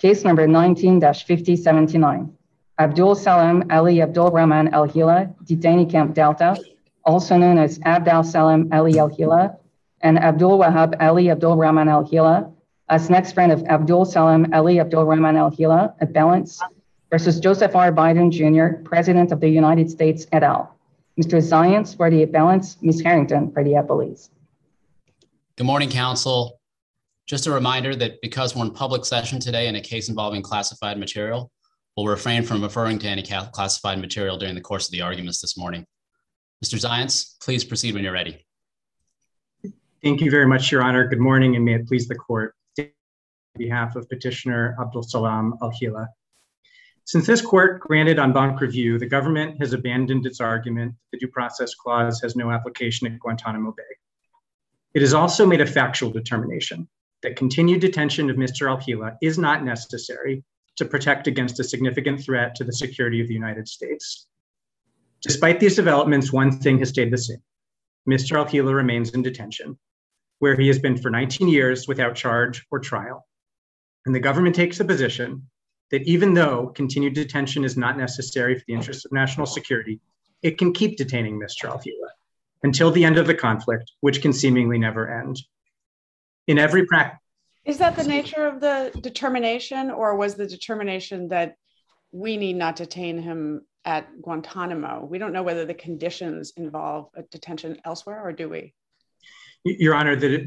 Case number 19-5079. Abdul Salam Ali Abdul Rahman Al Hila, detainee Camp Delta, also known as Abd Al Salam Ali Al Hila, and Abdul Wahab Ali Abdul Rahman Al Hila, as next friend of Abdul Salam Ali Abdul Rahman Al Hila, appellants, versus Joseph R. Biden Jr., President of the United States et al. Mr. Zients for the appellants, Ms. Harrington for the appellees. Good morning, counsel. Just a reminder that because we're in public session today in a case involving classified material, we'll refrain from referring to any classified material during the course of the arguments this morning. Mr. Zients, please proceed when you're ready. Thank you very much, Your Honor. Good morning, and may it please the court. On behalf of Petitioner Abdul Salam Al Hila. Since this court granted en banc review, the government has abandoned its argument that the Due Process Clause has no application at Guantanamo Bay. It has also made a factual determination that continued detention of Mr. Al Hila is not necessary to protect against a significant threat to the security of the United States. Despite these developments, one thing has stayed the same. Mr. Al Hila remains in detention, where he has been for 19 years without charge or trial. And the government takes the position that even though continued detention is not necessary for the interests of national security, it can keep detaining Mr. Al Hila until the end of the conflict, which can seemingly never end. In every practice. Is that the nature of the determination, or was the determination that we need not detain him at Guantanamo? We don't know whether the conditions involve a detention elsewhere, or do we? Your Honor, the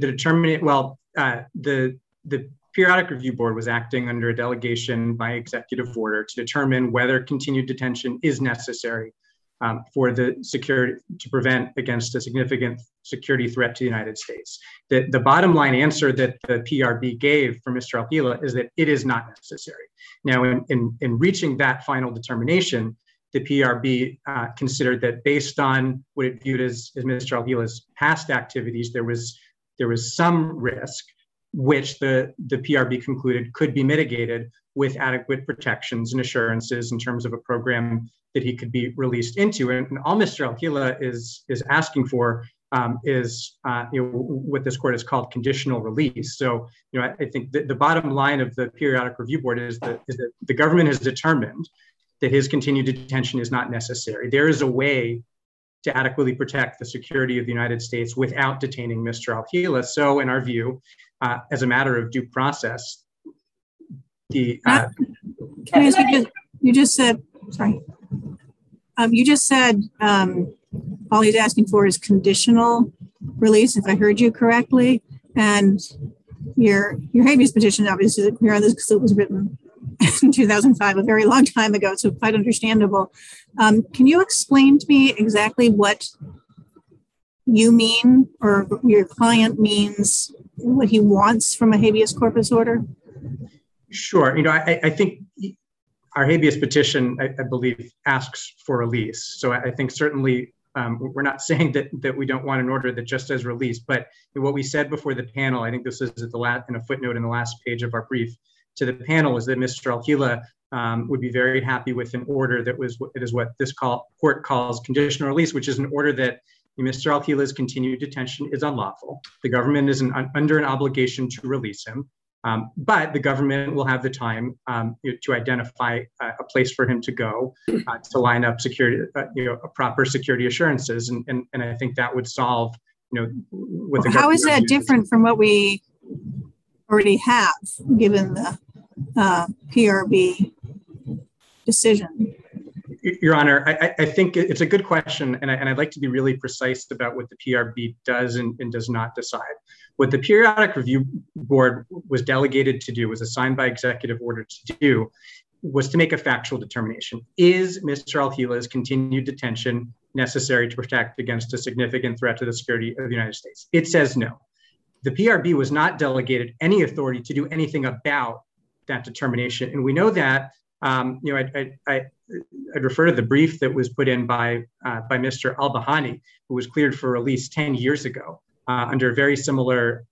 Periodic Review Board was acting under a delegation by executive order to determine whether continued detention is necessary for the security to prevent against a significant security threat to the United States. The bottom line answer that the PRB gave for Mr. Al Hila is that it is not necessary. Now, in reaching that final determination, the PRB considered that based on what it viewed as Mr. Al Hila's past activities, there was some risk which the PRB concluded could be mitigated with adequate protections and assurances in terms of a program that he could be released into. And all Mr. Al Hila is asking for is what this court has called conditional release. So, I think the bottom line of the Periodic Review Board is that the government has determined that his continued detention is not necessary. There is a way to adequately protect the security of the United States without detaining Mr. Al Hila. So, in our view, as a matter of due process, you just said all he's asking for is conditional release, if I heard you correctly. And your habeas petition, obviously, we're on this because it was written in 2005, a very long time ago, so quite understandable. Can you explain to me exactly what you mean, or your client means, what he wants from a habeas corpus order? Sure. I think our habeas petition, I believe, asks for release. So I think certainly we're not saying that we don't want an order that just says release, but what we said before the panel, I think this is in a footnote in the last page of our brief to the panel, is that Mr. Al Hila would be very happy with an order that is what this court calls conditional release, which is an order that Mr. Al Hila's continued detention is unlawful. The government is under an obligation to release him, but the government will have the time to identify a place for him to go to line up security, proper security assurances, and I think that would solve, what the How is that different from what we already have, given the PRB decision? Your Honor, I think it's a good question, and I'd like to be really precise about what the PRB does and does not decide. What the Periodic Review Board was delegated to do, was assigned by executive order to do, was to make a factual determination. Is Mr. Al Hila's continued detention necessary to protect against a significant threat to the security of the United States? It says no. The PRB was not delegated any authority to do anything about that determination, and we know that. I'd refer to the brief that was put in by Mr. Al-Bahani, who was cleared for release 10 years ago under a very similar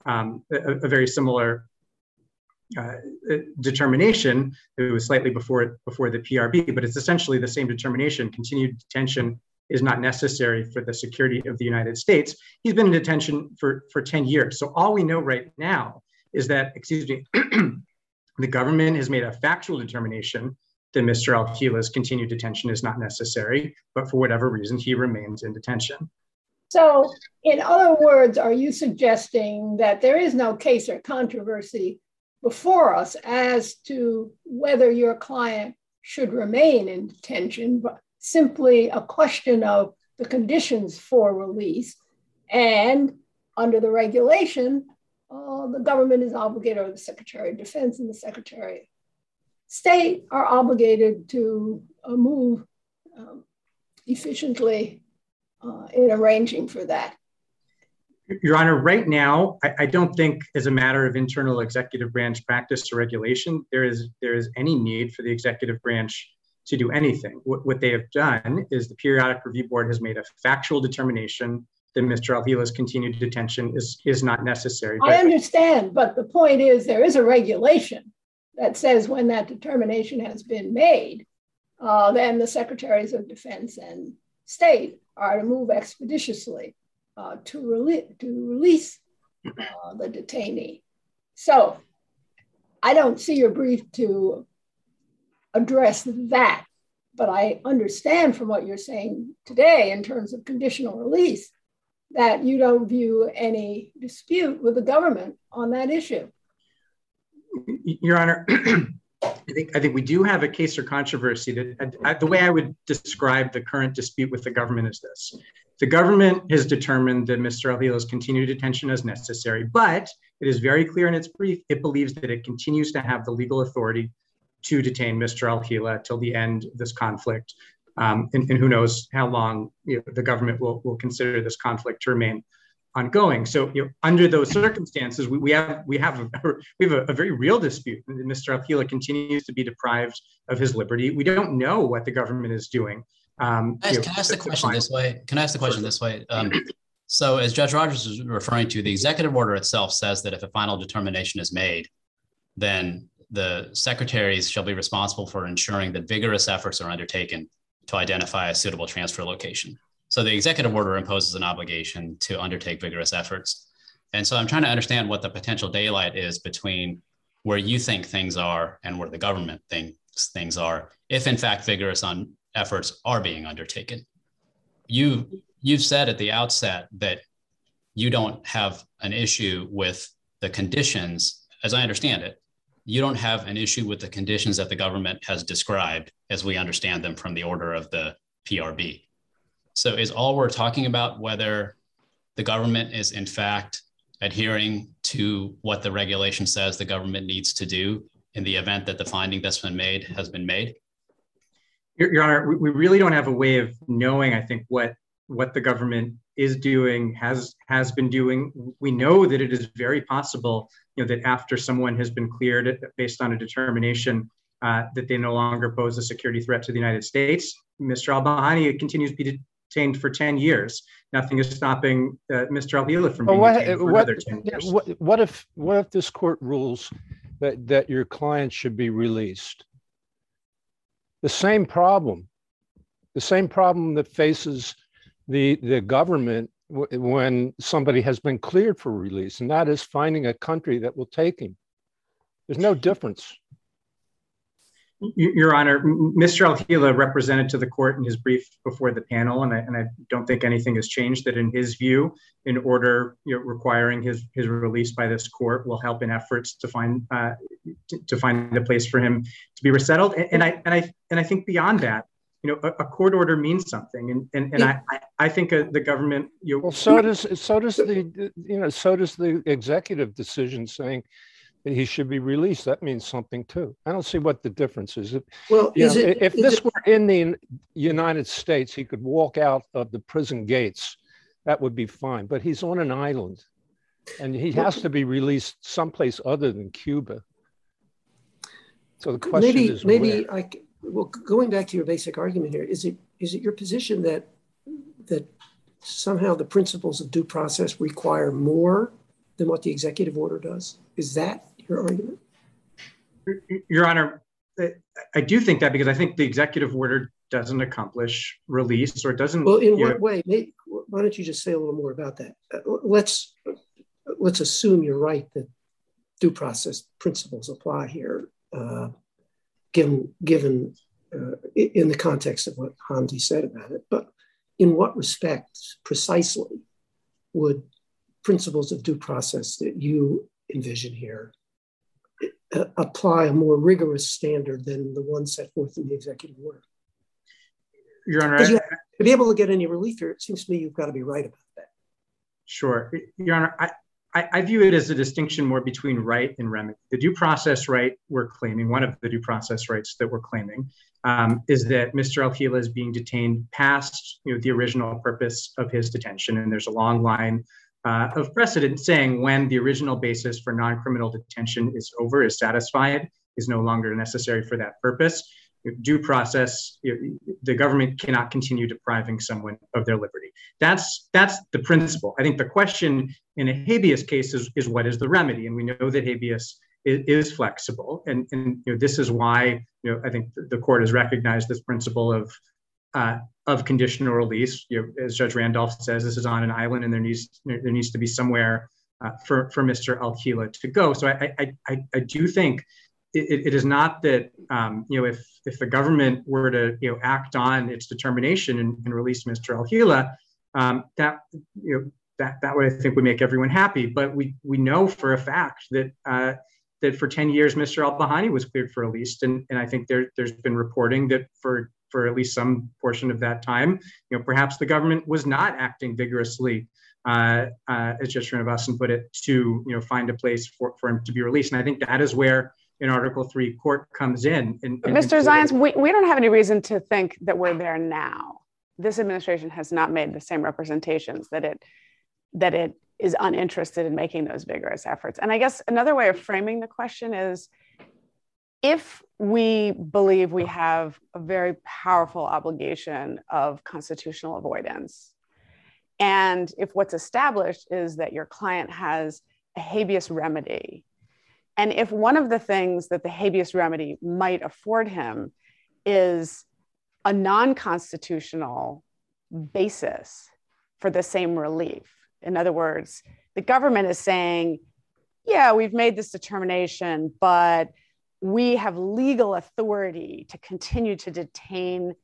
determination. It was slightly before the PRB, but it's essentially the same determination. Continued detention is not necessary for the security of the United States. He's been in detention for 10 years. So all we know right now is that, The government has made a factual determination that Mr. Al-Hila's continued detention is not necessary, but for whatever reason, he remains in detention. So, in other words, are you suggesting that there is no case or controversy before us as to whether your client should remain in detention, but simply a question of the conditions for release? And under the regulation, the government is obligated, or the Secretary of Defense and the Secretary of State are obligated to move efficiently in arranging for that. Your Honor, right now, I don't think as a matter of internal executive branch practice or regulation, there is any need for the executive branch to do anything. What they have done is the Periodic Review Board has made a factual determination that Mr. Al-Hila's continued detention is not necessary. I understand, but the point is there is a regulation that says when that determination has been made, then the Secretaries of Defense and State are to move expeditiously to release the detainee. So I don't see your brief to address that, but I understand from what you're saying today in terms of conditional release that you don't view any dispute with the government on that issue. Your Honor, I think we do have a case or controversy that the way I would describe the current dispute with the government is this. The government has determined that Mr. Al-Hila's continued detention is necessary, but it is very clear in its brief, it believes that it continues to have the legal authority to detain Mr. Al-Hila till the end of this conflict. And who knows how long the government will consider this conflict to remain ongoing. So under those circumstances, we have a very real dispute. Mr. Al-Hila continues to be deprived of his liberty. We don't know what the government is doing. Can I ask the question this way? So as Judge Rogers was referring to, the executive order itself says that if a final determination is made, then the secretaries shall be responsible for ensuring that vigorous efforts are undertaken to identify a suitable transfer location. So the executive order imposes an obligation to undertake vigorous efforts. And so I'm trying to understand what the potential daylight is between where you think things are and where the government thinks things are, if in fact vigorous efforts are being undertaken. You've said at the outset that you don't have an issue with the conditions, as I understand it. You don't have an issue with the conditions that the government has described as we understand them from the order of the PRB. So is all we're talking about whether the government is in fact adhering to what the regulation says the government needs to do in the event that the finding that's been made has been made? Your Honor, we really don't have a way of knowing, I think, what the government is doing, has been doing. We know that it is very possible, that after someone has been cleared based on a determination that they no longer pose a security threat to the United States, Mr. Al-Bahani continues to be detained for 10 years. Nothing is stopping Mr. Al-Hila from being detained for another 10 years. What if this court rules that your client should be released? The same problem that faces the government when somebody has been cleared for release, and that is finding a country that will take him. There's no difference. Your Honor, Mr. Al-Hila represented to the court in his brief before the panel, and I don't think anything has changed, that in his view, in order requiring his release by this court will help in efforts to find a place for him to be resettled. And I think beyond that, a court order means something, and I think the government. Well, so does the executive decision saying that he should be released. That means something too. I don't see what the difference is. Well, if this were in the United States, he could walk out of the prison gates. That would be fine. But he's on an island, and he has to be released someplace other than Cuba. So the question is, going back to your basic argument here, is it your position that somehow the principles of due process require more than what the executive order does? Is that your argument? Your Honor, I do think that, because I think the executive order doesn't accomplish release, or doesn't. Well, in what way? Why don't you just say a little more about that? Let's assume you're right due process principles apply here, given in the context of what Hamdi said about it. But in what respects precisely would principles of due process that you envision here apply a more rigorous standard than the one set forth in the executive order? Your Honor, to be able to get any relief here, it seems to me you've got to be right about that. Sure. Your Honor, I view it as a distinction more between right and remedy. The due process right we're claiming, one of the due process rights that we're claiming, is that Mr. Al-Hila is being detained past the original purpose of his detention. And there's a long line of precedent saying when the original basis for non-criminal detention is over, is satisfied, is no longer necessary for that purpose. Due process, the government cannot continue depriving someone of their liberty. That's the principle. I think the question in a habeas case is what is the remedy? And we know that habeas is flexible. And this is why I think the court has recognized this principle of conditional release. As Judge Randolph says, this is on an island, and there needs to be somewhere for Mr. Al-Hila to go. So I do think it is not that if the government were to act on its determination and release Mr. Al-Hila, that would, I think, would make everyone happy. But we know for a fact that that for 10 years Mr. Al-Bahani was cleared for release, and I think there's been reporting that for at least some portion of that time, perhaps the government was not acting vigorously, as Judge Srinivasan put it, to find a place for him to be released. And I think that is where in Article 3 court comes in. Mr. Zients, we don't have any reason to think that we're there now. This administration has not made the same representations that it is uninterested in making those vigorous efforts. And I guess another way of framing the question is, if we believe we have a very powerful obligation of constitutional avoidance, and if what's established is that your client has a habeas remedy, and if one of the things that the habeas remedy might afford him is a non-constitutional basis for the same relief, in other words, the government is saying, yeah, we've made this determination, but we have legal authority to continue to detain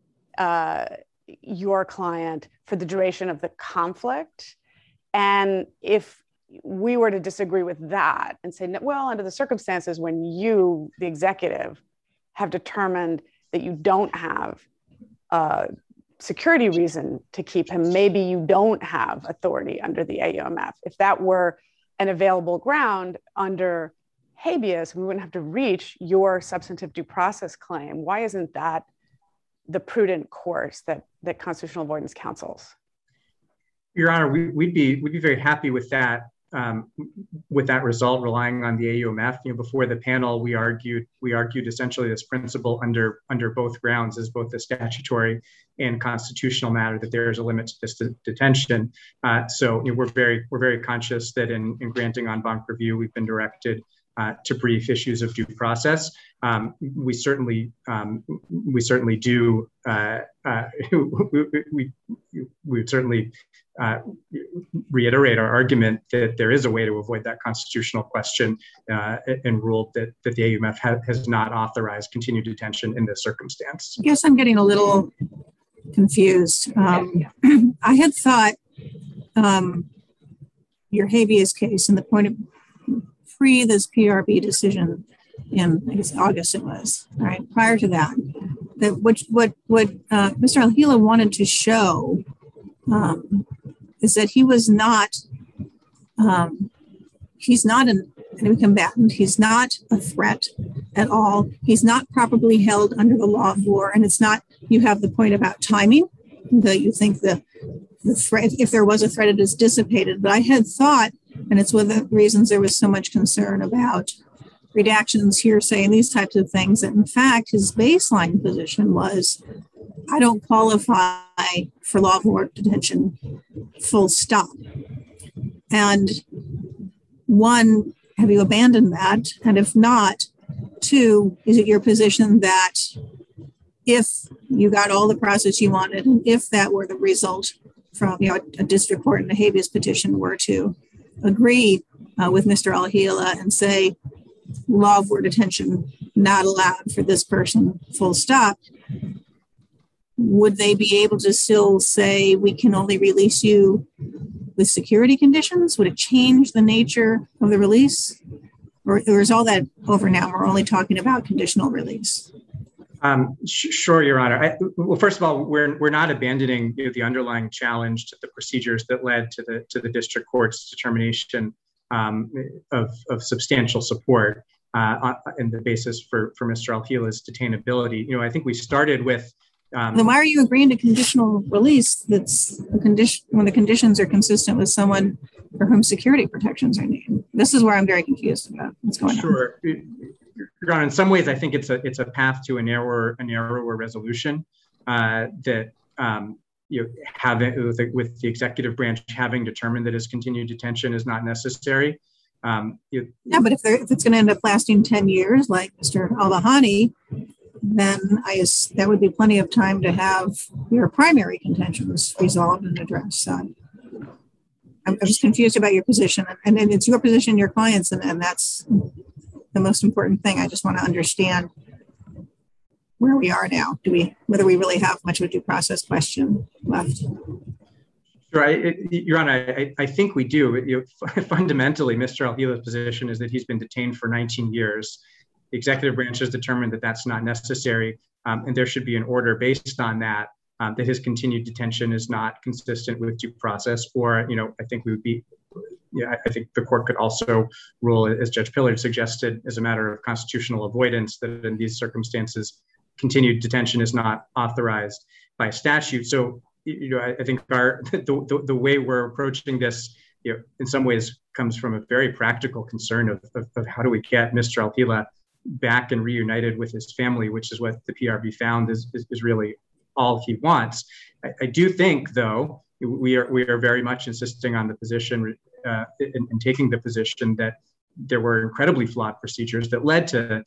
your client for the duration of the conflict. And if we were to disagree with that and say, well, under the circumstances when you, the executive, have determined that you don't have a security reason to keep him, maybe you don't have authority under the AUMF. If that were an available ground under habeas, we wouldn't have to reach your substantive due process claim. Why isn't that the prudent course that constitutional avoidance counsels? Your Honor, we'd be very happy with that result, relying on the AUMF. Before the panel, we argued essentially this principle under both grounds, as both a statutory and constitutional matter, that there is a limit to this detention. So we're very conscious that in granting en banc review, we've been directed to brief issues of due process. We certainly do. We certainly reiterate our argument that there is a way to avoid that constitutional question, and ruled that the AUMF has not authorized continued detention in this circumstance. I guess I'm getting a little confused. I had thought your habeas case and the point of pre this PRB decision in, I guess, August it was, all right, prior to that what Mr. Al-Hila wanted to show is that he was not, he's not an enemy combatant, he's not a threat at all, he's not properly held under the law of war, and it's not, you have the point about timing, that you think the threat, if there was a threat, it is dissipated. But I had thought, and it's one of the reasons there was so much concern about redactions, hearsay, and these types of things, that in fact his baseline position was, I don't qualify for law of war detention, full stop. And one, have you abandoned that? And if not, two, is it your position that if you got all the process you wanted, and if that were the result from a district court and a habeas petition were to agree with Mr. Al-Hila and say, law of war detention not allowed for this person, full stop, would they be able to still say we can only release you with security conditions? Would it change the nature of the release? Or is all that over now? We're only talking about conditional release. Sure, Your Honor. Well, first of all, we're not abandoning the underlying challenge to the procedures that led to the district court's determination of substantial support in the basis for Mr. Al-Hila's detainability. I think we started with. Then why are you agreeing to conditional release? That's a condition when the conditions are consistent with someone for whom security protections are needed. This is where I'm very confused about what's going on. Sure. Your Honor, in some ways, I think it's a path to a narrower resolution that with the executive branch having determined that his continued detention is not necessary. But if it's going to end up lasting 10 years, like Mr. Al-Bahani, then that would be plenty of time to have your primary contentions resolved and addressed. So I'm just confused about your position, and it's your position, your clients, and that's the most important thing. I just want to understand where we are now. Whether we really have much of a due process question left. Sure, Your Honor, I think we do. Fundamentally, Mr. Al-Hila's position is that he's been detained for 19 years. The executive branch has determined that that's not necessary, and there should be an order based on that, that his continued detention is not consistent with due process. Or, I think I think the court could also rule, as Judge Pillard suggested, as a matter of constitutional avoidance, that in these circumstances, continued detention is not authorized by statute. So, I think the way we're approaching this, in some ways, comes from a very practical concern of how do we get Mr. Al-Hila back and reunited with his family, which is what the PRB found is really all he wants. I do think, though, we are very much insisting on the position and taking the position that there were incredibly flawed procedures that led to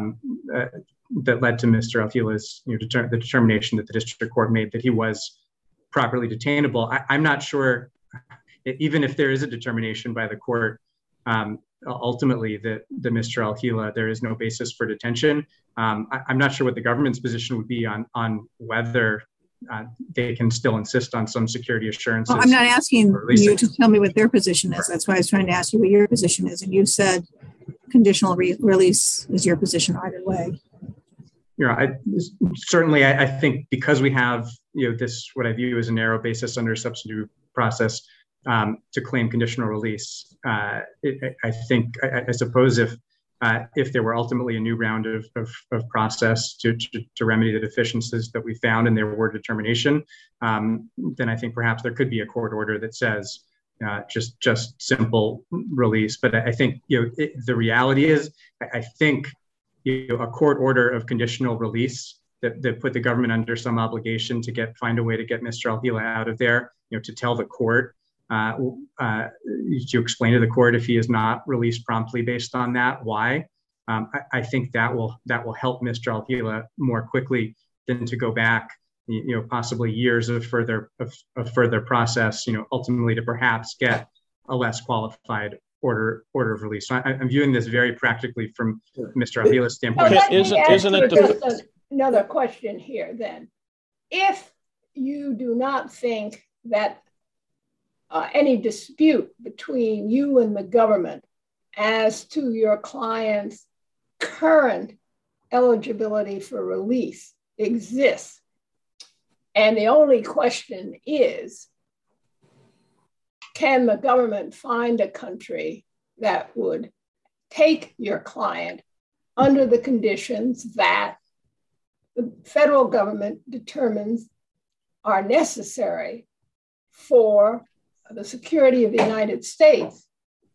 Mr. Al-Hila's the determination that the district court made that he was properly detainable. I'm not sure, even if there is a determination by the court ultimately that Mr. Al-Hila, there is no basis for detention. I'm not sure what the government's position would be on whether they can still insist on some security assurances. Well, I'm not asking you to tell me what their position is. That's why I was trying to ask you what your position is. And you said conditional release is your position either way. Certainly, I think because we have this, what I view as a narrow basis under substantive process to claim conditional release, I suppose if there were ultimately a new round of process to remedy the deficiencies that we found and there were determination, then I think perhaps there could be a court order that says just simple release. But I think the reality is, I think a court order of conditional release that put the government under some obligation to find a way to get Mr. Al-Hila out of there, to tell the court, to explain to the court if he is not released promptly based on that, why. I think that will help Mr. Al-Hila more quickly than to go back, possibly years of further process, ultimately to perhaps get a less qualified order of release. So I'm viewing this very practically from Mr. Al-Hila's standpoint. Isn't it just another question here then? If you do not think that any dispute between you and the government as to your client's current eligibility for release exists, and the only question is, can the government find a country that would take your client under the conditions that the federal government determines are necessary for the security of the United States,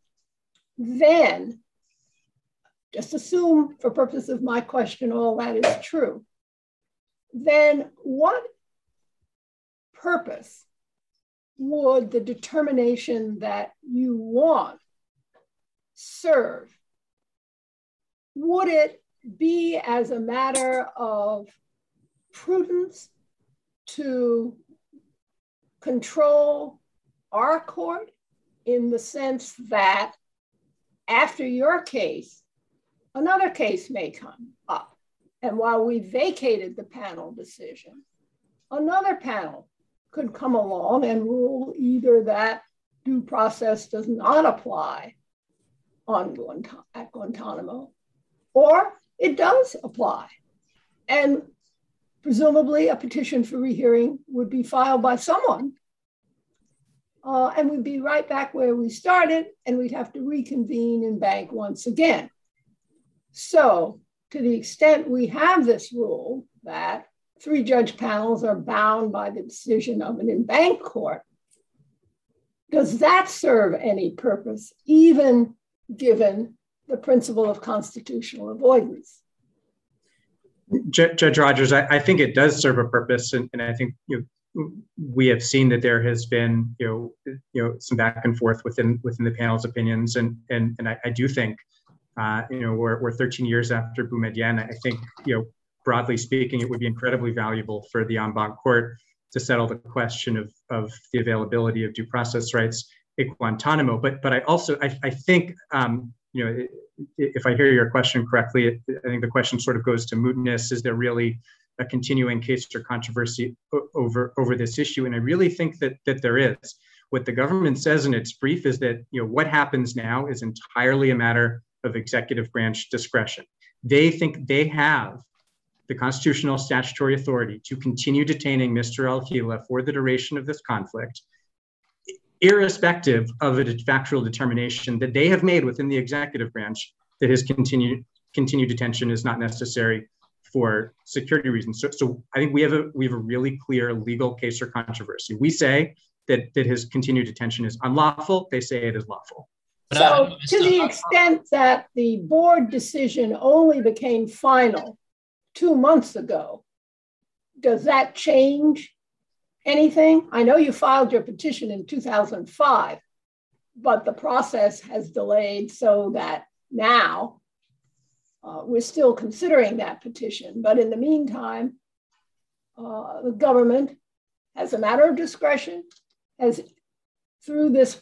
then, just assume for purpose of my question all that is true, then what purpose would the determination that you want serve? Would it be as a matter of prudence to control our court in the sense that after your case, another case may come up. And while we vacated the panel decision, another panel could come along and rule either that due process does not apply at Guantanamo, or it does apply. And presumably a petition for rehearing would be filed by someone, and we'd be right back where we started, and we'd have to reconvene in bank once again. So to the extent we have this rule that 3-judge panels are bound by the decision of an in-bank court, does that serve any purpose, even given the principle of constitutional avoidance? Judge Rogers, I think it does serve a purpose, and I think we have seen that there has been some back and forth within the panel's opinions, and I do think we're 13 years after Boumediene. I think broadly speaking, it would be incredibly valuable for the en banc court to settle the question of the availability of due process rights at Guantanamo. But I think if I hear your question correctly, I think the question sort of goes to mootness. Is there really a continuing case or controversy over this issue? And I really think that there is. What the government says in its brief is that what happens now is entirely a matter of executive branch discretion. They think they have the constitutional statutory authority to continue detaining Mr. Al-Hila for the duration of this conflict, irrespective of a factual determination that they have made within the executive branch that his continued detention is not necessary for security reasons. So I think we have a really clear legal case or controversy. We say that his continued detention is unlawful. They say it is lawful. So to the extent that the board decision only became final 2 months ago, does that change anything? I know you filed your petition in 2005, but the process has delayed so that now we're still considering that petition. But in the meantime, the government, as a matter of discretion, has, through this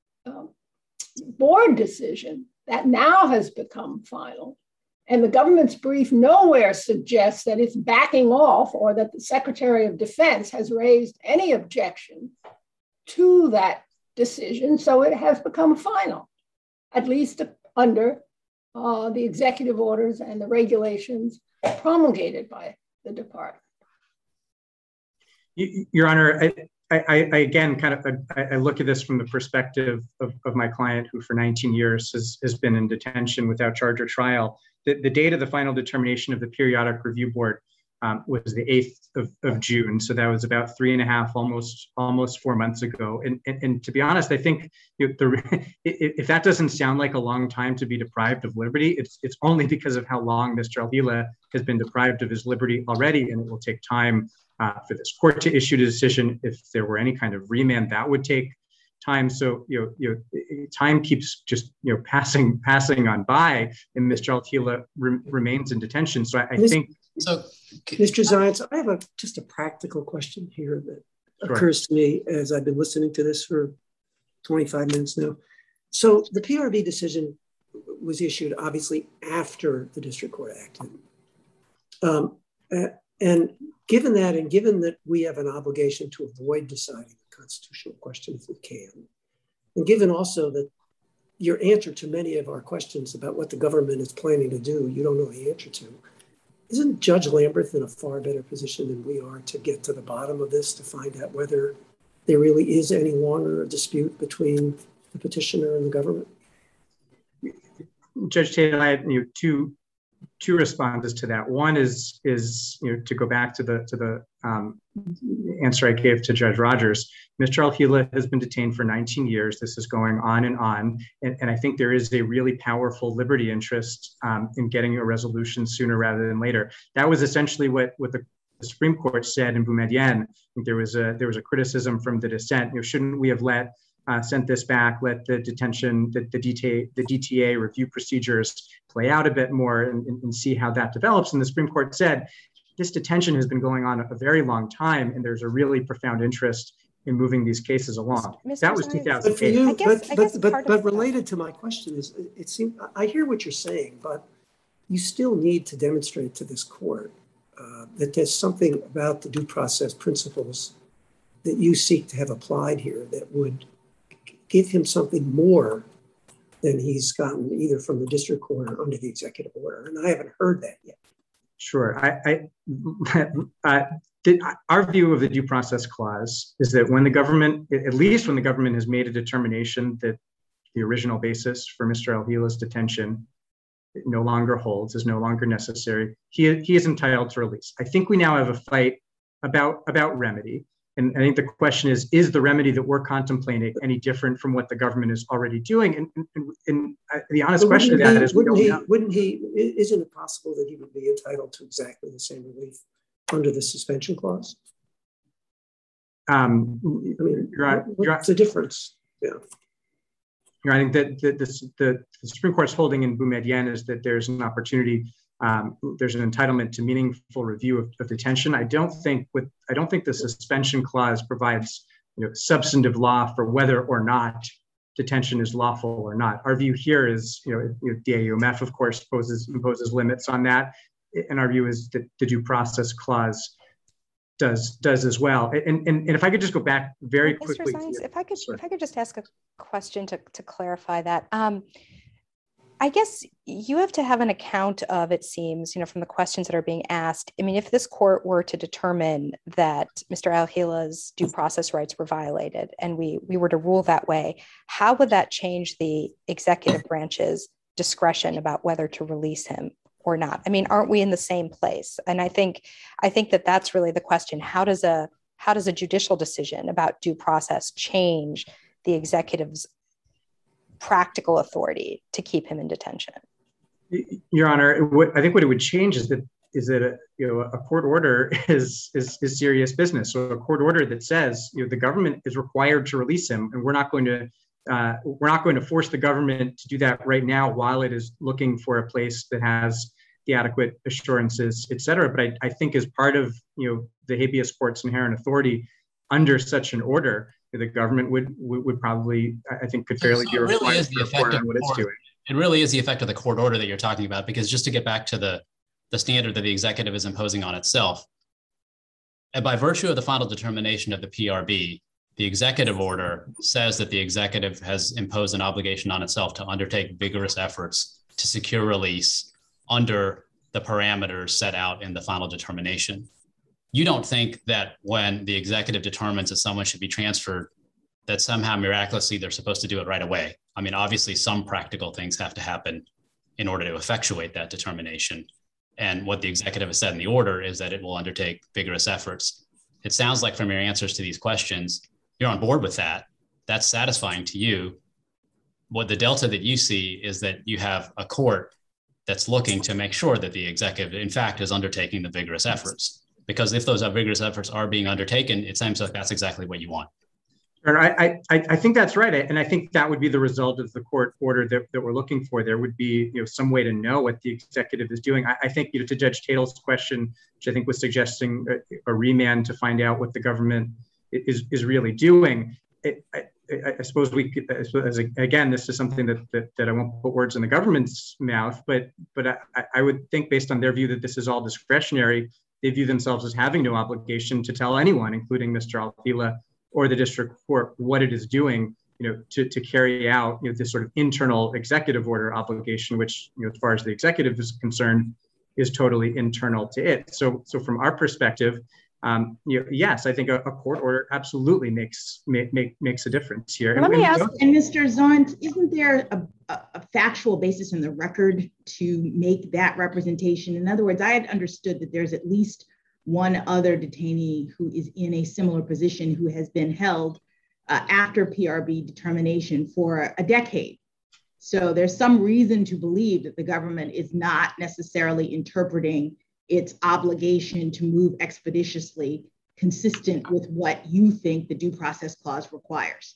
board decision that now has become final, and the government's brief nowhere suggests that it's backing off or that the Secretary of Defense has raised any objection to that decision. So it has become final, at least under the executive orders and the regulations promulgated by the department. Your Honor, I again I look at this from the perspective of my client, who for 19 years has been in detention without charge or trial. The date of the final determination of the Periodic Review Board was the 8th of June. So that was about 3.5, almost 4 months ago. And to be honest, I think if that doesn't sound like a long time to be deprived of liberty, it's only because of how long Mr. Al-Hila has been deprived of his liberty already, and it will take time for this court to issue a decision. If there were any kind of remand, that would take time. So time keeps just passing on by, and Mr. Al-Hila remains in detention. So I think. So, Mr. Zients, I have just a practical question here that occurs to me as I've been listening to this for 25 minutes now. So the PRB decision was issued obviously after the district court acted. And given that, and given that we have an obligation to avoid deciding the constitutional question if we can, and given also that your answer to many of our questions about what the government is planning to do, you don't know the answer to, isn't Judge Lamberth in a far better position than we are to get to the bottom of this, to find out whether there really is any longer a dispute between the petitioner and the government? Judge Tate and I have two responses to that. One is to go back to the answer I gave to Judge Rogers. Mr. Al-Hila has been detained for 19 years. This is going on, and I think there is a really powerful liberty interest in getting a resolution sooner rather than later. That was essentially what the Supreme Court said in Boumediene. I think there was a criticism from the dissent. Shouldn't we have sent this back, let the detention, the DTA review procedures play out a bit more and see how that develops? And the Supreme Court said, this detention has been going on a very long time, and there's a really profound interest in moving these cases along. Mr. That was Zients, 2008. But for you, I guess but related to my question is, it seems, I hear what you're saying, but you still need to demonstrate to this court that there's something about the due process principles that you seek to have applied here that would give him something more than he's gotten either from the district court or under the executive order. And I haven't heard that yet. Sure. Our view of the due process clause is that when the government, at least when the government has made a determination that the original basis for Mr. Al-Hila's detention no longer holds, is no longer necessary, he is entitled to release. I think we now have a fight about remedy. And I think the question is the remedy that we're contemplating any different from what the government is already doing? And the honest question to that is, isn't it possible that he would be entitled to exactly the same relief under the suspension clause? I mean, what's the difference? Yeah. I think that the Supreme Court's holding in Boumediene is that there's an opportunity, there's an entitlement to meaningful review of detention. I don't think the suspension clause provides substantive law for whether or not detention is lawful or not. Our view here is, DAUMF, of course, imposes limits on that, and our view is that the due process clause does as well. And if I could just go back very quickly. Mr. Zients, if I could just ask a question to clarify that. I guess you have to have an account of, it seems, from the questions that are being asked. I mean, if this court were to determine that Mr. Al-Hila's due process rights were violated and we were to rule that way, how would that change the executive branch's discretion about whether to release him or not? I mean, aren't we in the same place? And I think that that's really the question. How does a judicial decision about due process change the executive's practical authority to keep him in detention? Your Honor, I think what it would change is that a court order is serious business. So a court order that says the government is required to release him, and we're not going to force the government to do that right now while it is looking for a place that has the adequate assurances, et cetera. But I think as part of the habeas court's inherent authority under such an order, the government would probably, I think, could fairly be required to report on what it's doing. It really is the effect of the court order that you're talking about, because just to get back to the standard that the executive is imposing on itself, and by virtue of the final determination of the PRB, the executive order says that the executive has imposed an obligation on itself to undertake vigorous efforts to secure release under the parameters set out in the final determination. You don't think that when the executive determines that someone should be transferred, that somehow miraculously they're supposed to do it right away? I mean, obviously some practical things have to happen in order to effectuate that determination. And what the executive has said in the order is that it will undertake vigorous efforts. It sounds like from your answers to these questions, you're on board with that. That's satisfying to you. What the delta that you see is that you have a court that's looking to make sure that the executive, in fact, is undertaking the vigorous efforts. Because if those vigorous efforts are being undertaken, it seems like that's exactly what you want. I think that's right. And I think that would be the result of the court order that we're looking for. There would be some way to know what the executive is doing. I think to Judge Tatel's question, which I think was suggesting a remand to find out what the government is really doing. I suppose we could, again, this is something that I won't put words in the government's mouth, but I would think based on their view that this is all discretionary, they view themselves as having no obligation to tell anyone, including Mr. Al-Hila or the district court, what it is doing, to carry out this sort of internal executive order obligation, which, as far as the executive is concerned, is totally internal to it. So from our perspective, yes, I think a court order absolutely makes a difference here. Let me ask, and Mr. Zients, isn't there a factual basis in the record to make that representation? In other words, I had understood that there's at least one other detainee who is in a similar position who has been held after PRB determination for a decade. So there's some reason to believe that the government is not necessarily interpreting its obligation to move expeditiously consistent with what you think the due process clause requires.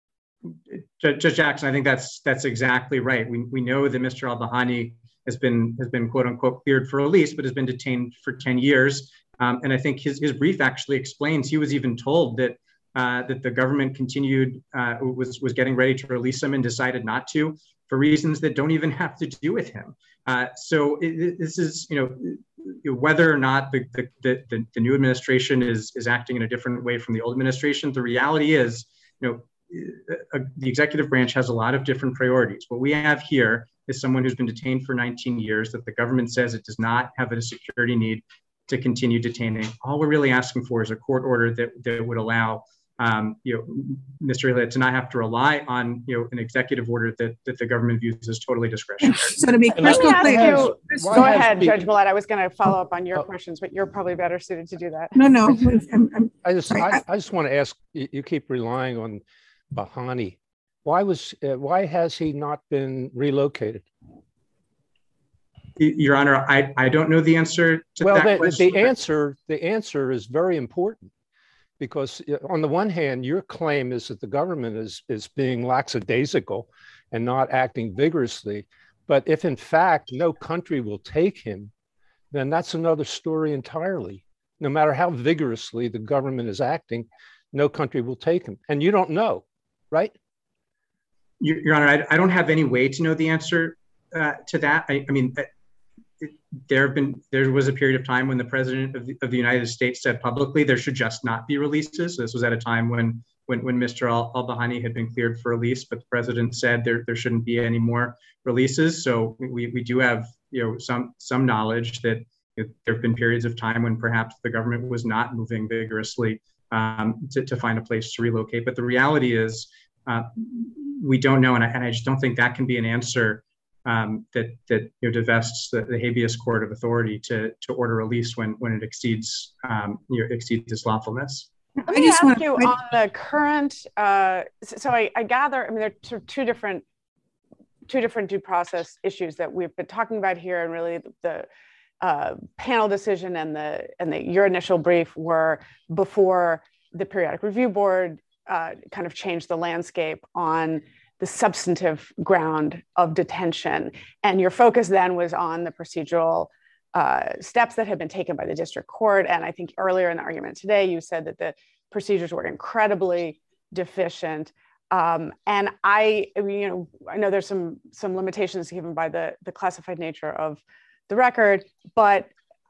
Judge Jackson, I think that's exactly right. We know that Mr. Al-Bahani has been quote unquote cleared for release, but has been detained for 10 years. And I think his brief actually explains he was even told that that the government continued, was getting ready to release him and decided not to for reasons that don't even have to do with him. So this is, whether or not the new administration is acting in a different way from the old administration, the reality is, the executive branch has a lot of different priorities. What we have here is someone who's been detained for 19 years that the government says it does not have a security need to continue detaining. All we're really asking for is a court order that would allow Mr. Hillier to not have to rely on an executive order that the government views as totally discretionary. So to be crystal clear, go ahead, Judge Millett. I was going to follow up on your questions, but you're probably better suited to do that. No. I just want to ask. You keep relying on Bahani. Why has he not been relocated? Your Honor, I don't know the answer to that question. The answer is very important. Because on the one hand, your claim is that the government is being lackadaisical and not acting vigorously. But if in fact no country will take him, then that's another story entirely. No matter how vigorously the government is acting, no country will take him. And you don't know, right? Your Honor, I don't have any way to know the answer to that. I mean, there was a period of time when the president of the United States said publicly there should just not be releases. This was at a time when Mr. al-Bahani had been cleared for release, but the president said there shouldn't be any more releases. So we do have some knowledge that there have been periods of time when perhaps the government was not moving vigorously to find a place to relocate. But the reality is we don't know, and I just don't think that can be an answer that divests the habeas court of authority to order release when it exceeds its lawfulness. Let me ask you on the current. So I gather, I mean, there are two different due process issues that we've been talking about here, and really the panel decision and your initial brief were before the Periodic Review Board kind of changed the landscape on the substantive ground of detention. And your focus then was on the procedural steps that had been taken by the district court. And I think earlier in the argument today, you said that the procedures were incredibly deficient. And I know there's some limitations given by the classified nature of the record, but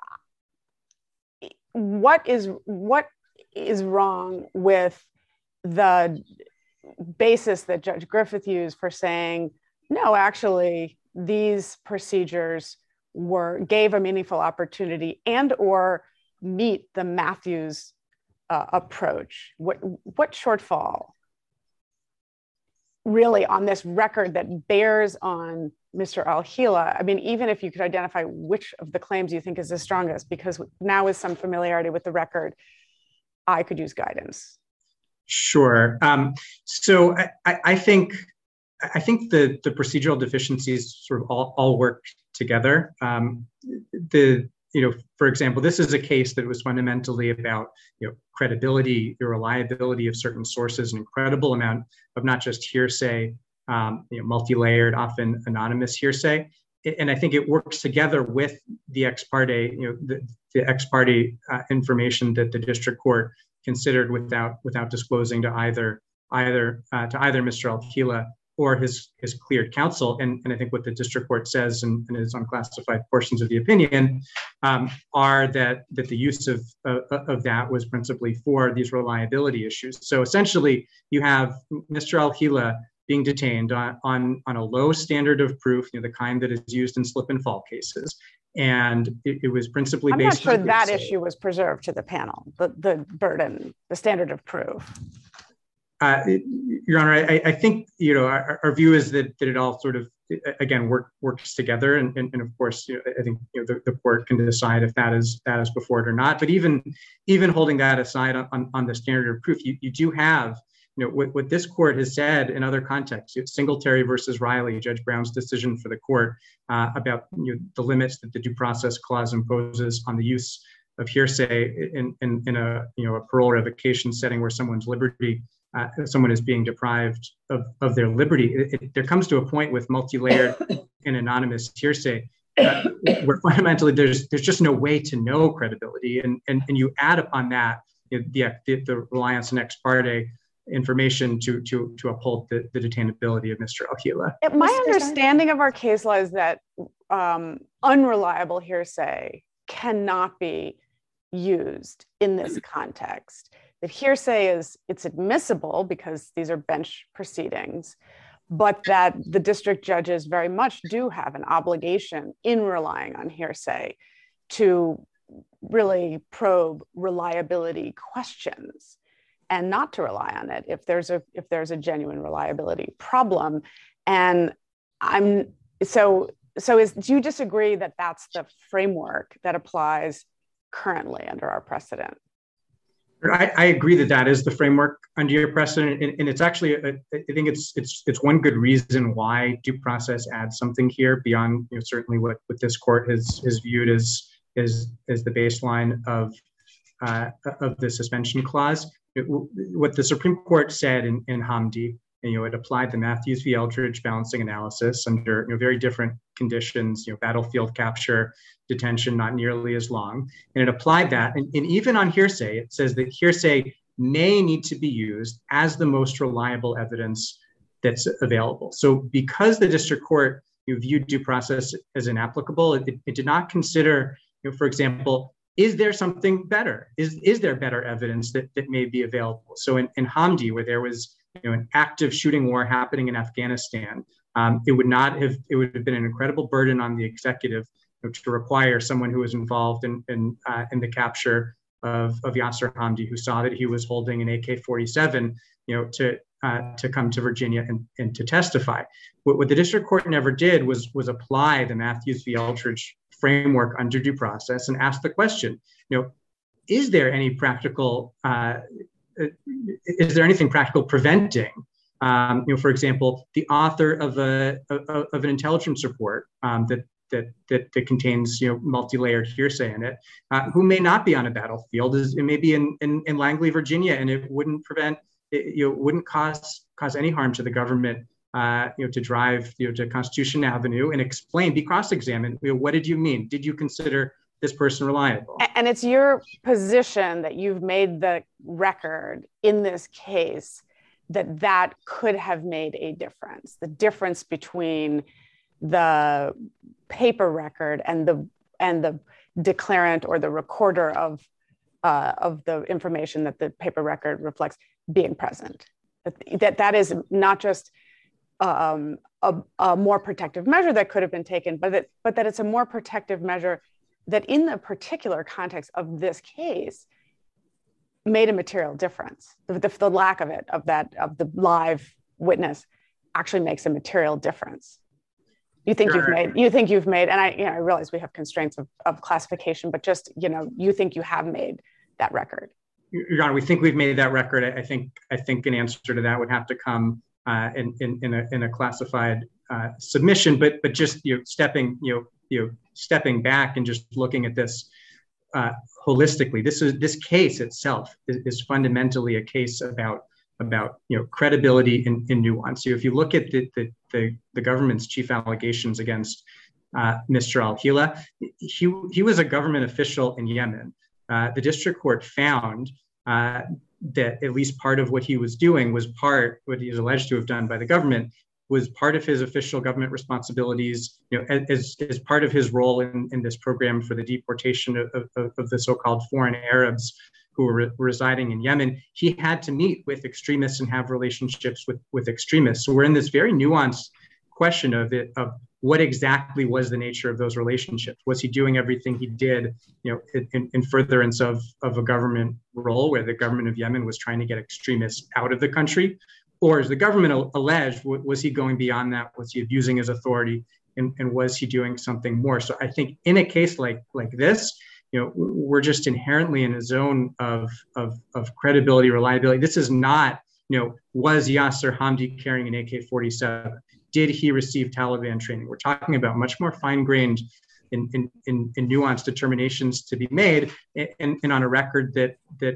what is wrong with the basis that Judge Griffith used for saying, no, actually, these procedures gave a meaningful opportunity and or meet the Matthews approach? What shortfall really on this record that bears on Mr. Al-Hila? I mean, even if you could identify which of the claims you think is the strongest, because now with some familiarity with the record, I could use guidance. Sure. So I think the procedural deficiencies sort of all work together. For example, this is a case that was fundamentally about credibility, the reliability of certain sources, an incredible amount of not just hearsay, multi-layered, often anonymous hearsay. And I think it works together with the ex parte, the ex parte information that the district court considered without disclosing to either Mr. Al-Hila or his cleared counsel. And I think what the district court says in its unclassified portions of the opinion are that the use of that was principally for these reliability issues. So essentially, you have Mr. Al-Hila being detained on a low standard of proof, the kind that is used in slip and fall cases. And it was principally based on— I'm not sure that issue was preserved to the panel, the burden, the standard of proof. Your Honor, I think, our view is that it all sort of, again, works together. And of course, I think the court can decide if that is before it or not. But even holding that aside on the standard of proof, you do have, what this court has said in other contexts. Singletary versus Riley, Judge Brown's decision for the court about the limits that the due process clause imposes on the use of hearsay in a parole revocation setting where someone's liberty, someone is being deprived of their liberty. There comes to a point with multi-layered and anonymous hearsay where fundamentally there's just no way to know credibility, and you add upon that the reliance on ex parte information to uphold the detainability of Mr. Al-Hila. My understanding of our case law is that unreliable hearsay cannot be used in this context. That hearsay it's admissible because these are bench proceedings, but that the district judges very much do have an obligation in relying on hearsay to really probe reliability questions and not to rely on it if there's a genuine reliability problem. And do you disagree that that's the framework that applies currently under our precedent? I agree that is the framework under your precedent, and it's actually I think it's one good reason why due process adds something here beyond certainly what this court has viewed as the baseline of the suspension clause. What the Supreme Court said in Hamdi, it applied the Matthews v. Eldridge balancing analysis under very different conditions, battlefield capture, detention not nearly as long, and it applied that. And even on hearsay, it says that hearsay may need to be used as the most reliable evidence that's available. So because the district court viewed due process as inapplicable, it did not consider, for example, is there something better? Is there better evidence that may be available? So in Hamdi, where there was an active shooting war happening in Afghanistan, it would have been an incredible burden on the executive to require someone who was involved in the capture of Yasir Hamdi, who saw that he was holding an AK-47, to come to Virginia and to testify. What the district court never did was apply the Matthews v. Eldridge framework under due process and ask the question, is there anything practical preventing, for example, the author of an intelligence report that contains multi-layered hearsay in it, who may not be on a battlefield, it may be in Langley, Virginia, and it wouldn't cause any harm to the government, to drive to Constitution Avenue and explain, be cross-examined. What did you mean? Did you consider this person reliable? And it's your position that you've made the record in this case that could have made a difference. The difference between the paper record and the declarant or the recorder of the information that the paper record reflects being present. That is not just a more protective measure that could have been taken, but that it's a more protective measure that in the particular context of this case made a material difference. The lack of it, of the live witness, actually makes a material difference. You think you've made, and I realize we have constraints of classification, but just, you think you have made that record. Your Honor, we think we've made that record. I think an answer to that would have to come in a classified submission, but just stepping back and just looking at this holistically. This case itself is fundamentally a case about credibility and nuance. So if you look at the government's chief allegations against Mr. Al-Hila, he was a government official in Yemen. The district court found that at least part of what he was doing what he was alleged to have done by the government was part of his official government responsibilities, as part of his role in this program for the deportation of the so-called foreign Arabs who were residing in Yemen. He had to meet with extremists and have relationships with extremists. So we're in this very nuanced question of what exactly was the nature of those relationships. Was he doing everything he did, in furtherance of a government role where the government of Yemen was trying to get extremists out of the country? Or as the government alleged, was he going beyond that? Was he abusing his authority? And was he doing something more? So I think in a case like this, we're just inherently in a zone of credibility, reliability. This is not, was Yasir Hamdi carrying an AK-47? Did he receive Taliban training? We're talking about much more fine-grained in nuanced determinations to be made, and on a record that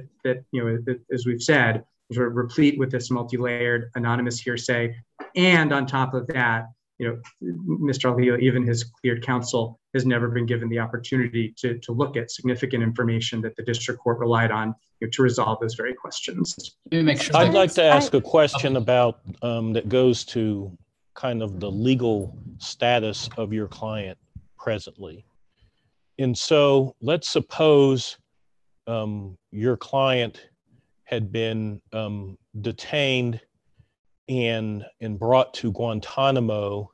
as we've said, is replete with this multi-layered anonymous hearsay. And on top of that, Mr. Al-Hila, even his cleared counsel, has never been given the opportunity to look at significant information that the district court relied on to resolve those very questions. I'd like to ask a question about that goes to kind of the legal status of your client presently. And so let's suppose your client had been detained and brought to Guantanamo,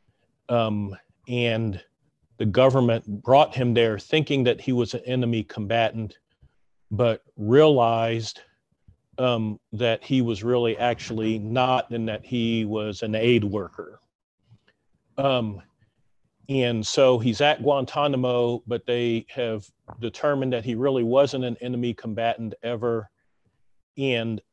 and the government brought him there thinking that he was an enemy combatant, but realized that he was really actually not, and that he was an aid worker. And so he's at Guantanamo, but they have determined that he really wasn't an enemy combatant ever. And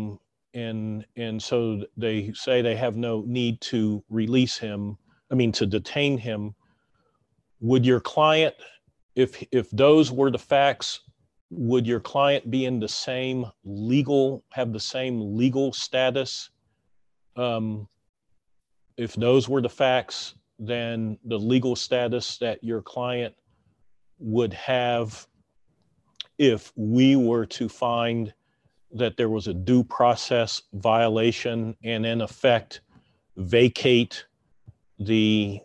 so they say they have no need to release him, to detain him. Would your client, if those were the facts, would your client be in the same have the same legal status? If those were the facts, then the legal status that your client would have if we were to find that there was a due process violation and in effect vacate the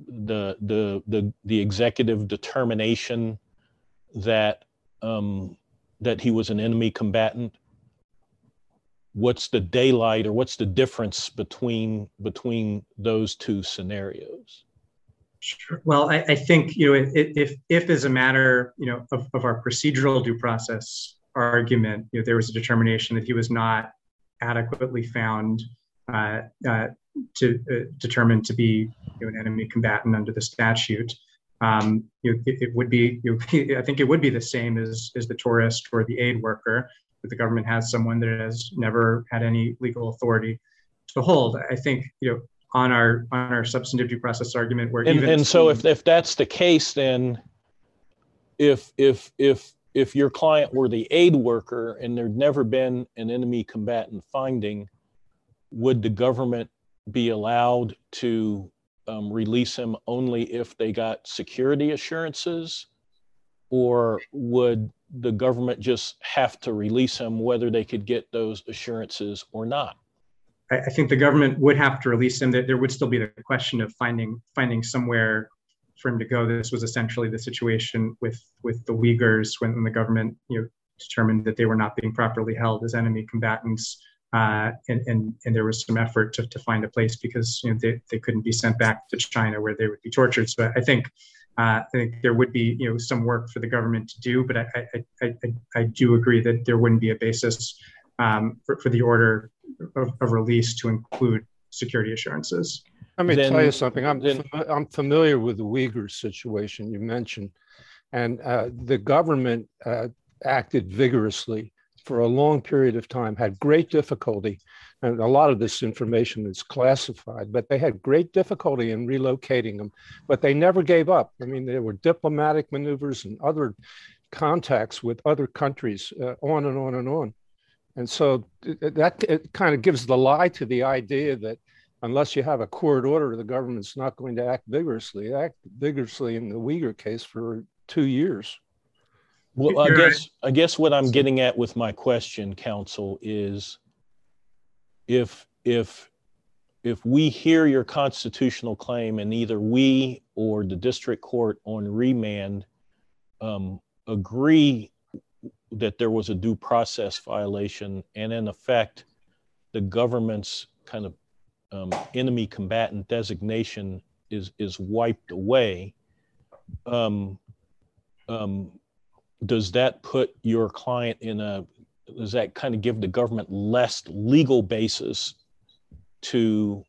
executive determination that that he was an enemy combatant. What's the daylight, or what's the difference between those two scenarios? Sure. Well, I think if as a matter of our procedural due process argument, there was a determination that he was not adequately found determined to be an enemy combatant under the statute. It would be, I think it would be the same as the tourist or the aid worker, that the government has someone that has never had any legal authority to hold. I think, on our substantive due process argument, where so if that's the case, then if your client were the aid worker and there'd never been an enemy combatant finding, would the government be allowed to release him only if they got security assurances, or would the government just have to release him whether they could get those assurances or not? I think the government would have to release him. That there would still be the question of finding somewhere for him to go. This was essentially the situation with the Uyghurs when the government determined that they were not being properly held as enemy combatants, and there was some effort to find a place because they couldn't be sent back to China where they would be tortured. So I think there would be some work for the government to do, but I do agree that there wouldn't be a basis for the order of release to include security assurances. Let me tell you something. I'm familiar with the Uyghur situation you mentioned, and the government acted vigorously for a long period of time, had great difficulty, and a lot of this information is classified, but they had great difficulty in relocating them, but they never gave up. There were diplomatic maneuvers and other contacts with other countries, on and on and on. And so it kind of gives the lie to the idea that unless you have a court order, the government's not going to act vigorously. It acted vigorously in the Uyghur case for 2 years. Well, I guess what I'm getting at with my question, counsel, is if we hear your constitutional claim and either we or the district court on remand agree that there was a due process violation, and in effect, the government's kind of enemy combatant designation is wiped away, does that put your client does that kind of give the government less legal basis to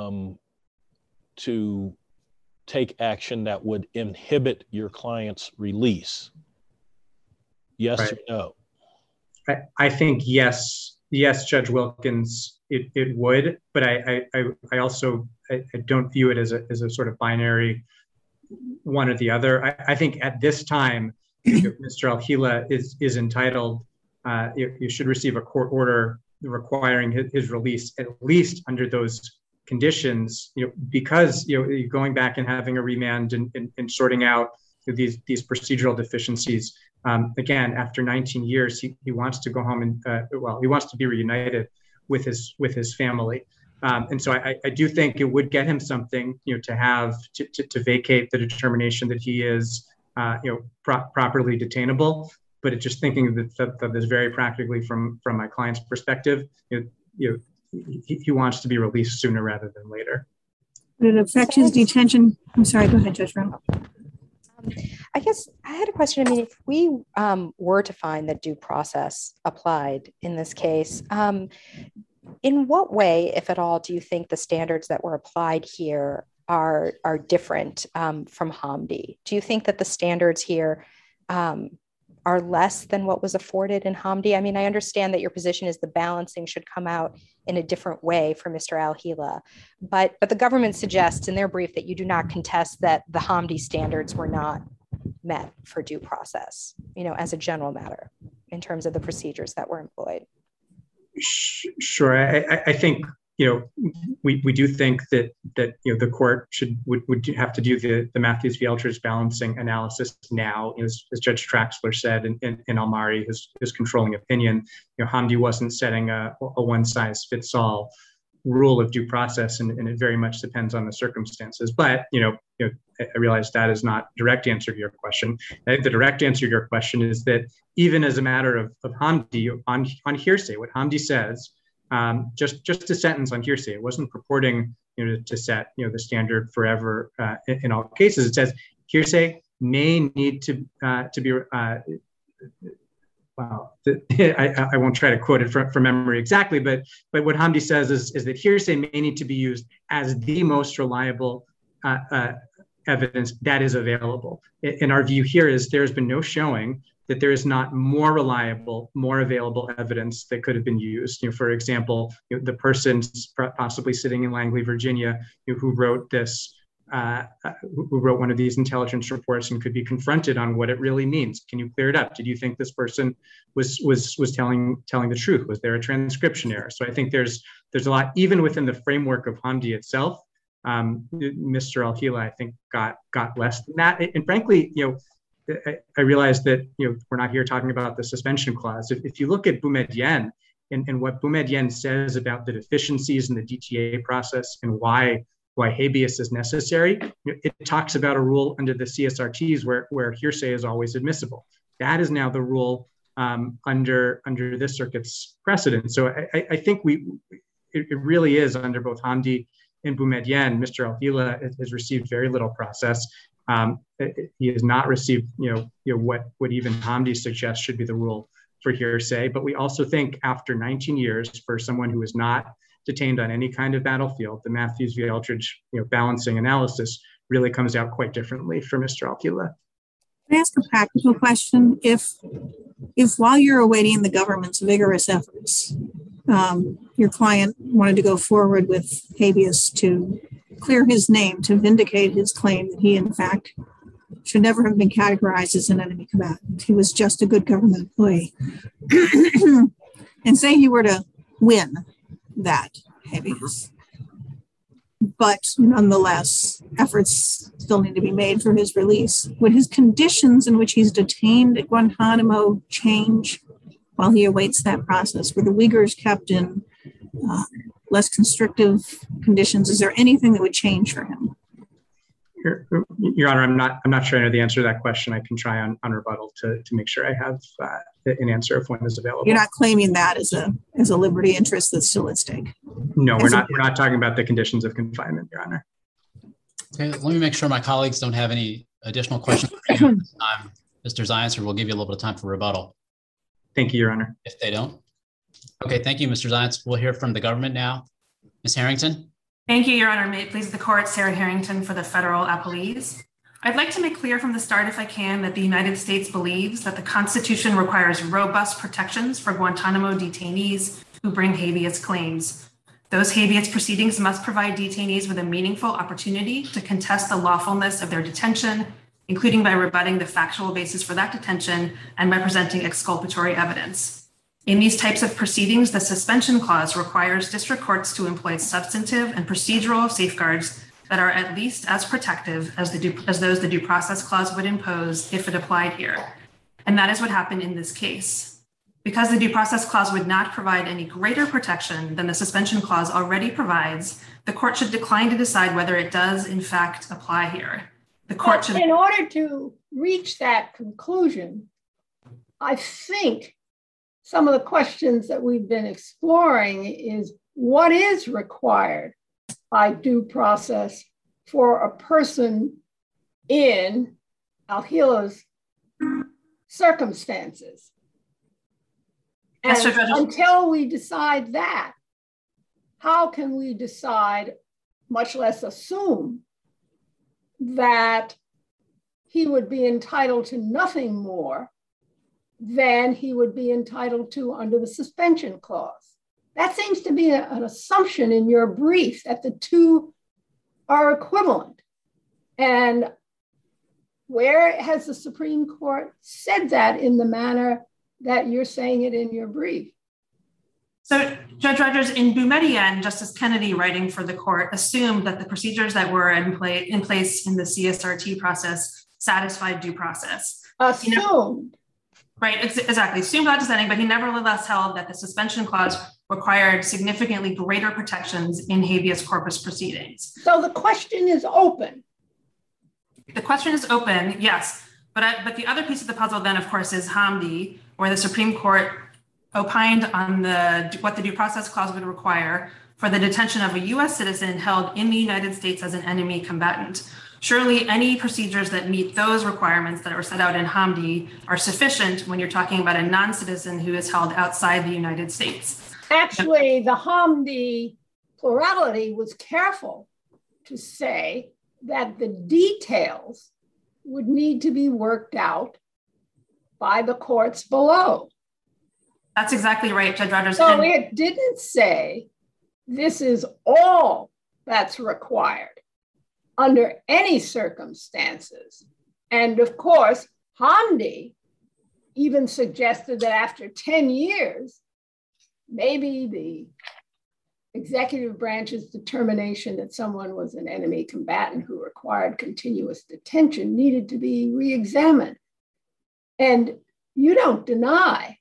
take action that would inhibit your client's release? Yes or no? I think yes, Judge Wilkins, it would, but I also don't view it as a sort of binary one or the other. I think at this time, Mr. Al-Hila is entitled, you should receive a court order requiring his release, at least under those conditions, because going back and having a remand and sorting out these procedural deficiencies. Again, after 19 years, he wants to go home and he wants to be reunited with his family. And so I do think it would get him something, to have to vacate the determination that he is, properly detainable. But it's just thinking that this very practically from my client's perspective, he wants to be released sooner rather than later. Would it affect his detention? I'm sorry, go ahead, Judge Brown. I guess I had a question. I mean, if we were to find that due process applied in this case, in what way, if at all, do you think the standards that were applied here are different from Hamdi? Do you think that the standards here are less than what was afforded in Hamdi? I mean, I understand that your position is the balancing should come out in a different way for Mr. Al-Hila, but the government suggests in their brief that you do not contest that the Hamdi standards were not met for due process, as a general matter in terms of the procedures that were employed. Sure. I think, we do think that the court would have to do the Matthews v. Eldridge balancing analysis now, as Judge Traxler said in Almari, his controlling opinion. Hamdi wasn't setting a one-size-fits-all rule of due process, and it very much depends on the circumstances. But I realize that is not direct answer to your question. I think the direct answer to your question is that even as a matter of Hamdi on hearsay, what Hamdi says. Just a sentence on hearsay. It wasn't purporting, to set, the standard forever in all cases. It says hearsay may need to be. I won't try to quote it from memory exactly, but what Hamdi says is that hearsay may need to be used as the most reliable evidence that is available. In our view here is there's been no showing that there is not more reliable, more available evidence that could have been used. For example, the person possibly sitting in Langley, Virginia, who wrote this, who wrote one of these intelligence reports and could be confronted on what it really means. Can you clear it up? Did you think this person was telling the truth? Was there a transcription error? So I think there's a lot, even within the framework of Hamdi itself. Mr. Al-Hila, I think, got less than that. And frankly, I realize that we're not here talking about the suspension clause. If you look at Boumediene and what Boumediene says about the deficiencies in the DTA process and why habeas is necessary, it talks about a rule under the CSRTs where hearsay is always admissible. That is now the rule under this circuit's precedent. So I think it really is under both Hamdi and Boumediene. Mr. Al-Hila has received very little process. He has not received, what even Hamdi suggests should be the rule for hearsay. But we also think after 19 years, for someone who is not detained on any kind of battlefield, the Matthews v. Eldridge, balancing analysis really comes out quite differently for Mr. Al-Hila. Can I ask a practical question? If while you're awaiting the government's vigorous efforts, your client wanted to go forward with habeas to clear his name, to vindicate his claim that he, in fact, should never have been categorized as an enemy combatant. He was just a good government employee. And say he were to win that habeas, but nonetheless, efforts still need to be made for his release. Would his conditions in which he's detained at Guantanamo change while he awaits that process? Were the Uyghurs kept in less constrictive conditions? Is there anything that would change for him? Your Honor, I'm not sure I know the answer to that question. I can try on rebuttal to make sure I have an answer if one is available. You're not claiming that as a liberty interest that's still at stake? No, we're not talking about the conditions of confinement, Your Honor. Okay, let me make sure my colleagues don't have any additional questions at this time. Mr. Zients, we'll give you a little bit of time for rebuttal. Thank you, Your Honor. If they don't. Okay, thank you, Mr. Zients. We'll hear from the government now. Ms. Harrington. Thank you, Your Honor. May it please the court, Sarah Harrington for the federal appellees. I'd like to make clear from the start, if I can, that the United States believes that the Constitution requires robust protections for Guantanamo detainees who bring habeas claims. Those habeas proceedings must provide detainees with a meaningful opportunity to contest the lawfulness of their detention, including by rebutting the factual basis for that detention and by presenting exculpatory evidence. In these types of proceedings, the suspension clause requires district courts to employ substantive and procedural safeguards that are at least as protective as those the due process clause would impose if it applied here. And that is what happened in this case. Because the due process clause would not provide any greater protection than the suspension clause already provides, the court should decline to decide whether it does in fact apply here. The court should— in order to reach that conclusion, I think some of the questions that we've been exploring is what is required by due process for a person in Al-Hila's circumstances. And until we decide that, how can we decide, much less assume, that he would be entitled to nothing more than he would be entitled to under the suspension clause? That seems to be an assumption in your brief that the two are equivalent. And where has the Supreme Court said that in the manner that you're saying it in your brief? So, Judge Rogers, in Boumediene, Justice Kennedy, writing for the court, assumed that the procedures that were in place in the CSRT process satisfied due process. Assumed. Right, exactly. Assumed without dissenting, but he nevertheless held that the suspension clause required significantly greater protections in habeas corpus proceedings. So the question is open. The question is open, yes. But the other piece of the puzzle then, of course, is Hamdi, where the Supreme Court opined on what the due process clause would require for the detention of a U.S. citizen held in the United States as an enemy combatant. Surely any procedures that meet those requirements that were set out in Hamdi are sufficient when you're talking about a non-citizen who is held outside the United States. Actually, the Hamdi plurality was careful to say that the details would need to be worked out by the courts below. That's exactly right, Judge Rogers. So it didn't say this is all that's required under any circumstances. And of course, Hamdi even suggested that after 10 years, maybe the executive branch's determination that someone was an enemy combatant who required continuous detention needed to be re-examined. And you don't deny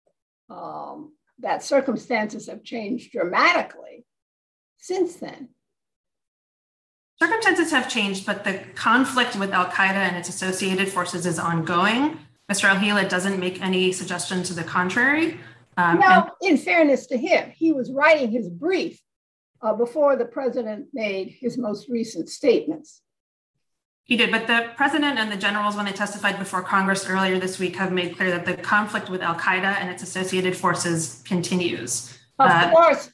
that circumstances have changed dramatically since then. Circumstances have changed, but the conflict with Al-Qaeda and its associated forces is ongoing. Mr. Al-Hila doesn't make any suggestion to the contrary. In fairness to him, he was writing his brief before the president made his most recent statements. He did, but the president and the generals, when they testified before Congress earlier this week, have made clear that the conflict with Al-Qaeda and its associated forces continues. Of course,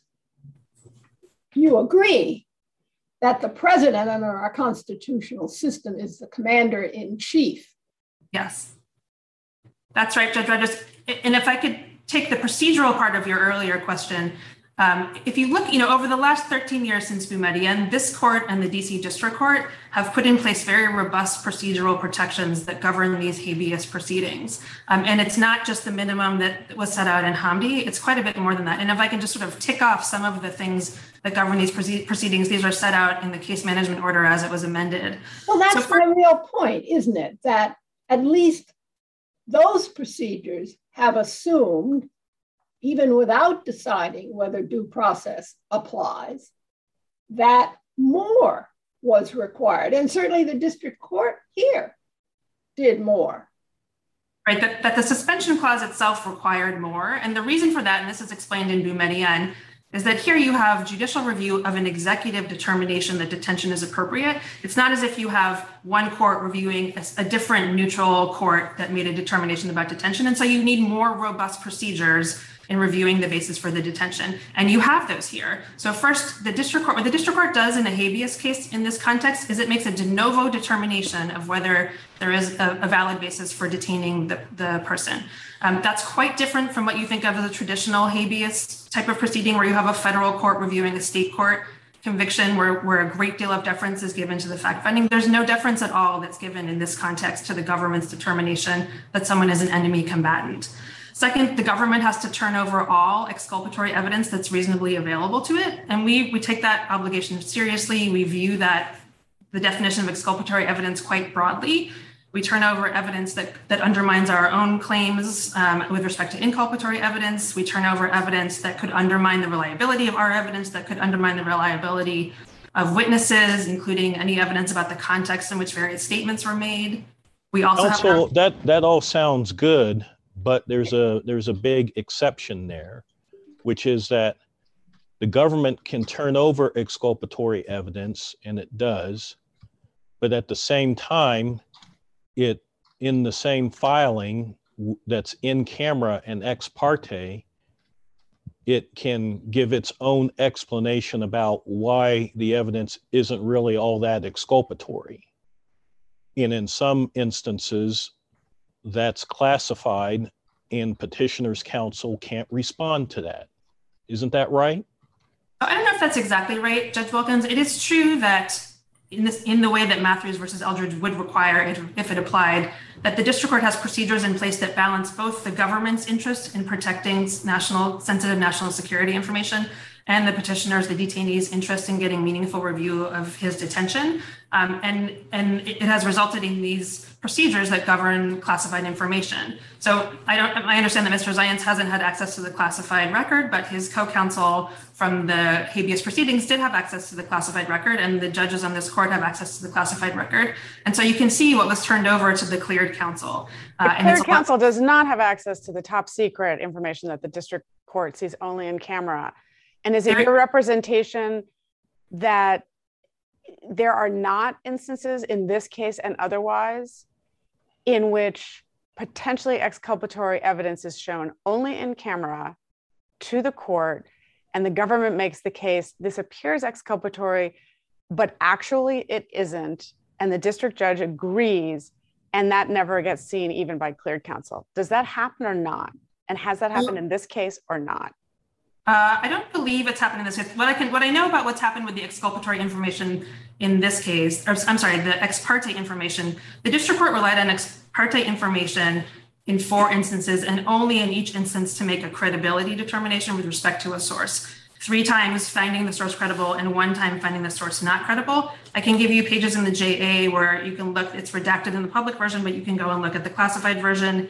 you agree that the president under our constitutional system is the commander-in-chief. Yes, that's right, Judge Rogers. And if I could take the procedural part of your earlier question, if you look, over the last 13 years since Boumediene, this court and the DC District Court have put in place very robust procedural protections that govern these habeas proceedings. And it's not just the minimum that was set out in Hamdi, it's quite a bit more than that. And if I can just sort of tick off some of the things that govern these proceedings, these are set out in the case management order as it was amended. Well, that's the real point, isn't it? That at least those procedures have assumed, even without deciding whether due process applies, that more was required. And certainly the district court here did more. Right, that the suspension clause itself required more. And the reason for that, and this is explained in Boumediene, is that here you have judicial review of an executive determination that detention is appropriate. It's not as if you have one court reviewing a different neutral court that made a determination about detention. And so you need more robust procedures in reviewing the basis for the detention. And you have those here. So first, what the district court does in a habeas case in this context is it makes a de novo determination of whether there is a valid basis for detaining the person. That's quite different from what you think of as a traditional habeas type of proceeding where you have a federal court reviewing a state court conviction where a great deal of deference is given to the fact finding. There's no deference at all that's given in this context to the government's determination that someone is an enemy combatant. Second, the government has to turn over all exculpatory evidence that's reasonably available to it. And we take that obligation seriously. We view that the definition of exculpatory evidence quite broadly. We turn over evidence that undermines our own claims with respect to inculpatory evidence. We turn over evidence that could undermine the reliability of our evidence, that could undermine the reliability of witnesses, including any evidence about the context in which various statements were made. We also that all sounds good, but there's a big exception there, which is that the government can turn over exculpatory evidence, and it does, but at the same time, it in the same filing that's in camera and ex parte, it can give its own explanation about why the evidence isn't really all that exculpatory. And in some instances, that's classified and petitioner's counsel can't respond to that. Isn't that right? I don't know if that's exactly right, Judge Wilkins. It is true that in the way that Matthews versus Eldridge would require it, if it applied, that the district court has procedures in place that balance both the government's interest in protecting sensitive national security information and the petitioner's, the detainee's interest in getting meaningful review of his detention. And it has resulted in these procedures that govern classified information. So I understand that Mr. Zients hasn't had access to the classified record, but his co-counsel from the habeas proceedings did have access to the classified record, and the judges on this court have access to the classified record. And so you can see what was turned over to the cleared counsel. The cleared counsel does not have access to the top secret information that the district court sees only in camera. And is it your representation that there are not instances in this case and otherwise in which potentially exculpatory evidence is shown only in camera to the court, and the government makes the case, this appears exculpatory, but actually it isn't, and the district judge agrees, and that never gets seen even by cleared counsel? Does that happen or not? And has that happened in this case or not? I don't believe it's happened in this case. What I know about what's happened with the exculpatory information in this case, or I'm sorry, the ex parte information, the district court relied on ex parte information in 4 instances, and only in each instance to make a credibility determination with respect to a source. 3 times finding the source credible and 1 time finding the source not credible. I can give you pages in the JA where you can look, it's redacted in the public version, but you can go and look at the classified version.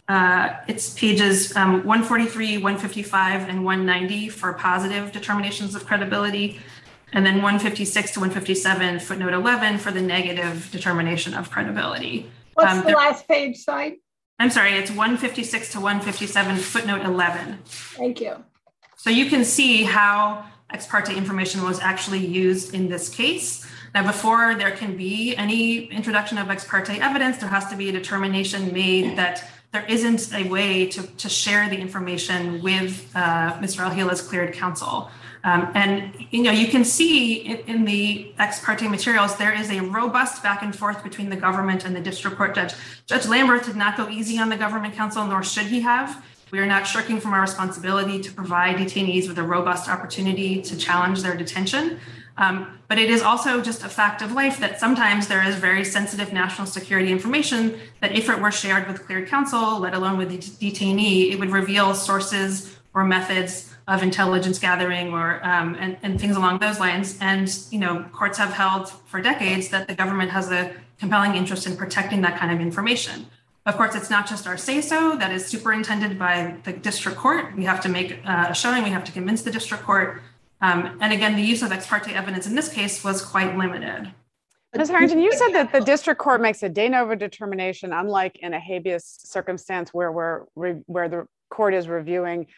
It's pages 143, 155, and 190 for positive determinations of credibility, and then 156 to 157, footnote 11, for the negative determination of credibility. What's the last page site? I'm sorry, it's 156 to 157, footnote 11. Thank you. So you can see how ex parte information was actually used in this case. Now, before there can be any introduction of ex parte evidence, there has to be a determination made that there isn't a way to share the information with Mr. Al-Hila's cleared counsel. And you can see in the ex parte materials, there is a robust back and forth between the government and the district court judge. Judge Lambert did not go easy on the government counsel, nor should he have. We are not shirking from our responsibility to provide detainees with a robust opportunity to challenge their detention. But it is also just a fact of life that sometimes there is very sensitive national security information that if it were shared with cleared counsel, let alone with the detainee, it would reveal sources or methods of intelligence gathering or and things along those lines. And courts have held for decades that the government has a compelling interest in protecting that kind of information. Of course, it's not just our say-so that is superintended by the district court. We have to make a showing, we have to convince the district court. And again, the use of ex parte evidence in this case was quite limited. Ms. Harrington, you said that the district court makes a de novo determination, unlike in a habeas circumstance where the court is reviewing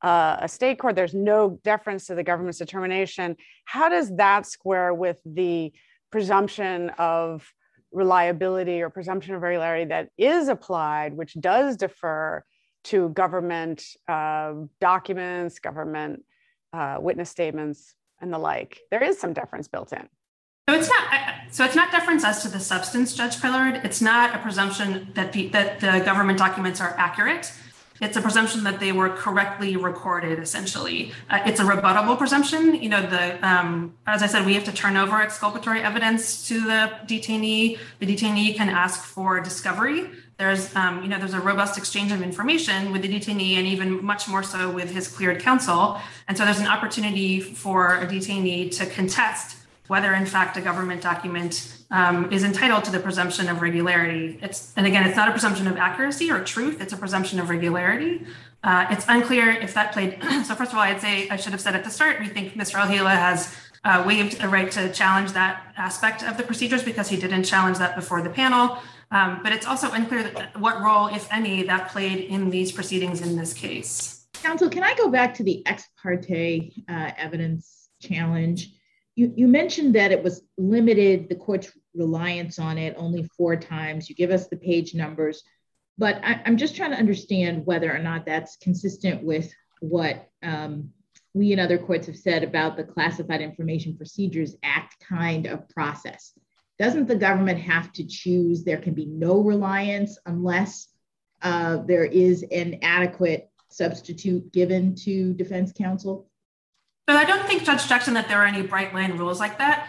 a state court. There's no deference to the government's determination. How does that square with the presumption of reliability or presumption of regularity that is applied, which does defer to government documents, government witness statements, and the like? There is some deference built in. So it's not deference as to the substance, Judge Pillard. It's not a presumption that the government documents are accurate. It's a presumption that they were correctly recorded, essentially. It's a rebuttable presumption. As I said, we have to turn over exculpatory evidence to the detainee. The detainee can ask for discovery. there's a robust exchange of information with the detainee, and even much more so with his cleared counsel. And so there's an opportunity for a detainee to contest whether in fact a government document is entitled to the presumption of regularity. And again, it's not a presumption of accuracy or truth, it's a presumption of regularity. It's unclear if that played, so first of all, I'd say, I should have said at the start, we think Mr. Al-Hila has waived a right to challenge that aspect of the procedures because he didn't challenge that before the panel. But it's also unclear what role, if any, that played in these proceedings in this case. Counsel, can I go back to the ex parte evidence challenge? You mentioned that it was limited, the court's reliance on it only 4 times. You give us the page numbers, but I'm just trying to understand whether or not that's consistent with what we and other courts have said about the Classified Information Procedures Act kind of process. Doesn't the government have to choose? There can be no reliance unless there is an adequate substitute given to defense counsel? So I don't think, Judge Jackson, that there are any bright line rules like that.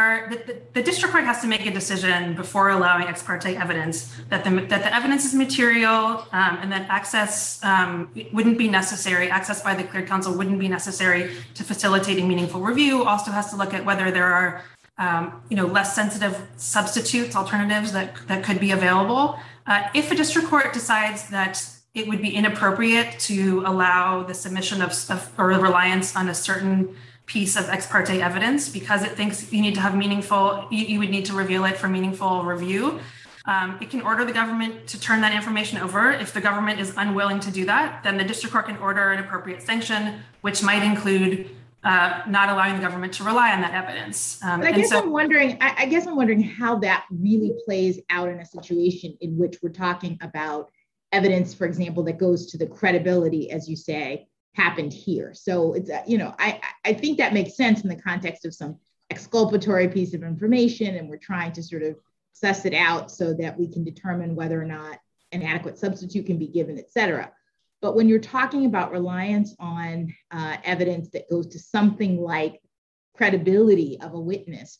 The district court has to make a decision before allowing ex parte evidence that the evidence is material and that access wouldn't be necessary. Access by the cleared counsel wouldn't be necessary to facilitating meaningful review. Also has to look at whether there are less sensitive substitutes, alternatives that could be available. If a district court decides that it would be inappropriate to allow the submission or reliance on a certain piece of ex parte evidence because it thinks you need to have you would need to reveal it for meaningful review, it can order the government to turn that information over. If the government is unwilling to do that, then the district court can order an appropriate sanction, which might include not allowing the government to rely on that evidence. But I guess I'm wondering how that really plays out in a situation in which we're talking about evidence, for example, that goes to the credibility, as you say, happened here. So it's, I think that makes sense in the context of some exculpatory piece of information, and we're trying to sort of suss it out so that we can determine whether or not an adequate substitute can be given, et cetera. But when you're talking about reliance on evidence that goes to something like credibility of a witness,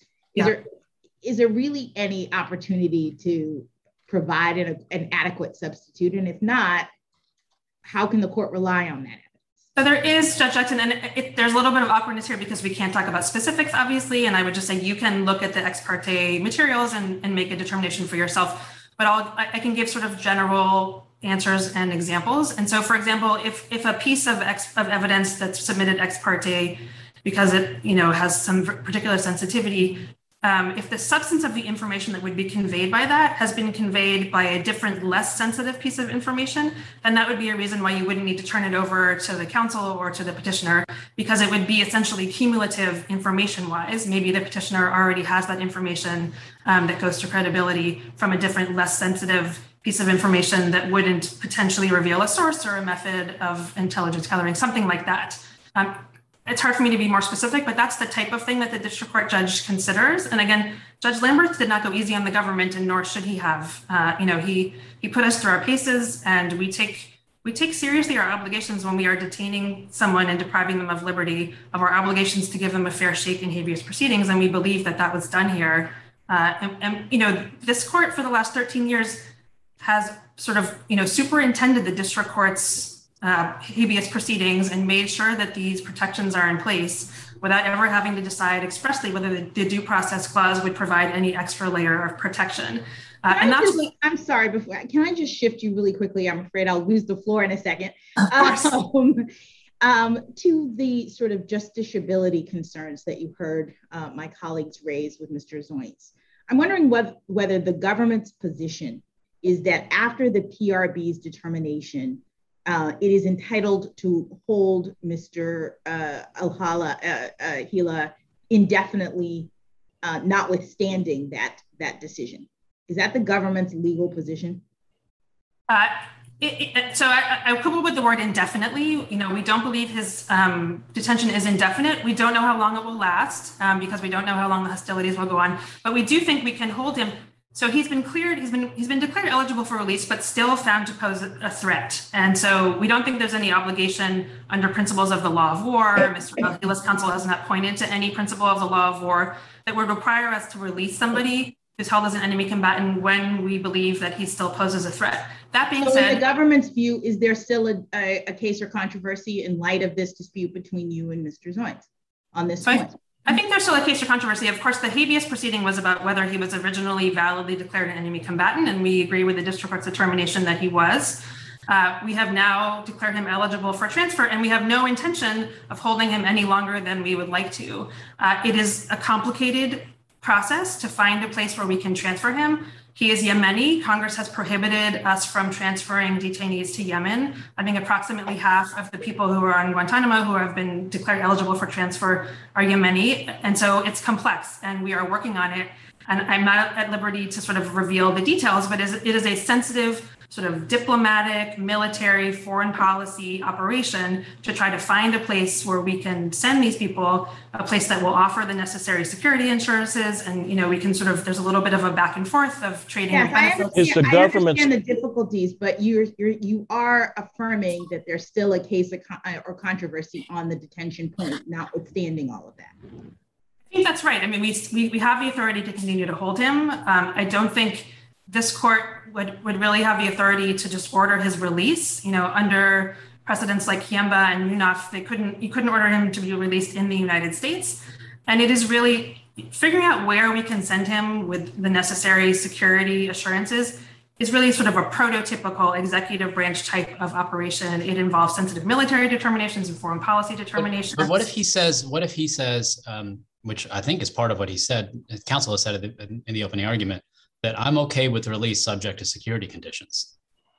is there really any opportunity to provide an adequate substitute? And if not, how can the court rely on that? So there is, Judge Jackson, and there's a little bit of awkwardness here because we can't talk about specifics, obviously, and I would just say you can look at the ex parte materials and make a determination for yourself, but I can give sort of general answers and examples. And so, for example, if a piece of evidence that's submitted ex parte because it has some particular sensitivity, if the substance of the information that would be conveyed by that has been conveyed by a different, less sensitive piece of information, then that would be a reason why you wouldn't need to turn it over to the counsel or to the petitioner, because it would be essentially cumulative information-wise. Maybe the petitioner already has that information that goes to credibility from a different, less sensitive piece of information that wouldn't potentially reveal a source or a method of intelligence gathering, something like that. It's hard for me to be more specific, but that's the type of thing that the district court judge considers. And again, Judge Lambert did not go easy on the government, and nor should he have. He put us through our paces, and we take seriously our obligations when we are detaining someone and depriving them of liberty, of our obligations to give them a fair shake in habeas proceedings, and we believe that was done here. This court for the last 13 years has sort of superintended the district court's habeas proceedings and made sure that these protections are in place without ever having to decide expressly whether the due process clause would provide any extra layer of protection. I'm sorry, can I just shift you really quickly? I'm afraid I'll lose the floor in a second. To the sort of justiciability concerns that you heard my colleagues raise with Mr. Zoints. I'm wondering whether the government's position is that after the PRB's determination, it is entitled to hold Mr. Al-Hila indefinitely, notwithstanding that decision. Is that the government's legal position? So I quibble with the word indefinitely. We don't believe his detention is indefinite. We don't know how long it will last because we don't know how long the hostilities will go on. But we do think we can hold him. So he's been cleared, he's been declared eligible for release, but still found to pose a threat. And so we don't think there's any obligation under principles of the law of war. Mr. Al-Hila's counsel has not pointed to any principle of the law of war that would require us to release somebody who's held as an enemy combatant when we believe that he still poses a threat. That being So said, in the government's view, is there still a case or controversy in light of this dispute between you and Mr. Zoinds on this point? I think there's still a case or controversy. Of course, the habeas proceeding was about whether he was originally validly declared an enemy combatant, and we agree with the district court's determination that he was. We have now declared him eligible for transfer, and we have no intention of holding him any longer than we would like to. It is a complicated process to find a place where we can transfer him. He is Yemeni. Congress has prohibited us from transferring detainees to Yemen. I think approximately half of the people who are on Guantanamo who have been declared eligible for transfer are Yemeni. And so it's complex, and we are working on it. And I'm not at liberty to sort of reveal the details, but it is a sensitive sort of diplomatic, military, foreign policy operation to try to find a place where we can send these people, a place that will offer the necessary security assurances. And, you know, we can sort of, there's a little bit of a back and forth of trading. Yes, benefits. I understand the difficulties, but you are affirming that there's still a case or controversy on the detention point, notwithstanding all of that. I think that's right. I mean, we have the authority to continue to hold him. I don't think this court would really have the authority to just order his release. You know, under precedents like Kiemba and Munaf, you couldn't order him to be released in the United States. And it is really figuring out where we can send him with the necessary security assurances is really sort of a prototypical executive branch type of operation. It involves sensitive military determinations and foreign policy determinations. But what if he says, which I think is part of what he said, counsel has said in the opening argument, that I'm okay with release subject to security conditions.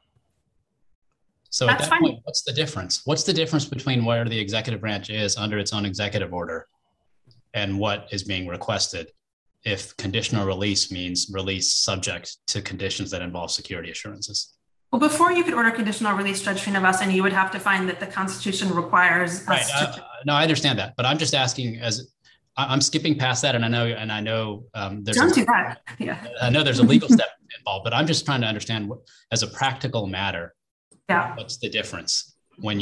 So That's at that fine. point, what's the difference? What's the difference between where the executive branch is under its own executive order and what is being requested if conditional release means release subject to conditions that involve security assurances? Well, before you could order conditional release, Judge Srinivasan, you would have to find that the Constitution requires us to. No, I understand that, but I'm just asking I'm skipping past that, and I know there's Don't do that. Yeah. I know there's a legal step involved, but I'm just trying to understand what, as a practical matter, what's the difference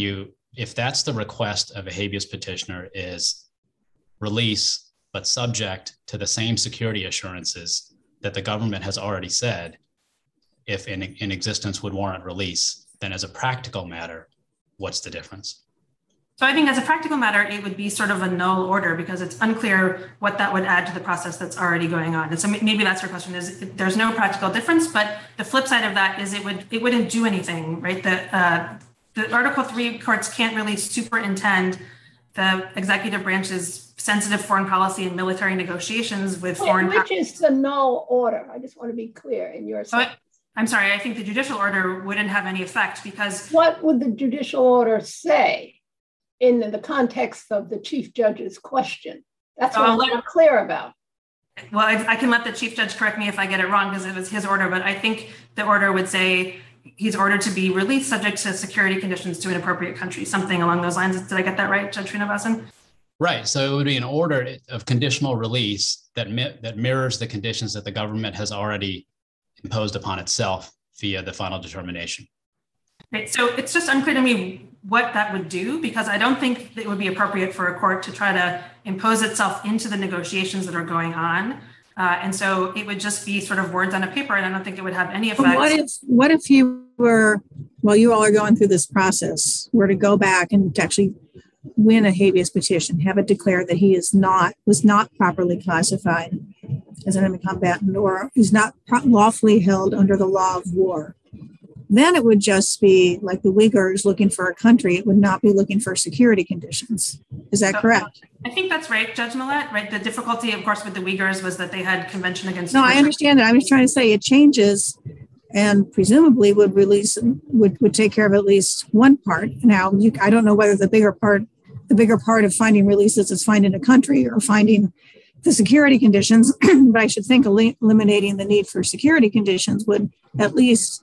if that's the request of a habeas petitioner is release, but subject to the same security assurances that the government has already said, if in existence would warrant release, then as a practical matter, what's the difference? So I think as a practical matter, it would be sort of a null order because it's unclear what that would add to the process that's already going on. And so maybe that's your question is there's no practical difference, but the flip side of that is it wouldn't do anything, right? The Article 3 courts can't really superintend the executive branch's sensitive foreign policy and military negotiations with foreign. Which is the null order? I just want to be clear in your sentence. I'm sorry, I think the judicial order wouldn't have any effect because. What would the judicial order say in the context of the chief judge's question? That's what I'm not clear about. Well, I can let the chief judge correct me if I get it wrong because it was his order, but I think the order would say he's ordered to be released subject to security conditions to an appropriate country, something along those lines. Did I get that right, Judge Srinivasan? Right. So it would be an order of conditional release that mirrors the conditions that the government has already imposed upon itself via the final determination. Right. So it's just unclear to me what that would do, because I don't think it would be appropriate for a court to try to impose itself into the negotiations that are going on. And so it would just be sort of words on a paper, and I don't think it would have any effect. What if you were, while you all are going through this process, were to go back and to actually win a habeas petition, have it declared that he was not properly classified as an enemy combatant, or is not lawfully held under the law of war? Then it would just be like the Uyghurs looking for a country. It would not be looking for security conditions. Is that correct? I think that's right, Judge Millett, right? The difficulty, of course, with the Uyghurs was that they had convention against. No, I understand that. I'm just trying to say it changes and presumably would take care of at least one part. Now, I don't know whether the bigger part of finding releases is finding a country or finding the security conditions, but I should think eliminating the need for security conditions would at least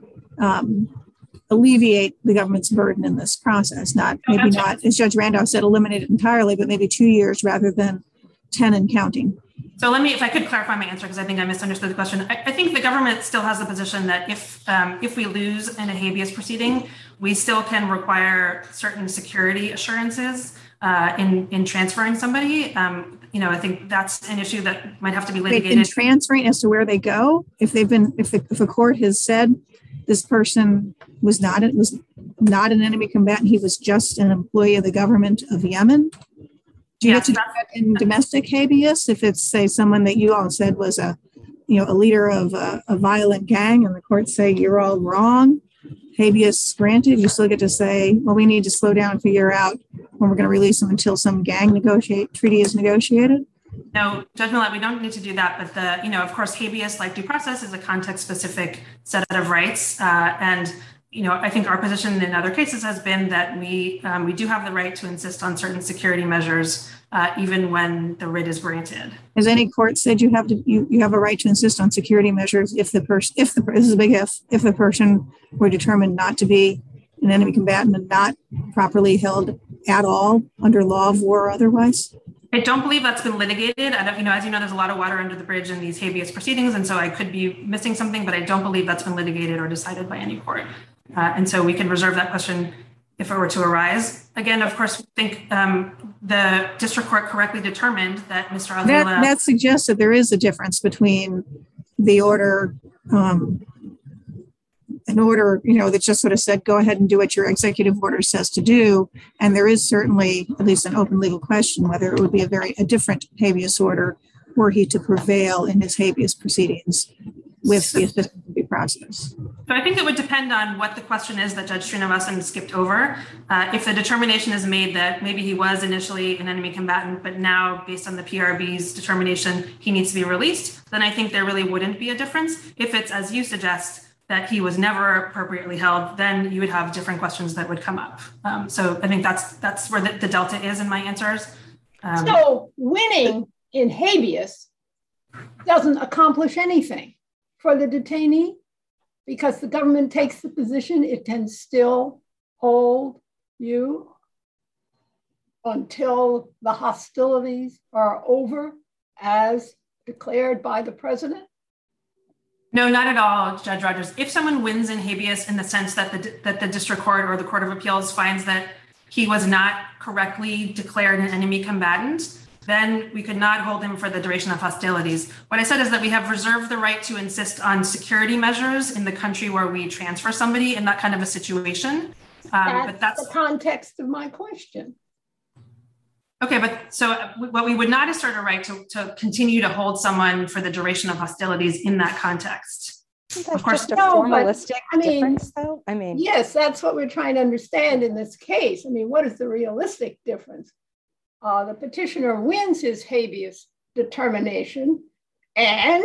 alleviate the government's burden in this process. Maybe not, as Judge Randolph said, eliminate it entirely, but maybe 2 years rather than 10 and counting. So let me, if I could clarify my answer, because I think I misunderstood the question. I think the government still has the position that if we lose in a habeas proceeding, we still can require certain security assurances in transferring somebody. I think that's an issue that might have to be litigated. In transferring as to where they go, if a court has said this person was not an enemy combatant, he was just an employee of the government of Yemen. Do you have to do that in domestic habeas? If it's, say, someone that you all said was a leader of a violent gang, and the courts say you're all wrong, habeas granted, you still get to say, well, we need to slow down and figure out when we're going to release them until some gang treaty is negotiated? No, Judge Millett, we don't need to do that. But of course, habeas, like due process, is a context-specific set of rights. I think our position in other cases has been that we do have the right to insist on certain security measures, even when the writ is granted. Has any court said you have a right to insist on security measures if the person were determined not to be an enemy combatant and not properly held at all under law of war or otherwise? I don't believe that's been litigated. I don't, as you know, there's a lot of water under the bridge in these habeas proceedings, and so I could be missing something, but I don't believe that's been litigated or decided by any court. And so we can reserve that question if it were to arise. Again, of course, I think the district court correctly determined that Mr. Al-Hila... That suggests that there is a difference between the order, an order, that just sort of said, go ahead and do what your executive order says to do. And there is certainly at least an open legal question whether it would be a different habeas order were he to prevail in his habeas proceedings with the assistance of due process. So I think it would depend on what the question is that Judge Srinivasan skipped over. If the determination is made that maybe he was initially an enemy combatant, but now based on the PRB's determination, he needs to be released, then I think there really wouldn't be a difference. If it's, as you suggest, that he was never appropriately held, then you would have different questions that would come up. So I think that's where the delta is in my answers. So winning in habeas doesn't accomplish anything for the detainee, because the government takes the position it can still hold you until the hostilities are over as declared by the president? No, not at all, Judge Rogers. If someone wins in habeas in the sense that the district court or the Court of Appeals finds that he was not correctly declared an enemy combatant, then we could not hold him for the duration of hostilities. What I said is that we have reserved the right to insist on security measures in the country where we transfer somebody in that kind of a situation. But that's the context of my question. Okay, but so what we would not assert a right to continue to hold someone for the duration of hostilities in that context. Of course, just a formalistic difference, though. Yes, that's what we're trying to understand in this case. What is the realistic difference? The petitioner wins his habeas determination and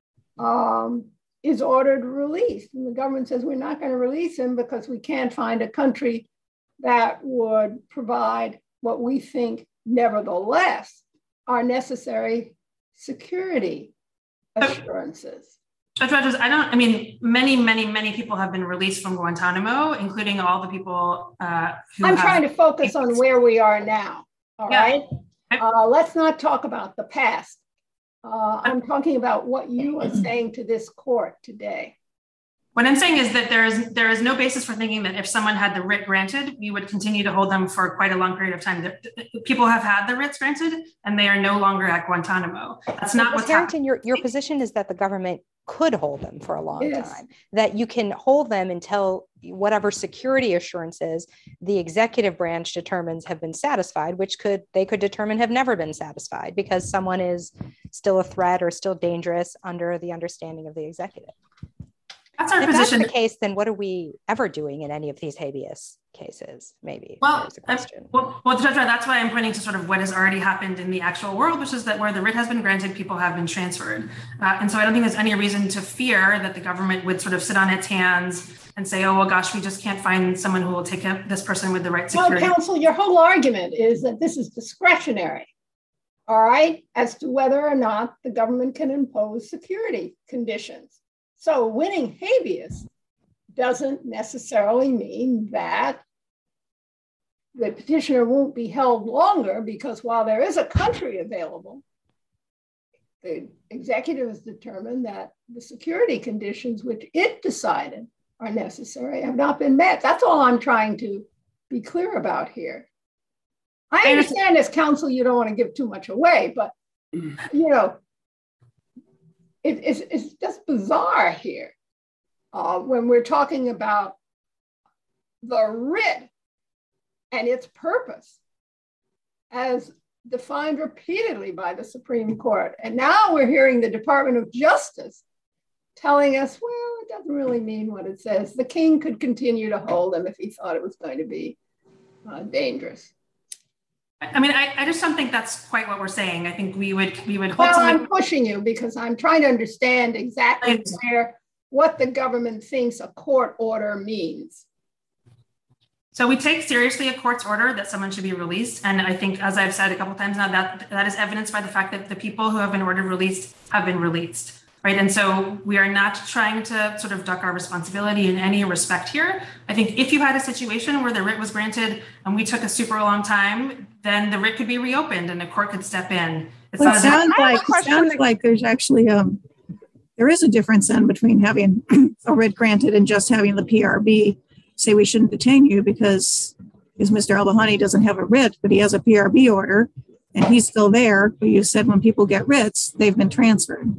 is ordered released. And the government says we're not going to release him because we can't find a country that would provide what we think, nevertheless, are necessary security assurances. Judge Rogers, many people have been released from Guantanamo, including all the people I'm trying to focus on where we are now. All right. Let's not talk about the past. I'm talking about what you are saying to this court today. What I'm saying is that there is no basis for thinking that if someone had the writ granted, we would continue to hold them for quite a long period of time. People have had the writs granted and they are no longer at Guantanamo. That's not what's happening. Your position is that the government could hold them for a long time, that you can hold them until whatever security assurances the executive branch determines have been satisfied, which they could determine have never been satisfied because someone is still a threat or still dangerous under the understanding of the executive. That's our if position. That's the case, then what are we ever doing in any of these habeas cases? Maybe. Well, Judge, that's why I'm pointing to sort of what has already happened in the actual world, which is that where the writ has been granted, people have been transferred. And so I don't think there's any reason to fear that the government would sort of sit on its hands and say, oh, well, gosh, we just can't find someone who will take this person with the right security. Well, counsel, your whole argument is that this is discretionary, all right, as to whether or not the government can impose security conditions. So winning habeas doesn't necessarily mean that the petitioner won't be held longer, because while there is a country available, the executive has determined that the security conditions which it decided are necessary have not been met. That's all I'm trying to be clear about here. I understand as counsel you don't want to give too much away, but you know, it's just bizarre here when we're talking about the writ and its purpose as defined repeatedly by the Supreme Court. And now we're hearing the Department of Justice telling us, well, it doesn't really mean what it says. The king could continue to hold them if he thought it was going to be dangerous. I mean, I just don't think that's quite what we're saying. I think we would hold. Well, I'm pushing you because I'm trying to understand exactly what the government thinks a court order means. So we take seriously a court's order that someone should be released. And I think, as I've said a couple of times now, that is evidenced by the fact that the people who have been ordered released have been released. Right. And so we are not trying to sort of duck our responsibility in any respect here. I think if you had a situation where the writ was granted and we took a super long time, then the writ could be reopened and the court could step in. It sounds like there's actually there is a difference then between having a writ granted and just having the PRB say we shouldn't detain you because Mr. Al-Bahani doesn't have a writ, but he has a PRB order and he's still there. But you said when people get writs, they've been transferred.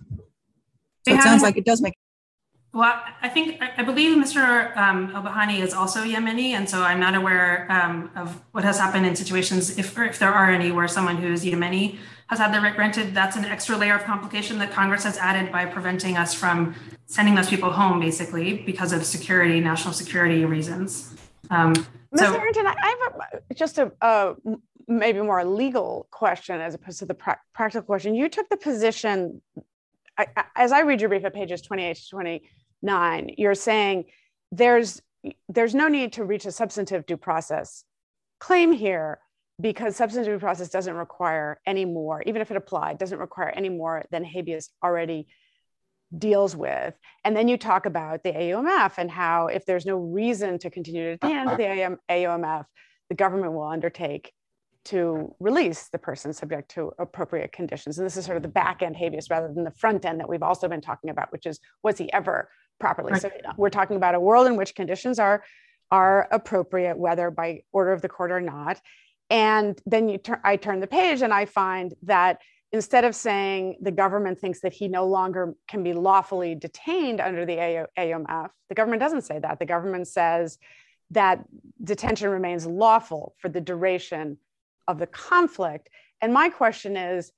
So it sounds like it does make. Well, I believe Mr. Al-Bahani is also Yemeni, and so I'm not aware of what has happened in situations, if there are any, where someone who is Yemeni has had their writ granted. That's an extra layer of complication that Congress has added by preventing us from sending those people home, basically, because of security, national security reasons. Mr. Harrington, I have just a maybe more legal question as opposed to the practical question. You took the position, as I read your brief at pages 28 to 29, you're saying there's no need to reach a substantive due process claim here because substantive due process doesn't require any more, even if it applied, doesn't require any more than habeas already deals with. And then you talk about the AUMF and how if there's no reason to continue to detain the AUMF, the government will undertake to release the person subject to appropriate conditions. And this is sort of the back end habeas rather than the front end that we've also been talking about, which is, was he ever properly? Right. So we're talking about a world in which conditions are appropriate, whether by order of the court or not. And then I turn the page and I find that instead of saying the government thinks that he no longer can be lawfully detained under the AUMF, the government doesn't say that. The government says that detention remains lawful for the duration of the conflict. And my question is,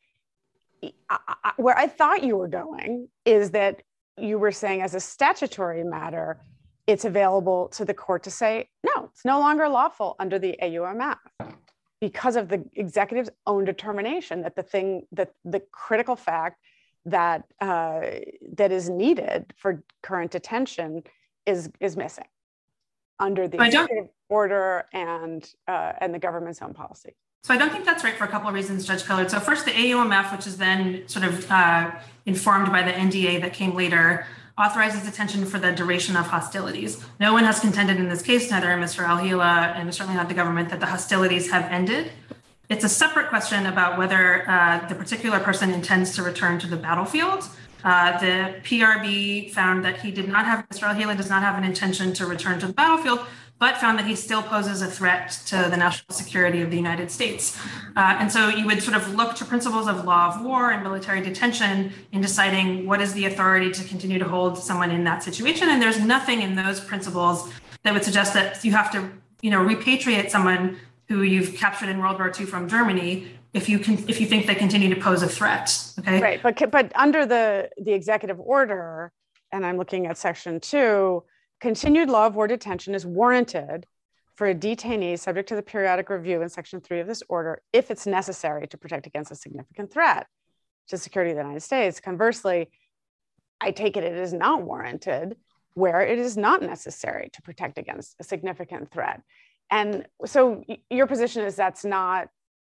where I thought you were going is that you were saying as a statutory matter, it's available to the court to say, no, it's no longer lawful under the AUMF because of the executive's own determination that the critical fact that that is needed for current detention is missing under the executive order and the government's own policy. So I don't think that's right for a couple of reasons, Judge Pillard. So first, the AUMF, which is then sort of informed by the NDA that came later, authorizes detention for the duration of hostilities. No one has contended in this case, neither Mr. Al-Hila and certainly not the government, that the hostilities have ended. It's a separate question about whether the particular person intends to return to the battlefield. The PRB found that Mr. Al-Hila does not have an intention to return to the battlefield, but found that he still poses a threat to the national security of the United States. And so you would sort of look to principles of law of war and military detention in deciding what is the authority to continue to hold someone in that situation. And there's nothing in those principles that would suggest that you have to, repatriate someone who you've captured in World War II from Germany if you think they continue to pose a threat. Okay. Right, but under the executive order, and I'm looking at section 2. Continued law of war detention is warranted for a detainee subject to the periodic review in section 3 of this order if it's necessary to protect against a significant threat to the security of the United States. Conversely, I take it is not warranted where it is not necessary to protect against a significant threat. And so your position is that's not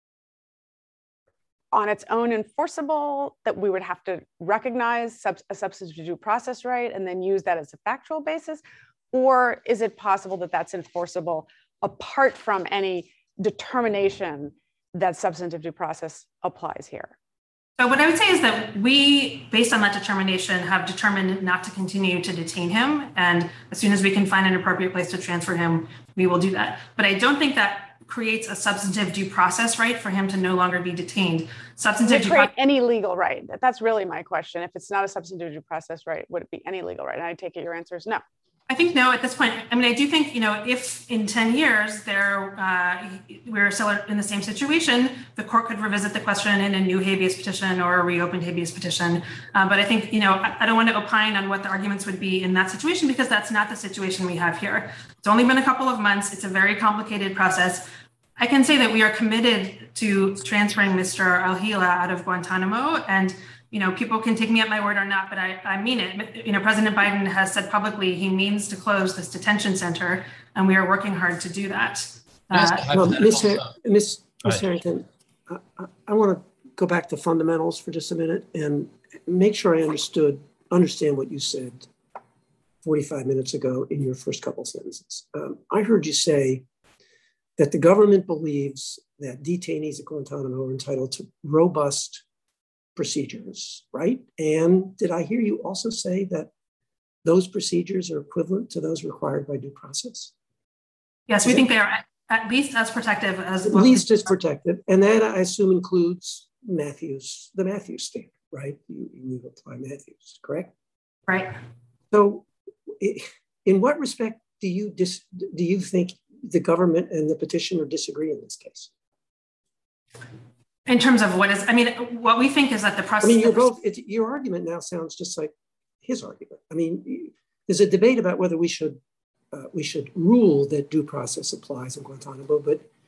on its own enforceable, that we would have to recognize a substantive due process right and then use that as a factual basis? Or is it possible that that's enforceable apart from any determination that substantive due process applies here? So what I would say is that we, based on that determination, have determined not to continue to detain him. And as soon as we can find an appropriate place to transfer him, we will do that. But I don't think that creates a substantive due process right for him to no longer be detained. Substantive due process. Any legal right? That's really my question. If it's not a substantive due process right, would it be any legal right? And I take it your answer is no. I think no at this point. I mean, I do think, if in 10 years we're still in the same situation, the court could revisit the question in a new habeas petition or a reopened habeas petition. But I think, I don't want to opine on what the arguments would be in that situation because that's not the situation we have here. It's only been a couple of months. It's a very complicated process. I can say that we are committed to transferring Mr. Al-Hila out of Guantanamo, and people can take me at my word or not, but I mean it. President Biden has said publicly he means to close this detention center, and we are working hard to do that. Ms. Harrington, I want to go back to fundamentals for just a minute and make sure I understand what you said 45 minutes ago in your first couple sentences. I heard you say that the government believes that detainees at Guantanamo are entitled to robust procedures, right? And did I hear you also say that those procedures are equivalent to those required by due process? Yes, we think they are at least as protective as— At least as protective. And that, I assume, includes the Matthews standard, right? You apply Matthews, correct? Right. So in what respect do you think the government and the petitioner disagree in this case? In terms of what we think is that the process— your argument now sounds just like his argument. I mean, there's a debate about whether we should rule that due process applies in Guantanamo,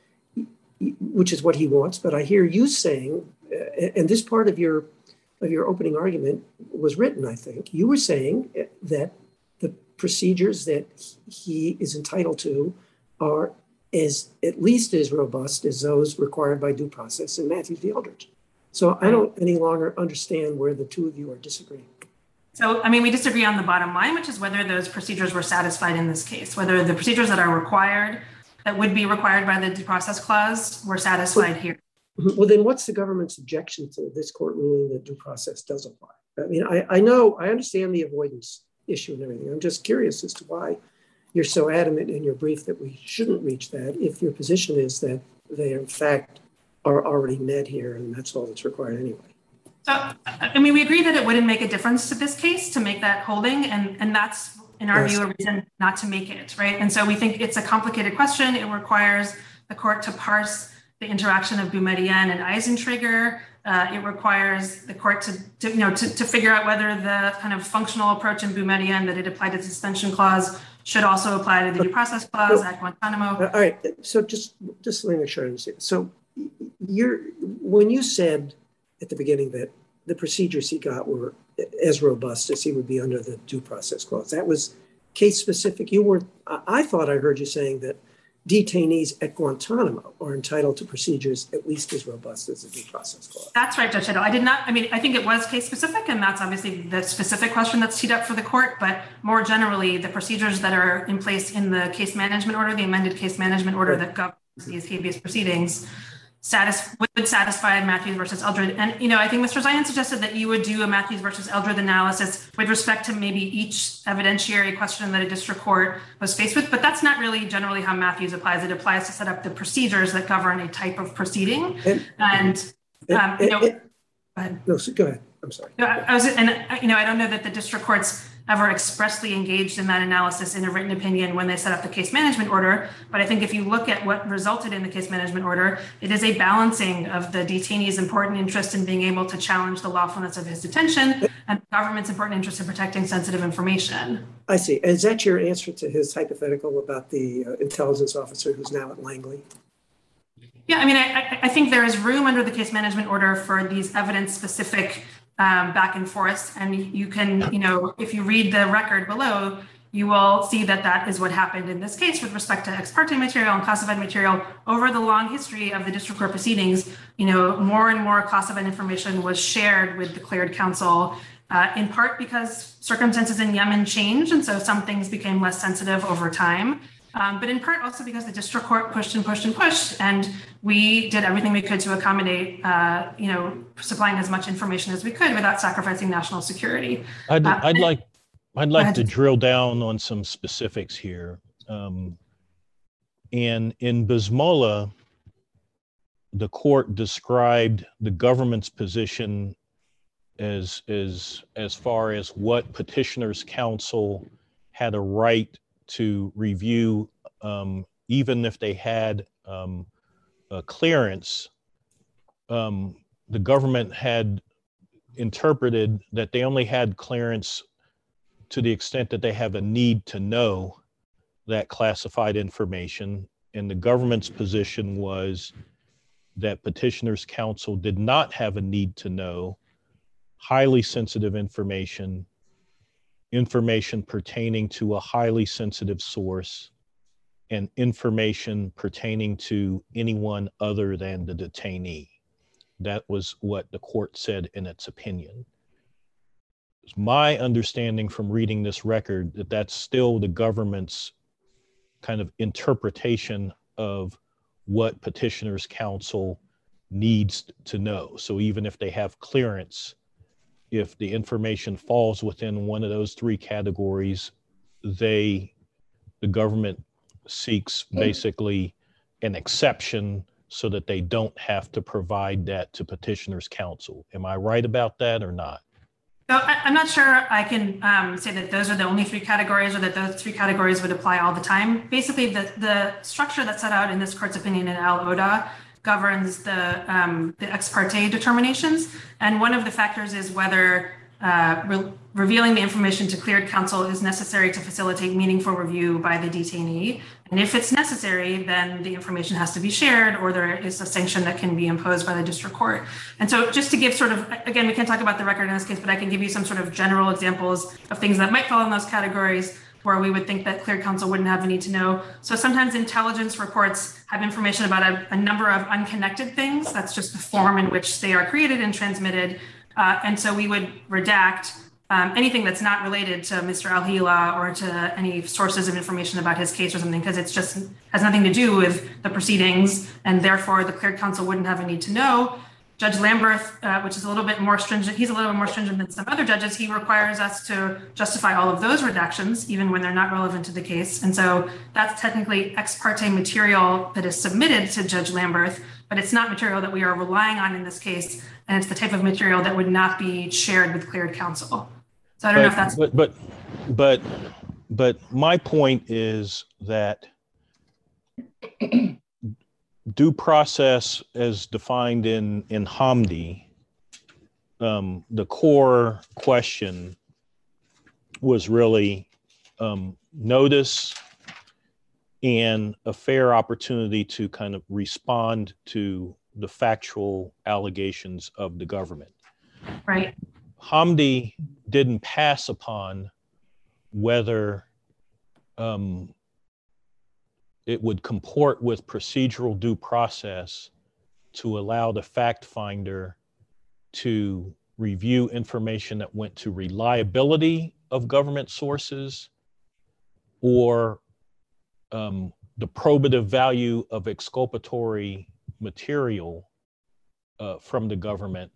which is what he wants. But I hear you saying, and this part of your opening argument was written, I think, you were saying that the procedures that he is entitled to are at least as robust as those required by due process in Matthews v. Eldridge. So I don't any longer understand where the two of you are disagreeing. So, we disagree on the bottom line, which is whether those procedures were satisfied in this case, whether the procedures that are required, that would be required by the due process clause, were satisfied here. Well, then what's the government's objection to this court ruling that due process does apply? I understand the avoidance issue and everything. I'm just curious as to why you're so adamant in your brief that we shouldn't reach that if your position is that they, in fact, are already met here and that's all that's required anyway. So, we agree that it wouldn't make a difference to this case to make that holding, and that's, in our view, a reason not to make it, right? And so we think it's a complicated question. It requires the court to parse the interaction of Boumediene and Eisentrager. It requires the court to figure out whether the kind of functional approach in Boumediene that it applied to the suspension clause should also apply to the due process clause at Guantanamo. All right. So just let me make sure I understand. So when you said at the beginning that the procedures he got were as robust as he would be under the due process clause, that was case specific. I thought I heard you saying that detainees at Guantanamo are entitled to procedures at least as robust as the due process clause. That's right, Judge Hedl. I did not, I think it was case specific, and that's obviously the specific question that's teed up for the court, but more generally, the procedures that are in place in the case management order, the amended case management order that governs these habeas proceedings, would satisfy Matthews versus Eldred. And, I think Mr. Zion suggested that you would do a Matthews versus Eldred analysis with respect to maybe each evidentiary question that a district court was faced with, but that's not really generally how Matthews applies. It applies to set up the procedures that govern a type of proceeding. Go ahead. I'm sorry. I don't know that the district courts ever expressly engaged in that analysis in a written opinion when they set up the case management order. But I think if you look at what resulted in the case management order, it is a balancing of the detainee's important interest in being able to challenge the lawfulness of his detention and the government's important interest in protecting sensitive information. I see. Is that your answer to his hypothetical about the intelligence officer who's now at Langley? Yeah, I think there is room under the case management order for these evidence-specific back and forth. And you can, if you read the record below, you will see that that is what happened in this case with respect to ex parte material and classified material. Over the long history of the district court proceedings, more and more classified information was shared with declared counsel, in part because circumstances in Yemen changed. And so some things became less sensitive over time. but in part also because the district court pushed and pushed and pushed, and we did everything we could to accommodate, supplying as much information as we could without sacrificing national security. I'd like to drill down on some specifics here. And in Bismola, the court described the government's position as far as what petitioner's counsel had a right to review, even if they had a clearance. The government had interpreted that they only had clearance to the extent that they have a need to know that classified information. And the government's position was that petitioner's counsel did not have a need to know highly sensitive information pertaining to a highly sensitive source, and information pertaining to anyone other than the detainee. That was what the court said in its opinion. It's my understanding from reading this record that that's still the government's kind of interpretation of what petitioner's counsel needs to know. So even if they have clearance, if the information falls within one of those three categories, the government seeks basically an exception so that they don't have to provide that to petitioner's counsel. Am I right about that or not? So I'm not sure I can say that those are the only three categories, or that those three categories would apply all the time. Basically, the structure that's set out in this court's opinion in Al Oda governs the ex parte determinations. And one of the factors is whether revealing the information to cleared counsel is necessary to facilitate meaningful review by the detainee. And if it's necessary, then the information has to be shared, or there is a sanction that can be imposed by the district court. And so just to give sort of, again, we can't talk about the record in this case, but I can give you some sort of general examples of things that might fall in those categories where we would think that cleared counsel wouldn't have a need to know. So sometimes intelligence reports have information about a number of unconnected things. That's just the form in which they are created and transmitted. And so we would redact anything that's not related to Mr. Al-Hila or to any sources of information about his case or something, because it's just has nothing to do with the proceedings, and therefore the cleared counsel wouldn't have a need to know. Judge Lamberth, which is a little bit more stringent, he's a little bit more stringent than some other judges. He requires us to justify all of those redactions, even when they're not relevant to the case. And so that's technically ex parte material that is submitted to Judge Lamberth, but it's not material that we are relying on in this case. And it's the type of material that would not be shared with cleared counsel. So I don't know if that's. But my point is that due process as defined in Hamdi, the core question was really notice and a fair opportunity to kind of respond to the factual allegations of the government. Right. Hamdi didn't pass upon whether it would comport with procedural due process to allow the fact finder to review information that went to reliability of government sources, or the probative value of exculpatory material from the government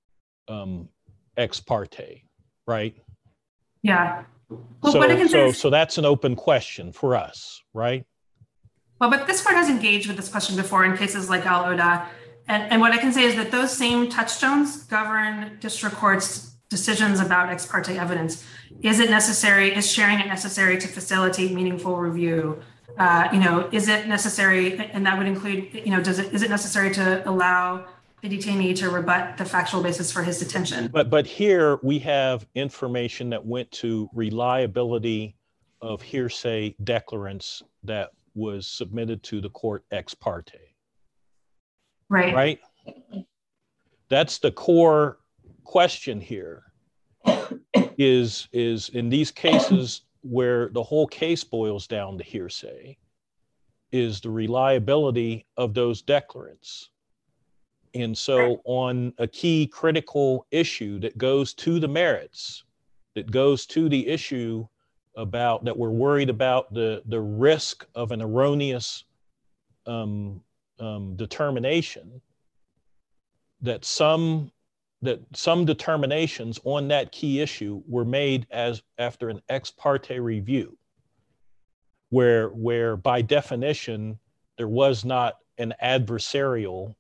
ex parte, right? Yeah. Well, so that's an open question for us, right? Well, but this court has engaged with this question before in cases like Al Oda. And what I can say is that those same touchstones govern district courts' decisions about ex parte evidence. Is it necessary? Is sharing it necessary to facilitate meaningful review? Is it necessary? And that would include, is it necessary to allow the detainee to rebut the factual basis for his detention? But here we have information that went to reliability of hearsay declarants that was submitted to the court ex parte. Right. Right? That's the core question here. Is in these cases where the whole case boils down to hearsay, is the reliability of those declarants. And so on a key critical issue that goes to the merits, that goes to the issue that we're worried about the risk of an erroneous determination, that some determinations on that key issue were made after an ex parte review, where by definition there was not an adversarial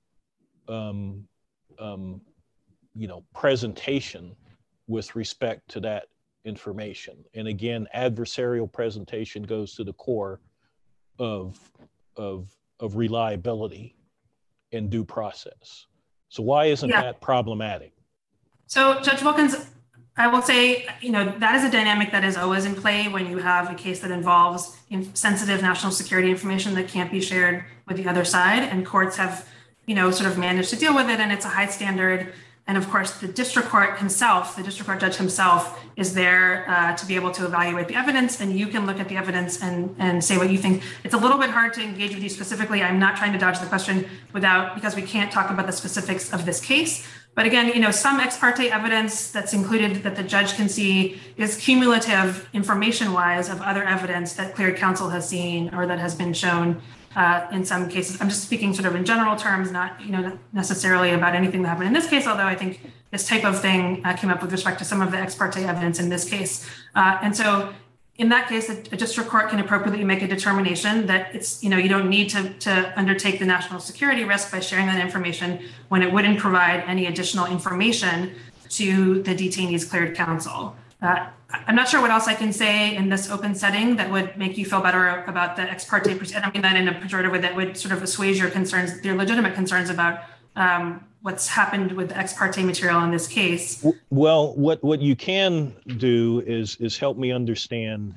presentation with respect to that information. And again, adversarial presentation goes to the core of reliability and due process. So why isn't that problematic? So Judge Wilkins, I will say, that is a dynamic that is always in play when you have a case that involves sensitive national security information that can't be shared with the other side. And courts have, sort of managed to deal with it, and it's a high standard. And of course, the district court judge himself is there to be able to evaluate the evidence, and you can look at the evidence and say what you think. It's a little bit hard to engage with you specifically. I'm not trying to dodge the question because we can't talk about the specifics of this case. But again, some ex parte evidence that's included that the judge can see is cumulative information-wise of other evidence that cleared counsel has seen or that has been shown in some cases. I'm just speaking sort of in general terms, not necessarily about anything that happened in this case, although I think this type of thing came up with respect to some of the ex parte evidence in this case. And so in that case, a district court can appropriately make a determination that it's, you don't need to undertake the national security risk by sharing that information when it wouldn't provide any additional information to the detainee's cleared counsel. I'm not sure what else I can say in this open setting that would make you feel better about the ex parte. I don't mean that in a pejorative way, that would sort of assuage your concerns, your legitimate concerns about what's happened with the ex parte material in this case. Well, what you can do is help me understand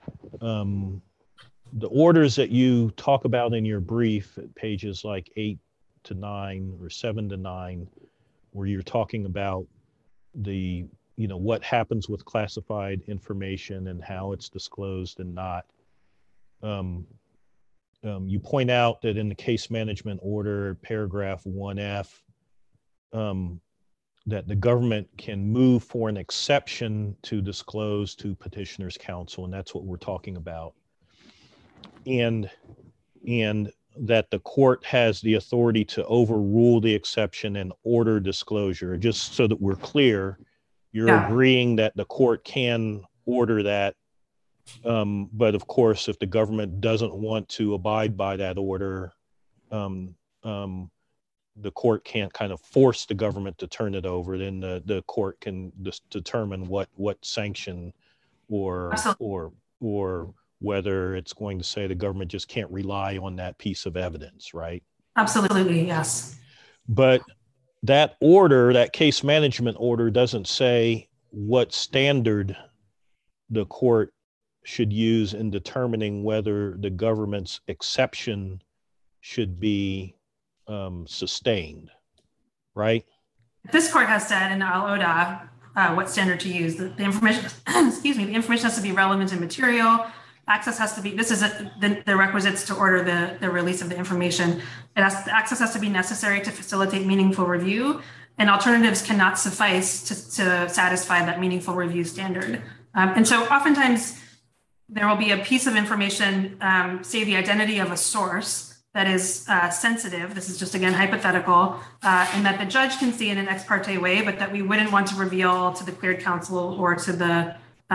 the orders that you talk about in your brief at pages like 8 to 9 or 7 to 9, where you're talking about the what happens with classified information and how it's disclosed and not. You point out that in the case management order, paragraph 1F, that the government can move for an exception to disclose to petitioner's counsel, and that's what we're talking about. And that the court has the authority to overrule the exception and order disclosure. Just so that we're clear, you're agreeing that the court can order that, but of course, if the government doesn't want to abide by that order, the court can't kind of force the government to turn it over. Then the court can just determine what sanction or whether it's going to say the government just can't rely on that piece of evidence, right? Absolutely, yes. But that order, that case management order, doesn't say what standard the court should use in determining whether the government's exception should be sustained, right? This court has said in Al-Oda what standard to use. The information, the information has to be relevant and material. Access has to be, this is the requisites to order the release of the information. The access has to be necessary to facilitate meaningful review, and alternatives cannot suffice to satisfy that meaningful review standard. And so oftentimes there will be a piece of information, say the identity of a source that is sensitive. This is just, again, hypothetical, and that the judge can see in an ex parte way, but that we wouldn't want to reveal to the cleared counsel or to the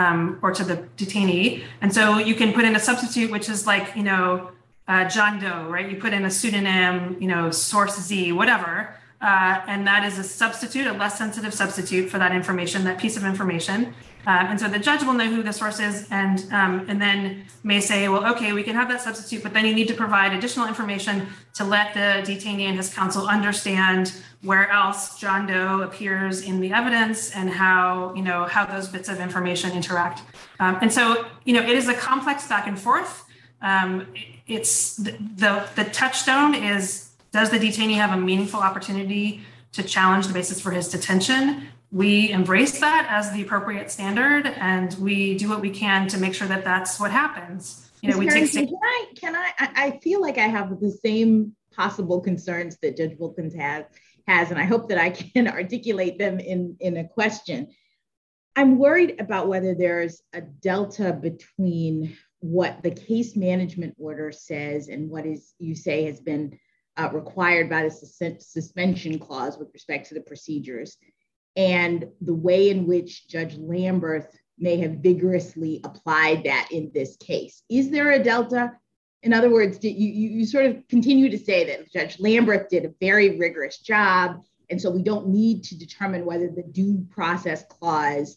detainee. And so you can put in a substitute, which is like, John Doe, right? You put in a pseudonym, source Z, whatever. And that is a substitute, a less sensitive substitute for that information, that piece of information. And so the judge will know who the source is and then may say, well, okay, we can have that substitute, but then you need to provide additional information to let the detainee and his counsel understand where else John Doe appears in the evidence and how those bits of information interact. And so, it is a complex back and forth. It's the touchstone is, does the detainee have a meaningful opportunity to challenge the basis for his detention? We embrace that as the appropriate standard, and we do what we can to make sure that that's what happens. We take. I feel like I have the same possible concerns that Judge Wilkins has, and I hope that I can articulate them in a question. I'm worried about whether there's a delta between what the case management order says and what is you say has been required by the suspension clause with respect to the procedures, and the way in which Judge Lamberth may have vigorously applied that in this case. Is there a delta? In other words, you sort of continue to say that Judge Lamberth did a very rigorous job, and so we don't need to determine whether the due process clause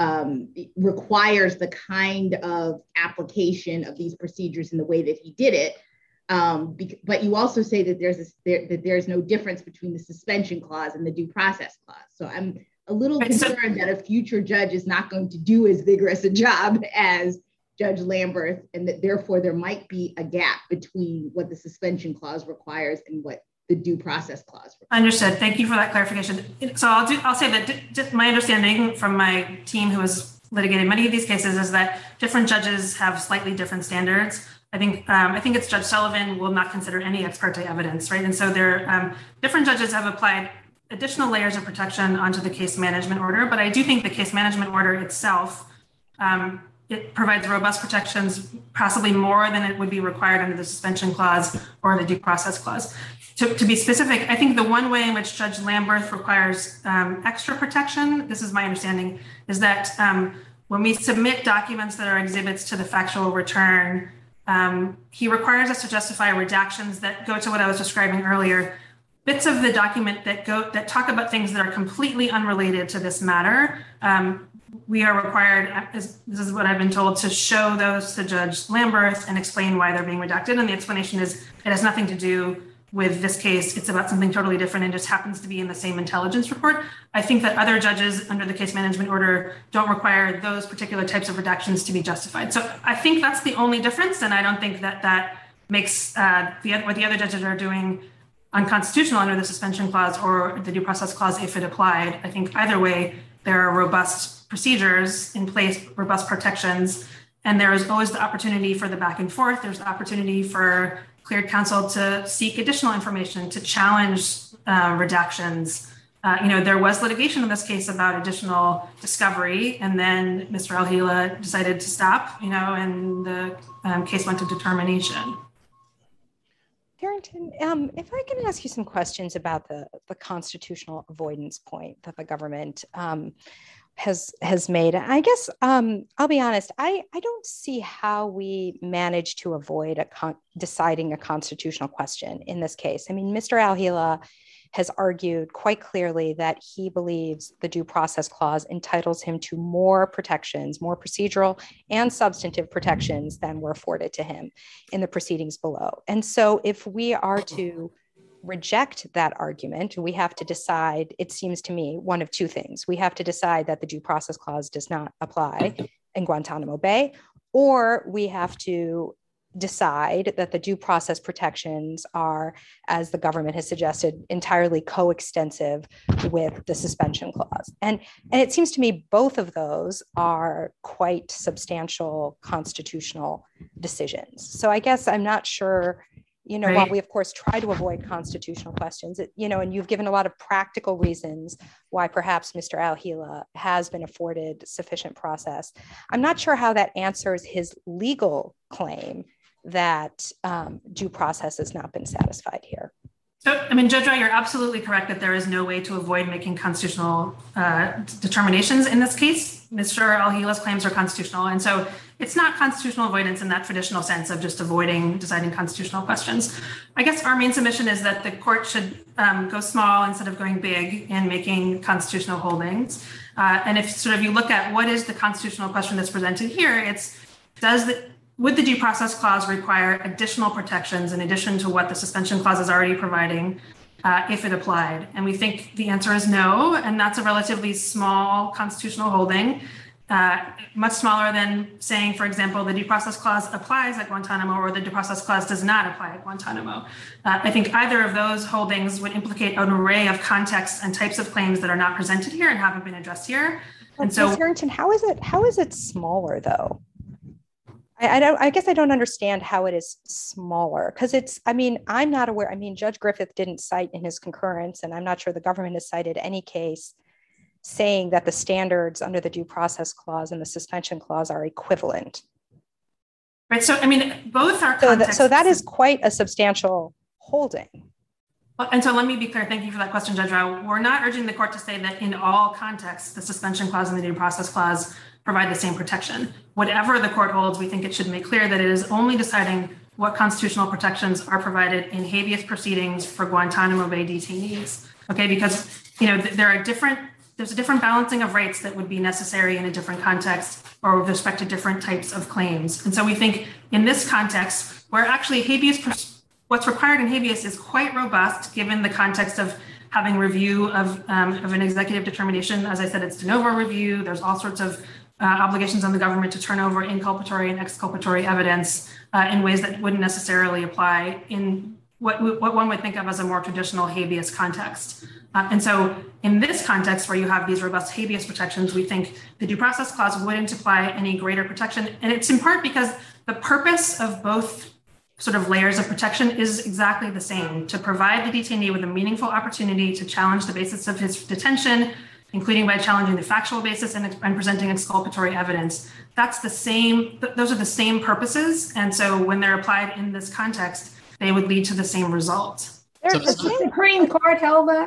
requires the kind of application of these procedures in the way that he did it. But you also say that there's no difference between the suspension clause and the due process clause. So I'm a little concerned that a future judge is not going to do as vigorous a job as Judge Lamberth, and that therefore there might be a gap between what the suspension clause requires and what the due process clause requires. Understood. Thank you for that clarification. So I'll say that just my understanding from my team who has litigated many of these cases is that different judges have slightly different standards. I think it's Judge Sullivan will not consider any ex parte evidence, right? And so different judges have applied additional layers of protection onto the case management order, but I do think the case management order itself, it provides robust protections, possibly more than it would be required under the suspension clause or the due process clause. To be specific, I think the one way in which Judge Lamberth requires extra protection, this is my understanding, is that when we submit documents that are exhibits to the factual return, he requires us to justify redactions that go to what I was describing earlier, bits of the document that talk about things that are completely unrelated to this matter. We are required, this is what I've been told, to show those to Judge Lamberth and explain why they're being redacted. And the explanation is it has nothing to do with this case. It's about something totally different and just happens to be in the same intelligence report. I think that other judges under the case management order don't require those particular types of redactions to be justified. So I think that's the only difference. And I don't think that makes what the other judges are doing unconstitutional under the suspension clause or the due process clause if it applied. I think either way, there are robust procedures in place, robust protections, and there is always the opportunity for the back and forth. There's the opportunity for cleared counsel to seek additional information, to challenge redactions. There was litigation in this case about additional discovery, and then Mr. Al-Hila decided to stop, and the case went to determination. Harrington, if I can ask you some questions about the constitutional avoidance point that the government has made. I guess I'll be honest, I don't see how we manage to avoid deciding a constitutional question in this case. I mean, Mr. Al-Hila has argued quite clearly that he believes the due process clause entitles him to more protections, more procedural and substantive protections than were afforded to him in the proceedings below. And so if we are to reject that argument, we have to decide, it seems to me, one of two things. We have to decide that the due process clause does not apply in Guantanamo Bay, or we have to decide that the due process protections are, as the government has suggested, entirely coextensive with the suspension clause. And it seems to me both of those are quite substantial constitutional decisions. So I guess I'm not sure, while we of course try to avoid constitutional questions, and you've given a lot of practical reasons why perhaps Mr. Al-Hila has been afforded sufficient process, I'm not sure how that answers his legal claim that due process has not been satisfied here. So, Judge Rao, you're absolutely correct that there is no way to avoid making constitutional determinations in this case. Mr. Al-Hila's claims are constitutional, and so it's not constitutional avoidance in that traditional sense of just avoiding deciding constitutional questions. I guess our main submission is that the court should go small instead of going big in making constitutional holdings. And if you look at what is the constitutional question that's presented here, would the due process clause require additional protections in addition to what the suspension clause is already providing if it applied? And we think the answer is no, and that's a relatively small constitutional holding, much smaller than saying, for example, the due process clause applies at Guantanamo or the due process clause does not apply at Guantanamo. I think either of those holdings would implicate an array of contexts and types of claims that are not presented here and haven't been addressed here. And so, Ms. Harrington, how is it smaller though? I guess I don't understand how it is smaller because I'm not aware. Judge Griffith didn't cite in his concurrence, and I'm not sure the government has cited any case saying that the standards under the due process clause and the suspension clause are equivalent. Right. So, I mean, both are. So that is quite a substantial holding. And so let me be clear. Thank you for that question, Judge Rao. We're not urging the court to say that in all contexts, the suspension clause and the due process clause provide the same protection. Whatever the court holds, we think it should make clear that it is only deciding what constitutional protections are provided in habeas proceedings for Guantanamo Bay detainees. Okay, because there's a different balancing of rights that would be necessary in a different context or with respect to different types of claims. And so we think in this context, where actually what's required in habeas is quite robust, given the context of having review of an executive determination. As I said, it's de novo review. There's all sorts of obligations on the government to turn over inculpatory and exculpatory evidence in ways that wouldn't necessarily apply in what one would think of as a more traditional habeas context. And so in this context, where you have these robust habeas protections, we think the due process clause wouldn't apply any greater protection. And it's in part because the purpose of both sort of layers of protection is exactly the same: to provide the detainee with a meaningful opportunity to challenge the basis of his detention, including by challenging the factual basis and presenting exculpatory evidence. That's the same, those are the same purposes. And so when they're applied in this context, they would lead to the same result. The Supreme Court held that?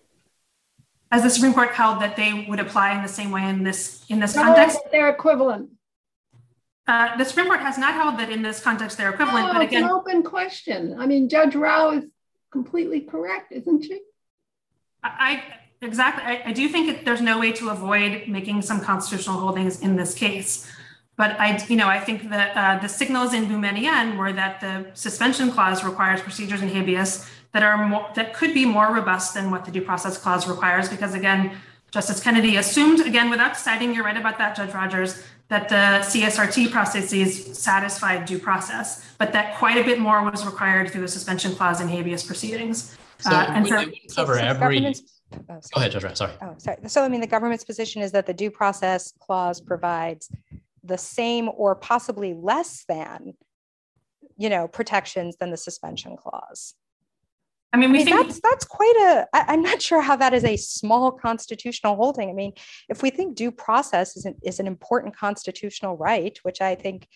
As the Supreme Court held that they would apply in the same way in this context. They're equivalent. The Supreme Court has not held that in this context they're equivalent, but again— it's an open question. I mean, Judge Rao is completely correct, isn't she? Exactly. I do think there's no way to avoid making some constitutional holdings in this case. But I think that the signals in Boumediene were that the suspension clause requires procedures in habeas that could be more robust than what the due process clause requires, because again, Justice Kennedy assumed, again, without citing, you're right about that, Judge Rogers, that the CSRT processes satisfied due process, but that quite a bit more was required through the suspension clause in habeas proceedings. Go ahead, Judge Rao, sorry. Oh, sorry. So, I mean, the government's position is that the due process clause provides the same or possibly less than, protections than the suspension clause. I mean, that's quite I'm not sure how that is a small constitutional holding. I mean, if we think due process is an important constitutional right, which I think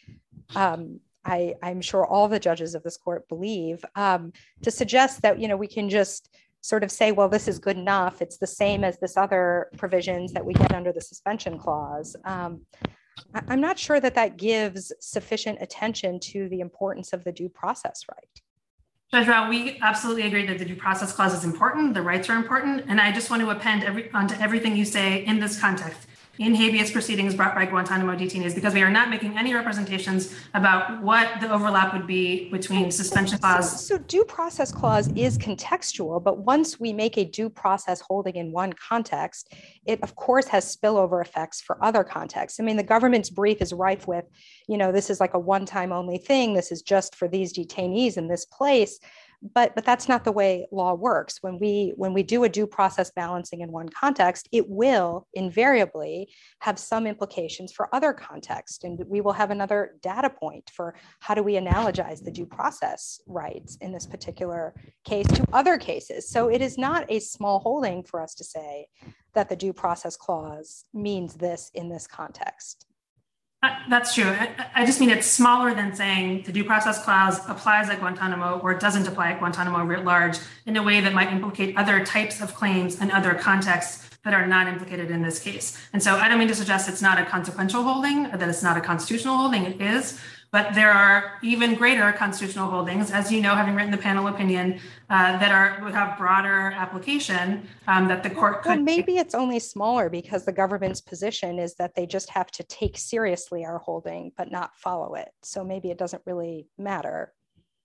I'm sure all the judges of this court believe, to suggest that, we can just sort of say, well, this is good enough, it's the same as this other provisions that we get under the suspension clause. I'm not sure that gives sufficient attention to the importance of the due process right. Judge Rao, we absolutely agree that the due process clause is important, the rights are important, and I just want to append onto everything you say in this context, in habeas proceedings brought by Guantanamo detainees, because we are not making any representations about what the overlap would be between suspension clause. So due process clause is contextual, but once we make a due process holding in one context, it of course has spillover effects for other contexts. I mean, the government's brief is rife with, this is like a one-time only thing. This is just for these detainees in this place. But that's not the way law works. When we do a due process balancing in one context, it will invariably have some implications for other contexts. And we will have another data point for how do we analogize the due process rights in this particular case to other cases. So it is not a small holding for us to say that the due process clause means this in this context. That's true. I just mean it's smaller than saying the due process clause applies at Guantanamo or it doesn't apply at Guantanamo writ large in a way that might implicate other types of claims and other contexts that are not implicated in this case. And so I don't mean to suggest it's not a consequential holding, that it's not a constitutional holding, it is, but there are even greater constitutional holdings, as you know, having written the panel opinion, that would have broader application that the court could. Well, maybe it's only smaller because the government's position is that they just have to take seriously our holding, but not follow it. So maybe it doesn't really matter.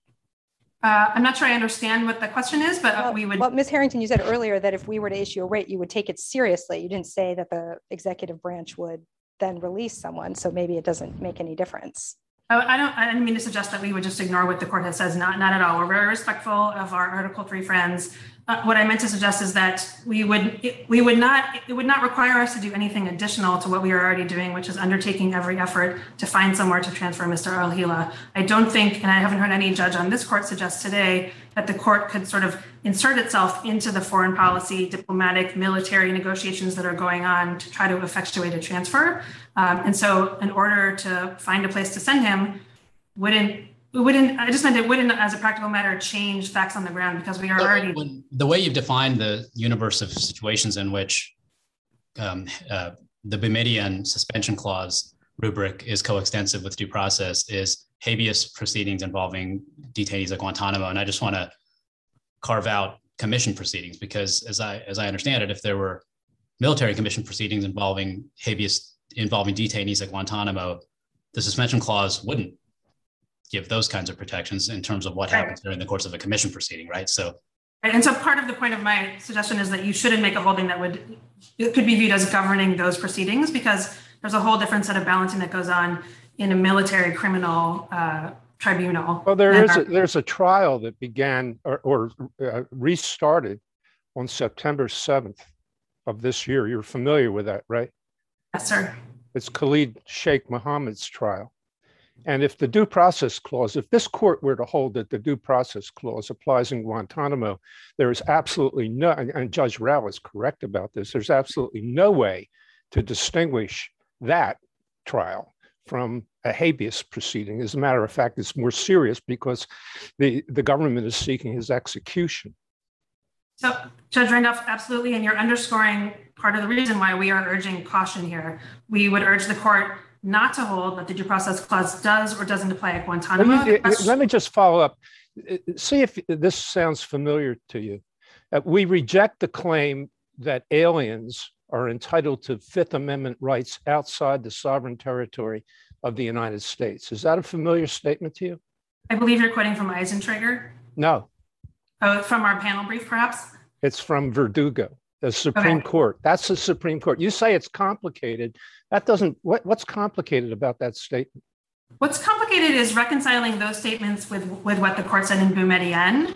I'm not sure I understand what the question is, but we would. Well, Ms. Harrington, you said earlier that if we were to issue a writ, you would take it seriously. You didn't say that the executive branch would then release someone. So maybe it doesn't make any difference. I didn't mean to suggest that we would just ignore what the court has said. Not at all. We're very respectful of our Article 3 friends. What I meant to suggest is that it would not require us to do anything additional to what we are already doing, which is undertaking every effort to find somewhere to transfer Mr. Al-Hila. I don't think, and I haven't heard any judge on this court suggest today, that the court could sort of insert itself into the foreign policy, diplomatic, military negotiations that are going on to try to effectuate a transfer. And so in order to find a place to send him, I just meant it wouldn't, as a practical matter, change facts on the ground because we are already. The way you've defined the universe of situations in which the Boumediene suspension clause rubric is coextensive with due process is habeas proceedings involving detainees at Guantanamo. And I just want to carve out commission proceedings because as I understand it, if there were military commission proceedings involving detainees at Guantanamo, the suspension clause wouldn't give those kinds of protections in terms of what happens during the course of a commission proceeding, right? And so part of the point of my suggestion is that you shouldn't make a holding that could be viewed as governing those proceedings because there's a whole different set of balancing that goes on in a military criminal tribunal. Well, there's a trial that began or restarted on September 7th of this year. You're familiar with that, right? Yes, sir. It's Khalid Sheikh Mohammed's trial. And if the due process clause, if this court were to hold that the due process clause applies in Guantanamo, there is absolutely no, and Judge Rao is correct about this, there's absolutely no way to distinguish that trial from a habeas proceeding. As a matter of fact, it's more serious because the government is seeking his execution. So Judge Randolph, absolutely, and you're underscoring part of the reason why we are urging caution here. We would urge the court not to hold that the due process clause does or doesn't apply at Guantanamo. Let me just follow up. See if this sounds familiar to you. We reject the claim that aliens are entitled to Fifth Amendment rights outside the sovereign territory of the United States. Is that a familiar statement to you? I believe you're quoting from Eisentrager. No. Oh, from our panel brief, perhaps? It's from Verdugo, the Supreme Court. That's the Supreme Court. You say it's complicated. That doesn't, what's complicated about that statement? What's complicated is reconciling those statements with what the court said in Boumediene.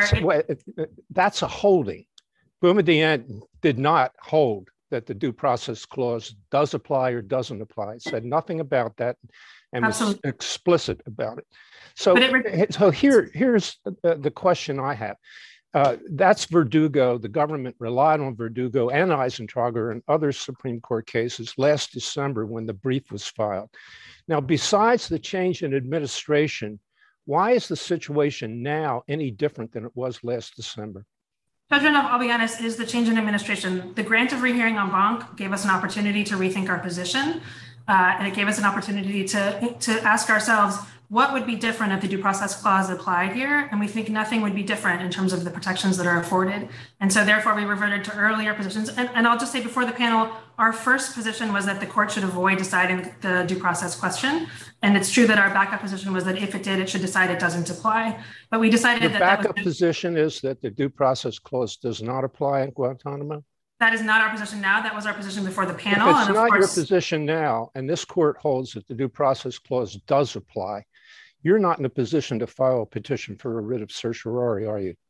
That's a holding. Boumediene did not hold that the due process clause does apply or doesn't apply. It said nothing about that and was explicit about it. So here's the question I have. That's Verdugo. The government relied on Verdugo and Eisentrager and other Supreme Court cases last December when the brief was filed. Now, besides the change in administration, why is the situation now any different than it was last December? Judge Randolph, I'll be honest, is the change in administration. The grant of rehearing en banc gave us an opportunity to rethink our position, and it gave us an opportunity to ask ourselves, what would be different if the due process clause applied here? And we think nothing would be different in terms of the protections that are afforded. And so therefore we reverted to earlier positions. And I'll just say before the panel, our first position was that the court should avoid deciding the due process question. And it's true that our backup position was that if it did, it should decide it doesn't apply. But we decided the backup position is that the due process clause does not apply in Guantanamo? That is not our position now. That was our position before the panel. If it's not your position now, and this court holds that the due process clause does apply, you're not in a position to file a petition for a writ of certiorari, are you?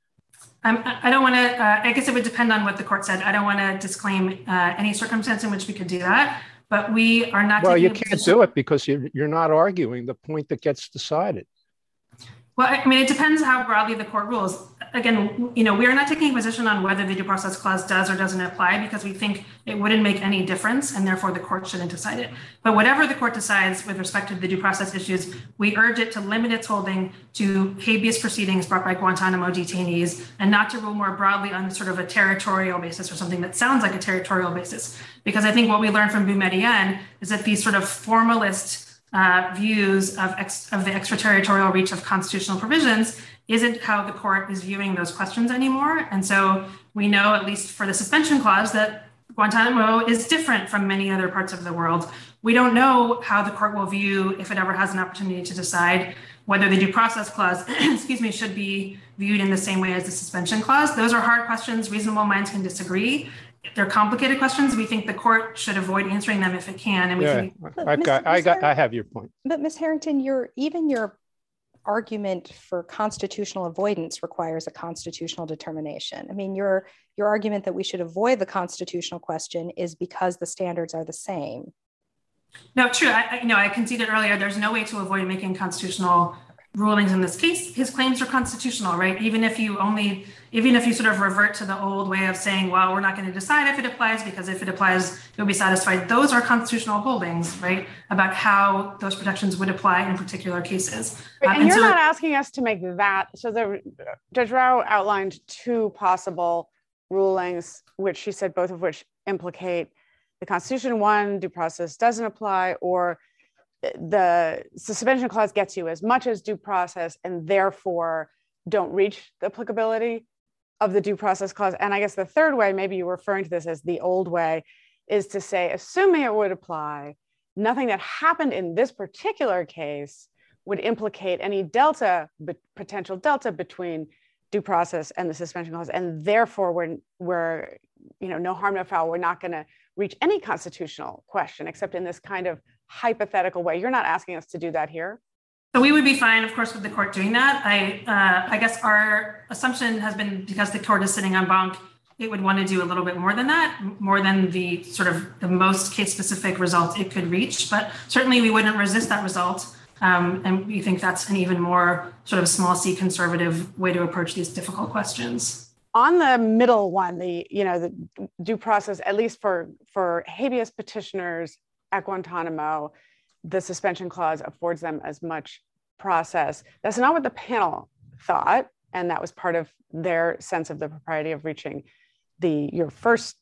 I don't want to, I guess it would depend on what the court said. I don't want to disclaim any circumstance in which we could do that, but we are not. Well, you can't do it because you're not arguing the point that gets decided. Well, I mean, it depends how broadly the court rules. Again, we are not taking a position on whether the due process clause does or doesn't apply because we think it wouldn't make any difference and therefore the court shouldn't decide it. But whatever the court decides with respect to the due process issues, we urge it to limit its holding to habeas proceedings brought by Guantanamo detainees and not to rule more broadly on sort of a territorial basis or something that sounds like a territorial basis. Because I think what we learned from Boumediene is that these sort of formalist views of the extraterritorial reach of constitutional provisions isn't how the court is viewing those questions anymore. And so we know, at least for the suspension clause, that Guantanamo is different from many other parts of the world. We don't know how the court will view, if it ever has an opportunity to decide, whether the due process clause, should be viewed in the same way as the suspension clause. Those are hard questions. Reasonable minds can disagree. They're complicated questions. We think the court should avoid answering them if it can. And I have your point. But Ms. Harrington, your argument for constitutional avoidance requires a constitutional determination. I mean, your argument that we should avoid the constitutional question is because the standards are the same. No, true. I conceded earlier, there's no way to avoid making constitutional rulings in this case, his claims are constitutional, right? Even if you sort of revert to the old way of saying, well, we're not going to decide if it applies because if it applies, you'll be satisfied. Those are constitutional holdings, right? About how those protections would apply in particular cases. And you're not asking us to make that. So Judge Rao outlined two possible rulings, which she said both of which implicate the Constitution. One, due process doesn't apply, or the suspension clause gets you as much as due process and therefore don't reach the applicability of the due process clause. And I guess the third way, maybe you're referring to this as the old way, is to say, assuming it would apply, nothing that happened in this particular case would implicate any potential delta between due process and the suspension clause. And therefore we're no harm, no foul. We're not going to reach any constitutional question except in this kind of hypothetical way. You're not asking us to do that here. So we would be fine, of course, with the court doing that. I guess our assumption has been because the court is sitting en banc, it would want to do a little bit more than that, more than the sort of the most case-specific result it could reach. But certainly we wouldn't resist that result. And we think that's an even more sort of small c conservative way to approach these difficult questions. On the middle one, the due process, at least for habeas petitioners at Guantanamo, the suspension clause affords them as much process. That's not what the panel thought, and that was part of their sense of the propriety of reaching your first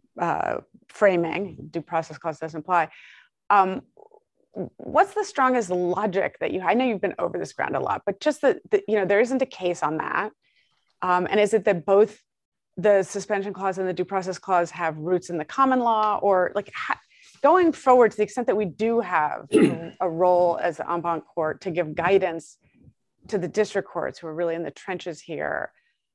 framing. Due process clause doesn't apply. What's the strongest logic that I know you've been over this ground a lot, but just that there isn't a case on that. And is it that both the suspension clause and the due process clause have roots in the common law, or going forward, to the extent that we do have a role as the en banc court to give guidance to the district courts who are really in the trenches here,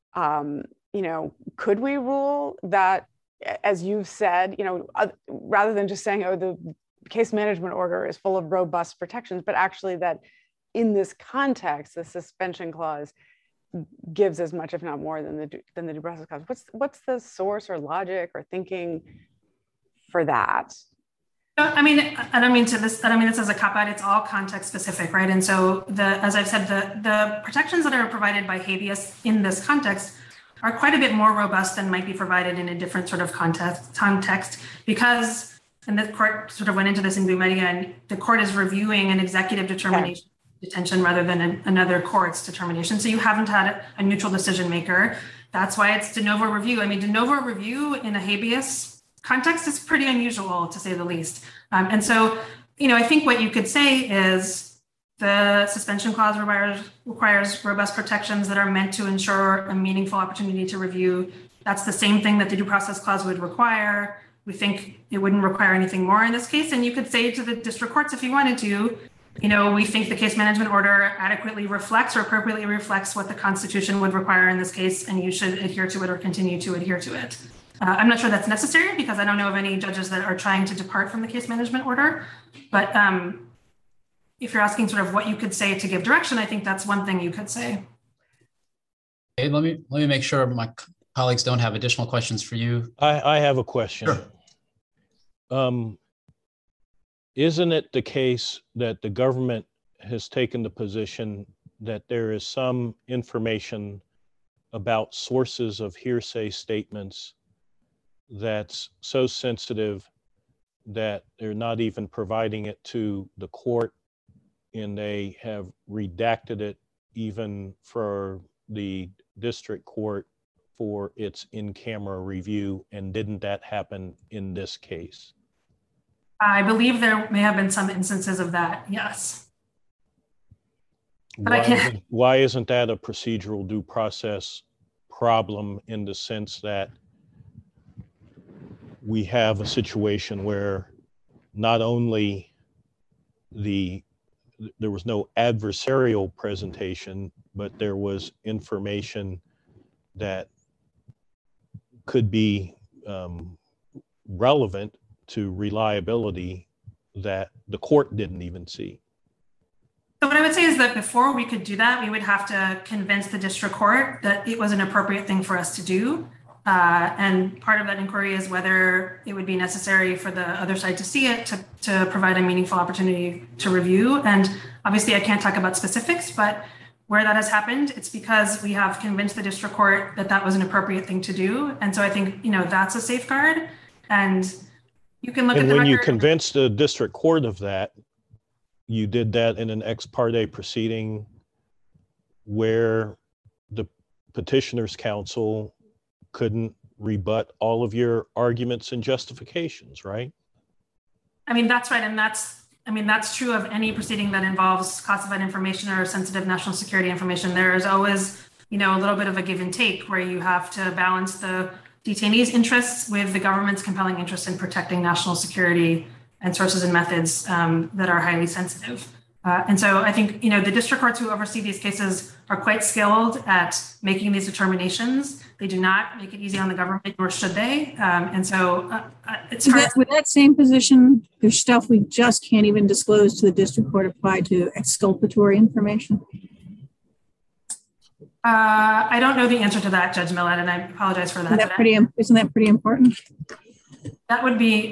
could we rule that, as you've said, rather than just saying, oh, the case management order is full of robust protections, but actually that in this context, the suspension clause gives as much, if not more, than the due process clause. What's the source or logic or thinking for that? I mean, I don't mean this as a cop-out, it's all context specific, right? And so as I've said, the protections that are provided by habeas in this context are quite a bit more robust than might be provided in a different sort of context because, and the court sort of went into this in Bumedia, and the court is reviewing an executive determination detention rather than another court's determination. So you haven't had a neutral decision maker. That's why it's de novo review. I mean, de novo review in a habeas context is pretty unusual, to say the least. And so, I think what you could say is the suspension clause requires robust protections that are meant to ensure a meaningful opportunity to review. That's the same thing that the due process clause would require. We think it wouldn't require anything more in this case. And you could say to the district courts, if you wanted to, we think the case management order adequately reflects or appropriately reflects what the Constitution would require in this case, and you should adhere to it or continue to adhere to it. I'm not sure that's necessary because I don't know of any judges that are trying to depart from the case management order. But if you're asking sort of what you could say to give direction, I think that's one thing you could say. Okay, let me make sure my colleagues don't have additional questions for you. I have a question. Sure. Isn't it the case that the government has taken the position that there is some information about sources of hearsay statements that's so sensitive that they're not even providing it to the court, and they have redacted it even for the district court for its in-camera review? And didn't that happen in this case? I believe there may have been some instances of that, yes. But why isn't that a procedural due process problem, in the sense that we have a situation where not only there was no adversarial presentation, but there was information that could be relevant to reliability that the court didn't even see? So what I would say is that before we could do that, we would have to convince the district court that it was an appropriate thing for us to do. And part of that inquiry is whether it would be necessary for the other side to see it to provide a meaningful opportunity to review. And obviously I can't talk about specifics, but where that has happened, it's because we have convinced the district court that that was an appropriate thing to do. And so I think, that's a safeguard. And you can look at the record. And when you convinced the district court of that, you did that in an ex parte proceeding where the petitioner's counsel couldn't rebut all of your arguments and justifications, right? I mean, that's right. And that's true of any proceeding that involves classified information or sensitive national security information. There is always, a little bit of a give and take where you have to balance the detainees' interests with the government's compelling interest in protecting national security and sources and methods that are highly sensitive. And so I think, the district courts who oversee these cases are quite skilled at making these determinations. They do not make it easy on the government, nor should they. And so it's hard. With that same position, there's stuff we just can't even disclose to the district court applied to exculpatory information. I don't know the answer to that, Judge Millett, and I apologize for that. Isn't that pretty important? That would be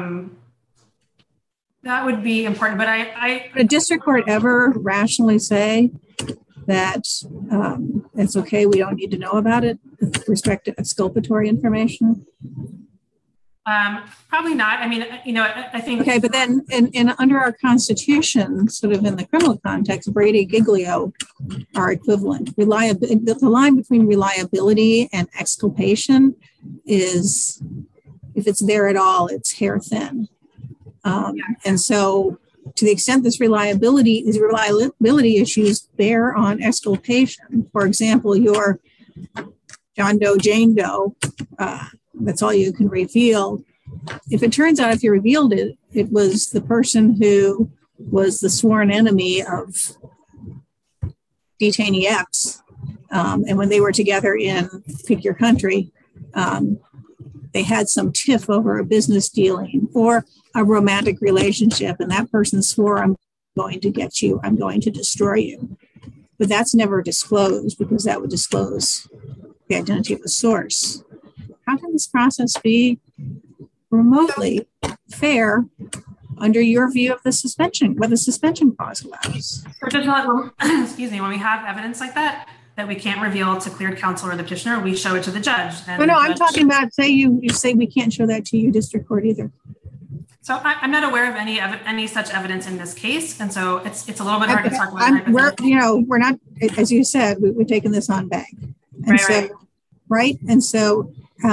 important, but Would a district court ever rationally say that it's okay, we don't need to know about it with respect to exculpatory information? Probably not. I mean, I think. Okay, but then in under our Constitution, sort of in the criminal context, Brady, Giglio are equivalent. The line between reliability and exculpation is, if it's there at all, it's hair thin. And so to the extent these reliability issues bear on exculpation, for example, your John Doe, Jane Doe, that's all you can reveal. If it turns out, if you revealed it, it was the person who was the sworn enemy of detainee X. And when they were together in Pick Your Country, they had some tiff over a business dealing or a romantic relationship. And that person swore, I'm going to get you, I'm going to destroy you. But that's never disclosed because that would disclose the identity of the source. How can this process be remotely fair under your view of the suspension, what the suspension clause allows? Excuse me, when we have evidence like that we can't reveal to cleared counsel or the petitioner, we show it to the judge. I'm talking about, say you say we can't show that to you, district court either. So I'm not aware of any such evidence in this case. And so it's a little bit hard to talk about. We're not, as you said, we're taking this on bank. And right. And so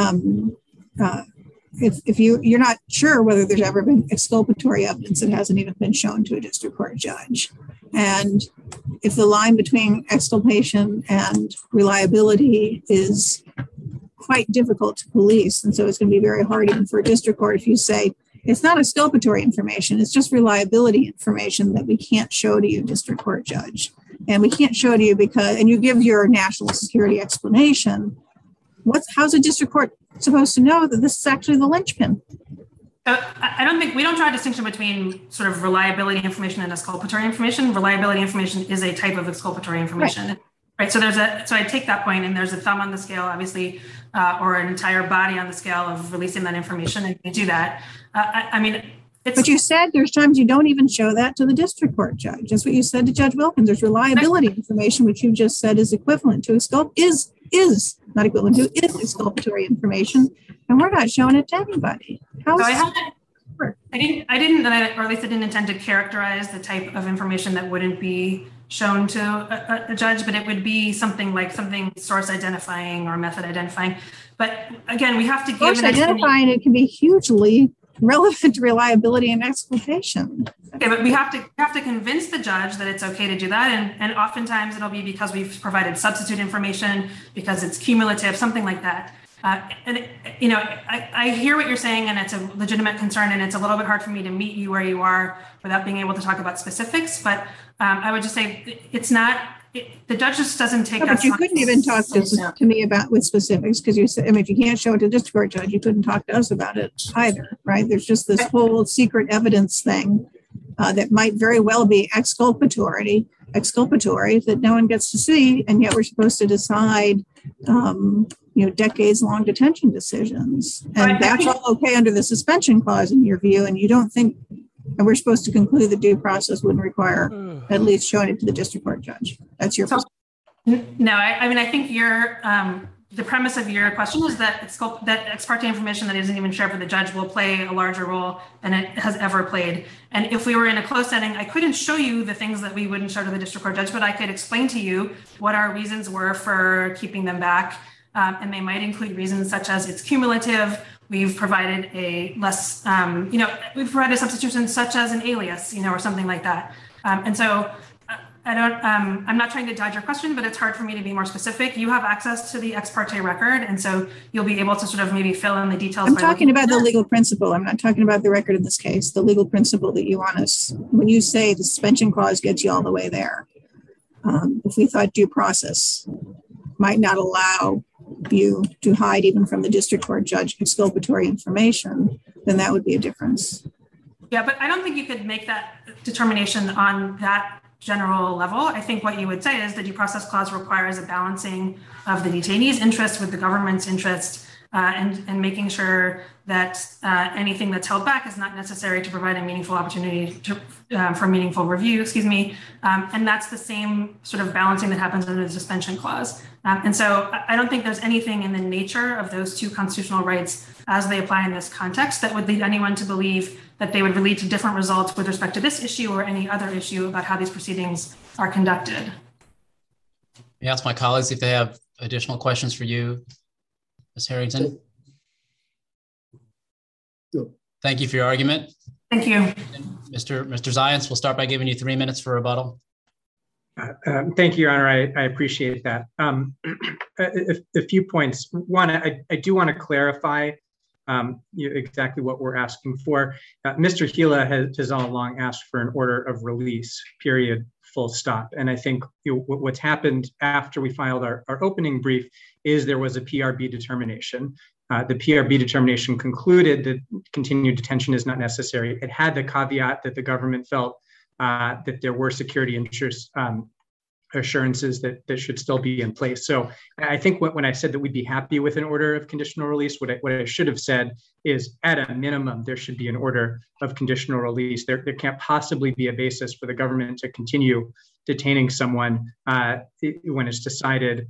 if you're not sure whether there's ever been exculpatory evidence that hasn't even been shown to a district court judge. And if the line between exculpation and reliability is quite difficult to police, and so it's going to be very hard even for a district court if you say, it's not exculpatory information, it's just reliability information that we can't show to you, district court judge. And we can't show to you because, and you give your national security explanation, how's a district court supposed to know that this is actually the linchpin? We don't draw a distinction between sort of reliability information and exculpatory information. Reliability information is a type of exculpatory information. Right. So I take that point, and there's a thumb on the scale, obviously, or an entire body on the scale of releasing that information, and we do that. But you said there's times you don't even show that to the district court judge. That's what you said to Judge Wilkins. There's reliability information, which you just said is equivalent to is not equivalent to is exculpatory information, and we're not showing it to anybody. I didn't, or at least I didn't intend to characterize the type of information that wouldn't be shown to a judge, but it would be something like source identifying or method identifying. But again, we have to give source identifying. It can be hugely relevant to reliability and exculpation. Okay, but we have to convince the judge that it's okay to do that, and oftentimes it'll be because we've provided substitute information, because it's cumulative, something like that. I hear what you're saying, and it's a legitimate concern, and it's a little bit hard for me to meet you where you are without being able to talk about specifics. But I would just say it's not. The judge just doesn't take. But you couldn't even talk to me about with specifics because you said, if you can't show it to the district court judge, you couldn't talk to us about it either, right? There's just this whole secret evidence thing that might very well be exculpatory that no one gets to see, and yet we're supposed to decide decades-long detention decisions. And that's all okay under the suspension clause in your view, and you don't think, and we're supposed to conclude that due process wouldn't require at least showing it to the district court judge. That's your position. No, I think the premise of your question is that ex parte information that isn't even shared with the judge will play a larger role than it has ever played. And if we were in a closed setting, I couldn't show you the things that we wouldn't show to the district court judge, but I could explain to you what our reasons were for keeping them back. And they might include reasons such as it's cumulative. We've provided a less, we've provided substitutions such as an alias, or something like that. And so I'm not trying to dodge your question, but it's hard for me to be more specific. You have access to the ex parte record, and so you'll be able to sort of maybe fill in the details. I'm talking about the legal principle. I'm not talking about the record in this case, the legal principle that you want us, when you say the suspension clause gets you all the way there. If we thought due process might not allow you to hide even from the district court judge exculpatory information, then that would be a difference. Yeah, but I don't think you could make that determination on that general level. I think what you would say is the due process clause requires a balancing of the detainee's interest with the government's interest, and making sure that anything that's held back is not necessary to provide a meaningful opportunity for meaningful review, and that's the same sort of balancing that happens under the suspension clause. And so I don't think there's anything in the nature of those two constitutional rights as they apply in this context that would lead anyone to believe that they would lead to different results with respect to this issue or any other issue about how these proceedings are conducted. May I ask my colleagues if they have additional questions for you, Ms. Harrington? No. Thank you for your argument. Thank you. Mr. Zients, we'll start by giving you 3 minutes for rebuttal. Thank you, Your Honor. I appreciate that. A few points. One, I do want to clarify exactly what we're asking for. Mr. Gila has all along asked for an order of release, period, full stop. And I think what's happened after we filed our opening brief is there was a PRB determination. The PRB determination concluded that continued detention is not necessary. It had the caveat that the government felt that there were security interests assurances that should still be in place. So I think when I said that we'd be happy with an order of conditional release, what I should have said is at a minimum, there should be an order of conditional release. There can't possibly be a basis for the government to continue detaining someone when it's decided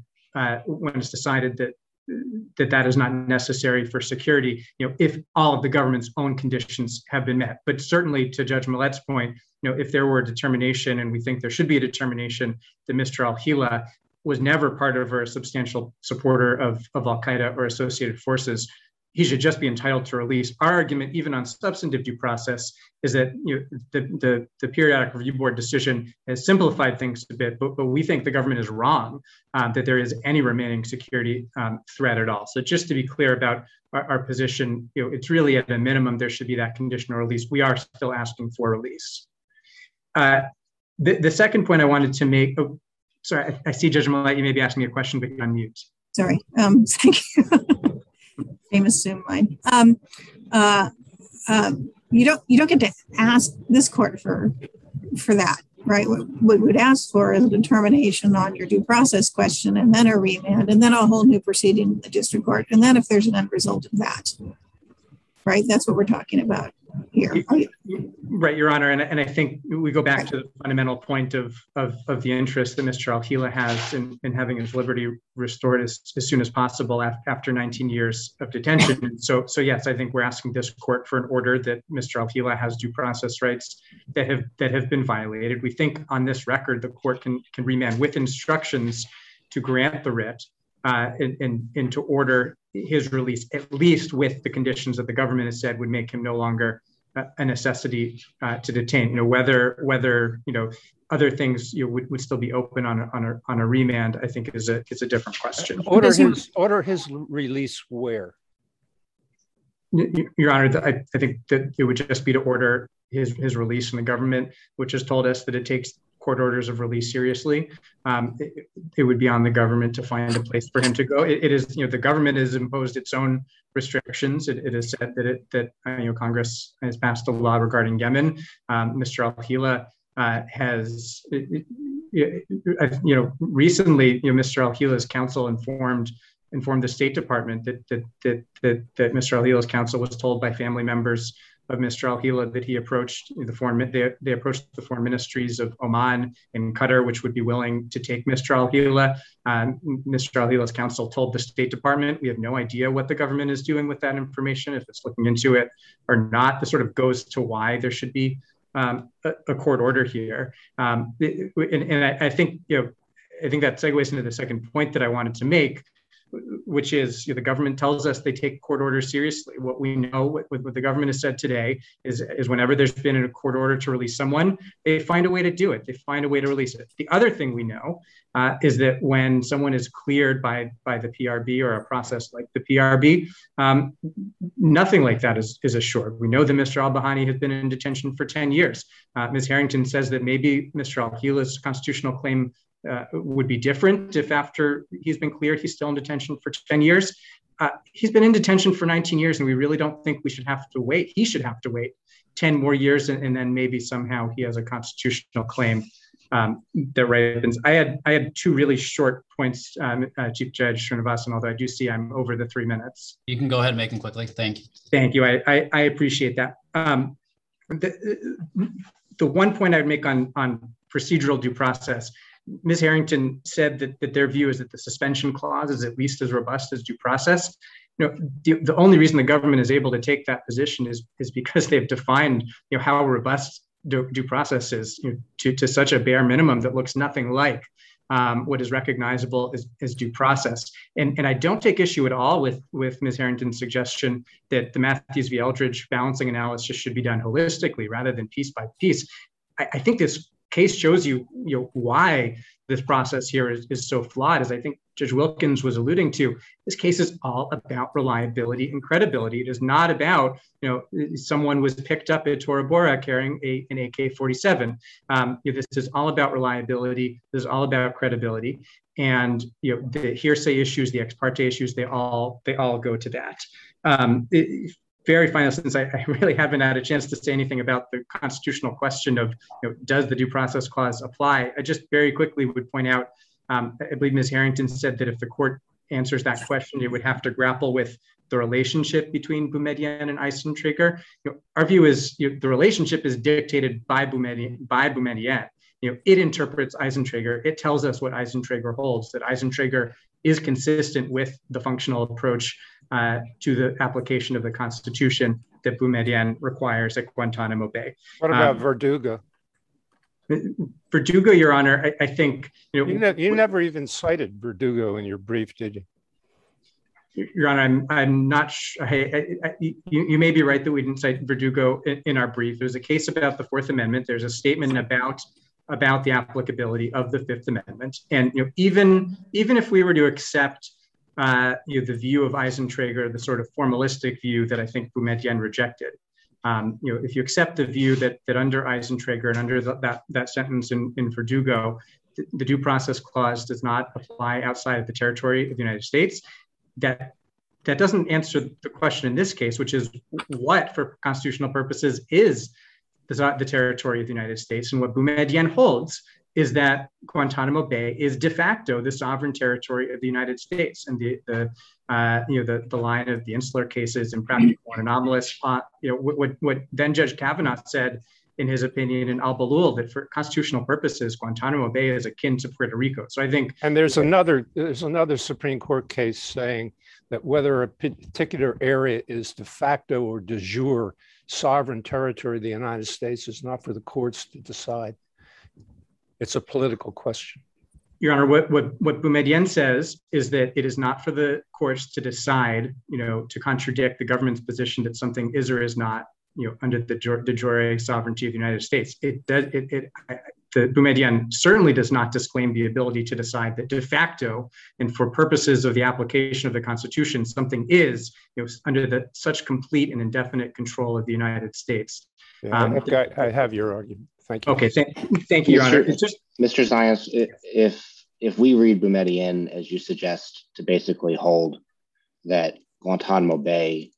that is not necessary for security, if all of the government's own conditions have been met. But certainly to Judge Millett's point, if there were a determination, and we think there should be a determination that Mr. Al-Hila was never part of or a substantial supporter of Al-Qaeda or associated forces, he should just be entitled to release. Our argument, even on substantive due process, is that the periodic review board decision has simplified things a bit, but we think the government is wrong that there is any remaining security threat at all. So just to be clear about our position, it's really at a minimum there should be that conditional release. We are still asking for release. The second point I wanted to make. Oh, sorry, I see Judge Millett. You may be asking me a question, but you're on mute. Sorry. Thank you. Famous Zoom line. You don't get to ask this court for that, right? What we'd ask for is a determination on your due process question, and then a remand, and then a whole new proceeding in the district court, and then if there's an end result of that, right? That's what we're talking about here. Right, Your Honor, and I think we go back to the fundamental point of the interest that Mr. Al-Hila has in having his liberty restored as soon as possible after 19 years of detention. And so yes, I think we're asking this court for an order that Mr. Al-Hila has due process rights that have been violated. We think on this record the court can remand with instructions to grant the writ and to order his release, at least with the conditions that the government has said would make him no longer a necessity to detain. Whether other things would still be open on a remand, I think is a different question. Order his release where? Your Honor, I think that it would just be to order his release from the government, which has told us that it takes court orders of release seriously. It would be on the government to find a place for him to go. It is, the government has imposed its own restrictions. It is said that Congress has passed a law regarding Yemen. Mr. Al-Hila has, recently, Mr. Al-Hila's counsel informed the State Department that Mr. Al-Hila's counsel was told by family members of Mr. Al-Hila that he approached they approached the foreign ministries of Oman and Qatar, which would be willing to take Mr. Al-Hila. Mr. Al-Hila's counsel told the State Department, we have no idea what the government is doing with that information, if it's looking into it or not. This sort of goes to why there should be a court order here. I think that segues into the second point that I wanted to make, which is the government tells us they take court orders seriously. What we know, what the government has said today is whenever there's been a court order to release someone, they find a way to do it. They find a way to release it. The other thing we know is that when someone is cleared by the PRB or a process like the PRB, nothing like that is assured. We know that Mr. Al-Bahani has been in detention for 10 years. Ms. Harrington says that maybe Mr. Al-Hila's constitutional claim would be different if after he's been cleared, he's still in detention for 10 years. He's been in detention for 19 years, and we really don't think we should have to wait. He should have to wait 10 more years, and then maybe somehow he has a constitutional claim that ripens. I had two really short points, Chief Judge Srinivasan, although I do see I'm over the 3 minutes. You can go ahead and make them quickly. Thank you. Thank you. I appreciate that. The one point I would make on procedural due process, Ms. Harrington said that their view is that the suspension clause is at least as robust as due process. The only reason the government is able to take that position is because they've defined how robust due process is to such a bare minimum that looks nothing like what is recognizable as due process. And I don't take issue at all with Ms. Harrington's suggestion that the Matthews v. Eldridge balancing analysis should be done holistically rather than piece by piece. I think this case shows you why this process here is so flawed. As I think Judge Wilkins was alluding to, this case is all about reliability and credibility. It is not about, someone was picked up at Tora Bora carrying an AK-47. This is all about reliability. This is all about credibility. And the hearsay issues, the ex parte issues, they all go to that. Very final, since I really haven't had a chance to say anything about the constitutional question of, does the due process clause apply? I just very quickly would point out, I believe Ms. Harrington said that if the court answers that question, it would have to grapple with the relationship between Boumediene and Eisentrager. Our view is the relationship is dictated by Boumediene. It interprets Eisentrager. It tells us what Eisentrager holds, that Eisentrager is consistent with the functional approach to the application of the Constitution that Boumediene requires at Guantanamo Bay. What about Verdugo? Verdugo, Your Honor, I think... You never even cited Verdugo in your brief, did you? Your Honor, I'm not sure. You may be right that we didn't cite Verdugo in our brief. There's a case about the Fourth Amendment. There's a statement about the applicability of the Fifth Amendment. And even if we were to accept the view of Eisentrager, the sort of formalistic view that I think Boumediene rejected, if you accept the view that under Eisentrager and under that sentence in Verdugo, the due process clause does not apply outside of the territory of the United States, that doesn't answer the question in this case, which is what, for constitutional purposes, is the territory of the United States. And what Boumediene holds is that Guantanamo Bay is de facto the sovereign territory of the United States, and the line of the insular cases impractical and anomalous. What then Judge Kavanaugh said in his opinion in Al-Balul, that for constitutional purposes, Guantanamo Bay is akin to Puerto Rico. So I think, and there's another Supreme Court case saying that whether a particular area is de facto or de jure sovereign territory of the United States is not for the courts to decide. It's a political question. Your Honor, what Boumediene says is that it is not for the courts to decide, to contradict the government's position that something is or is not, under the de jure sovereignty of the United States. The Boumediene certainly does not disclaim the ability to decide that de facto, and for purposes of the application of the Constitution, something is under such complete and indefinite control of the United States. Yeah, I have your argument. Thank you. Okay, thank you, Your Honor. It's just, Mr. Zients, if we read Boumediene, as you suggest, to basically hold that Guantanamo Bay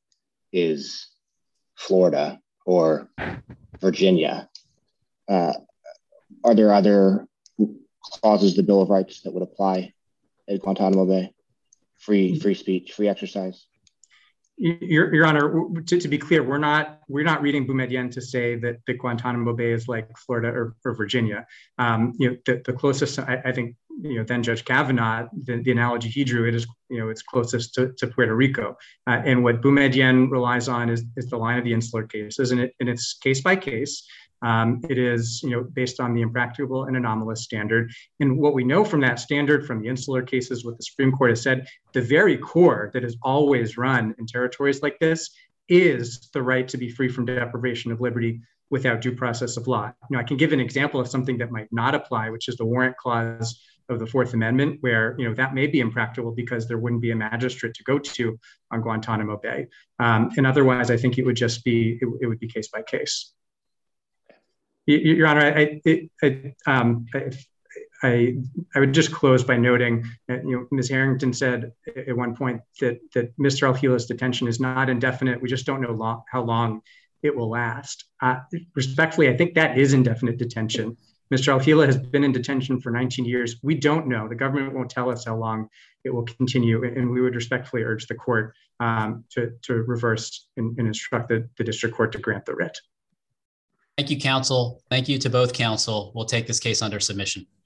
is Florida or Virginia, are there other clauses of the Bill of Rights that would apply at Guantanamo Bay? Free speech, free exercise. Your Honor, to be clear, we're not reading Boumediene to say that Guantanamo Bay is like Florida or Virginia. The closest, I think, then Judge Kavanaugh, the analogy he drew, it is, it's closest to Puerto Rico. And what Boumediene relies on is the line of the insular cases, and it's case by case. It is, based on the impracticable and anomalous standard. And what we know from that standard, from the insular cases, what the Supreme Court has said, the very core that is always run in territories like this is the right to be free from deprivation of liberty without due process of law. I can give an example of something that might not apply, which is the warrant clause of the Fourth Amendment, where that may be impractical because there wouldn't be a magistrate to go to on Guantanamo Bay. And otherwise, I think it would just be, it would be case by case. Your Honor, I would just close by noting that Ms. Harrington said at one point that Mr. Al-Hila's detention is not indefinite. We just don't know how long it will last. Respectfully, I think that is indefinite detention. Mr. Al-Hila has been in detention for 19 years. We don't know. The government won't tell us how long it will continue, and we would respectfully urge the court to reverse and instruct the district court to grant the writ. Thank you, counsel. Thank you to both counsel. We'll take this case under submission.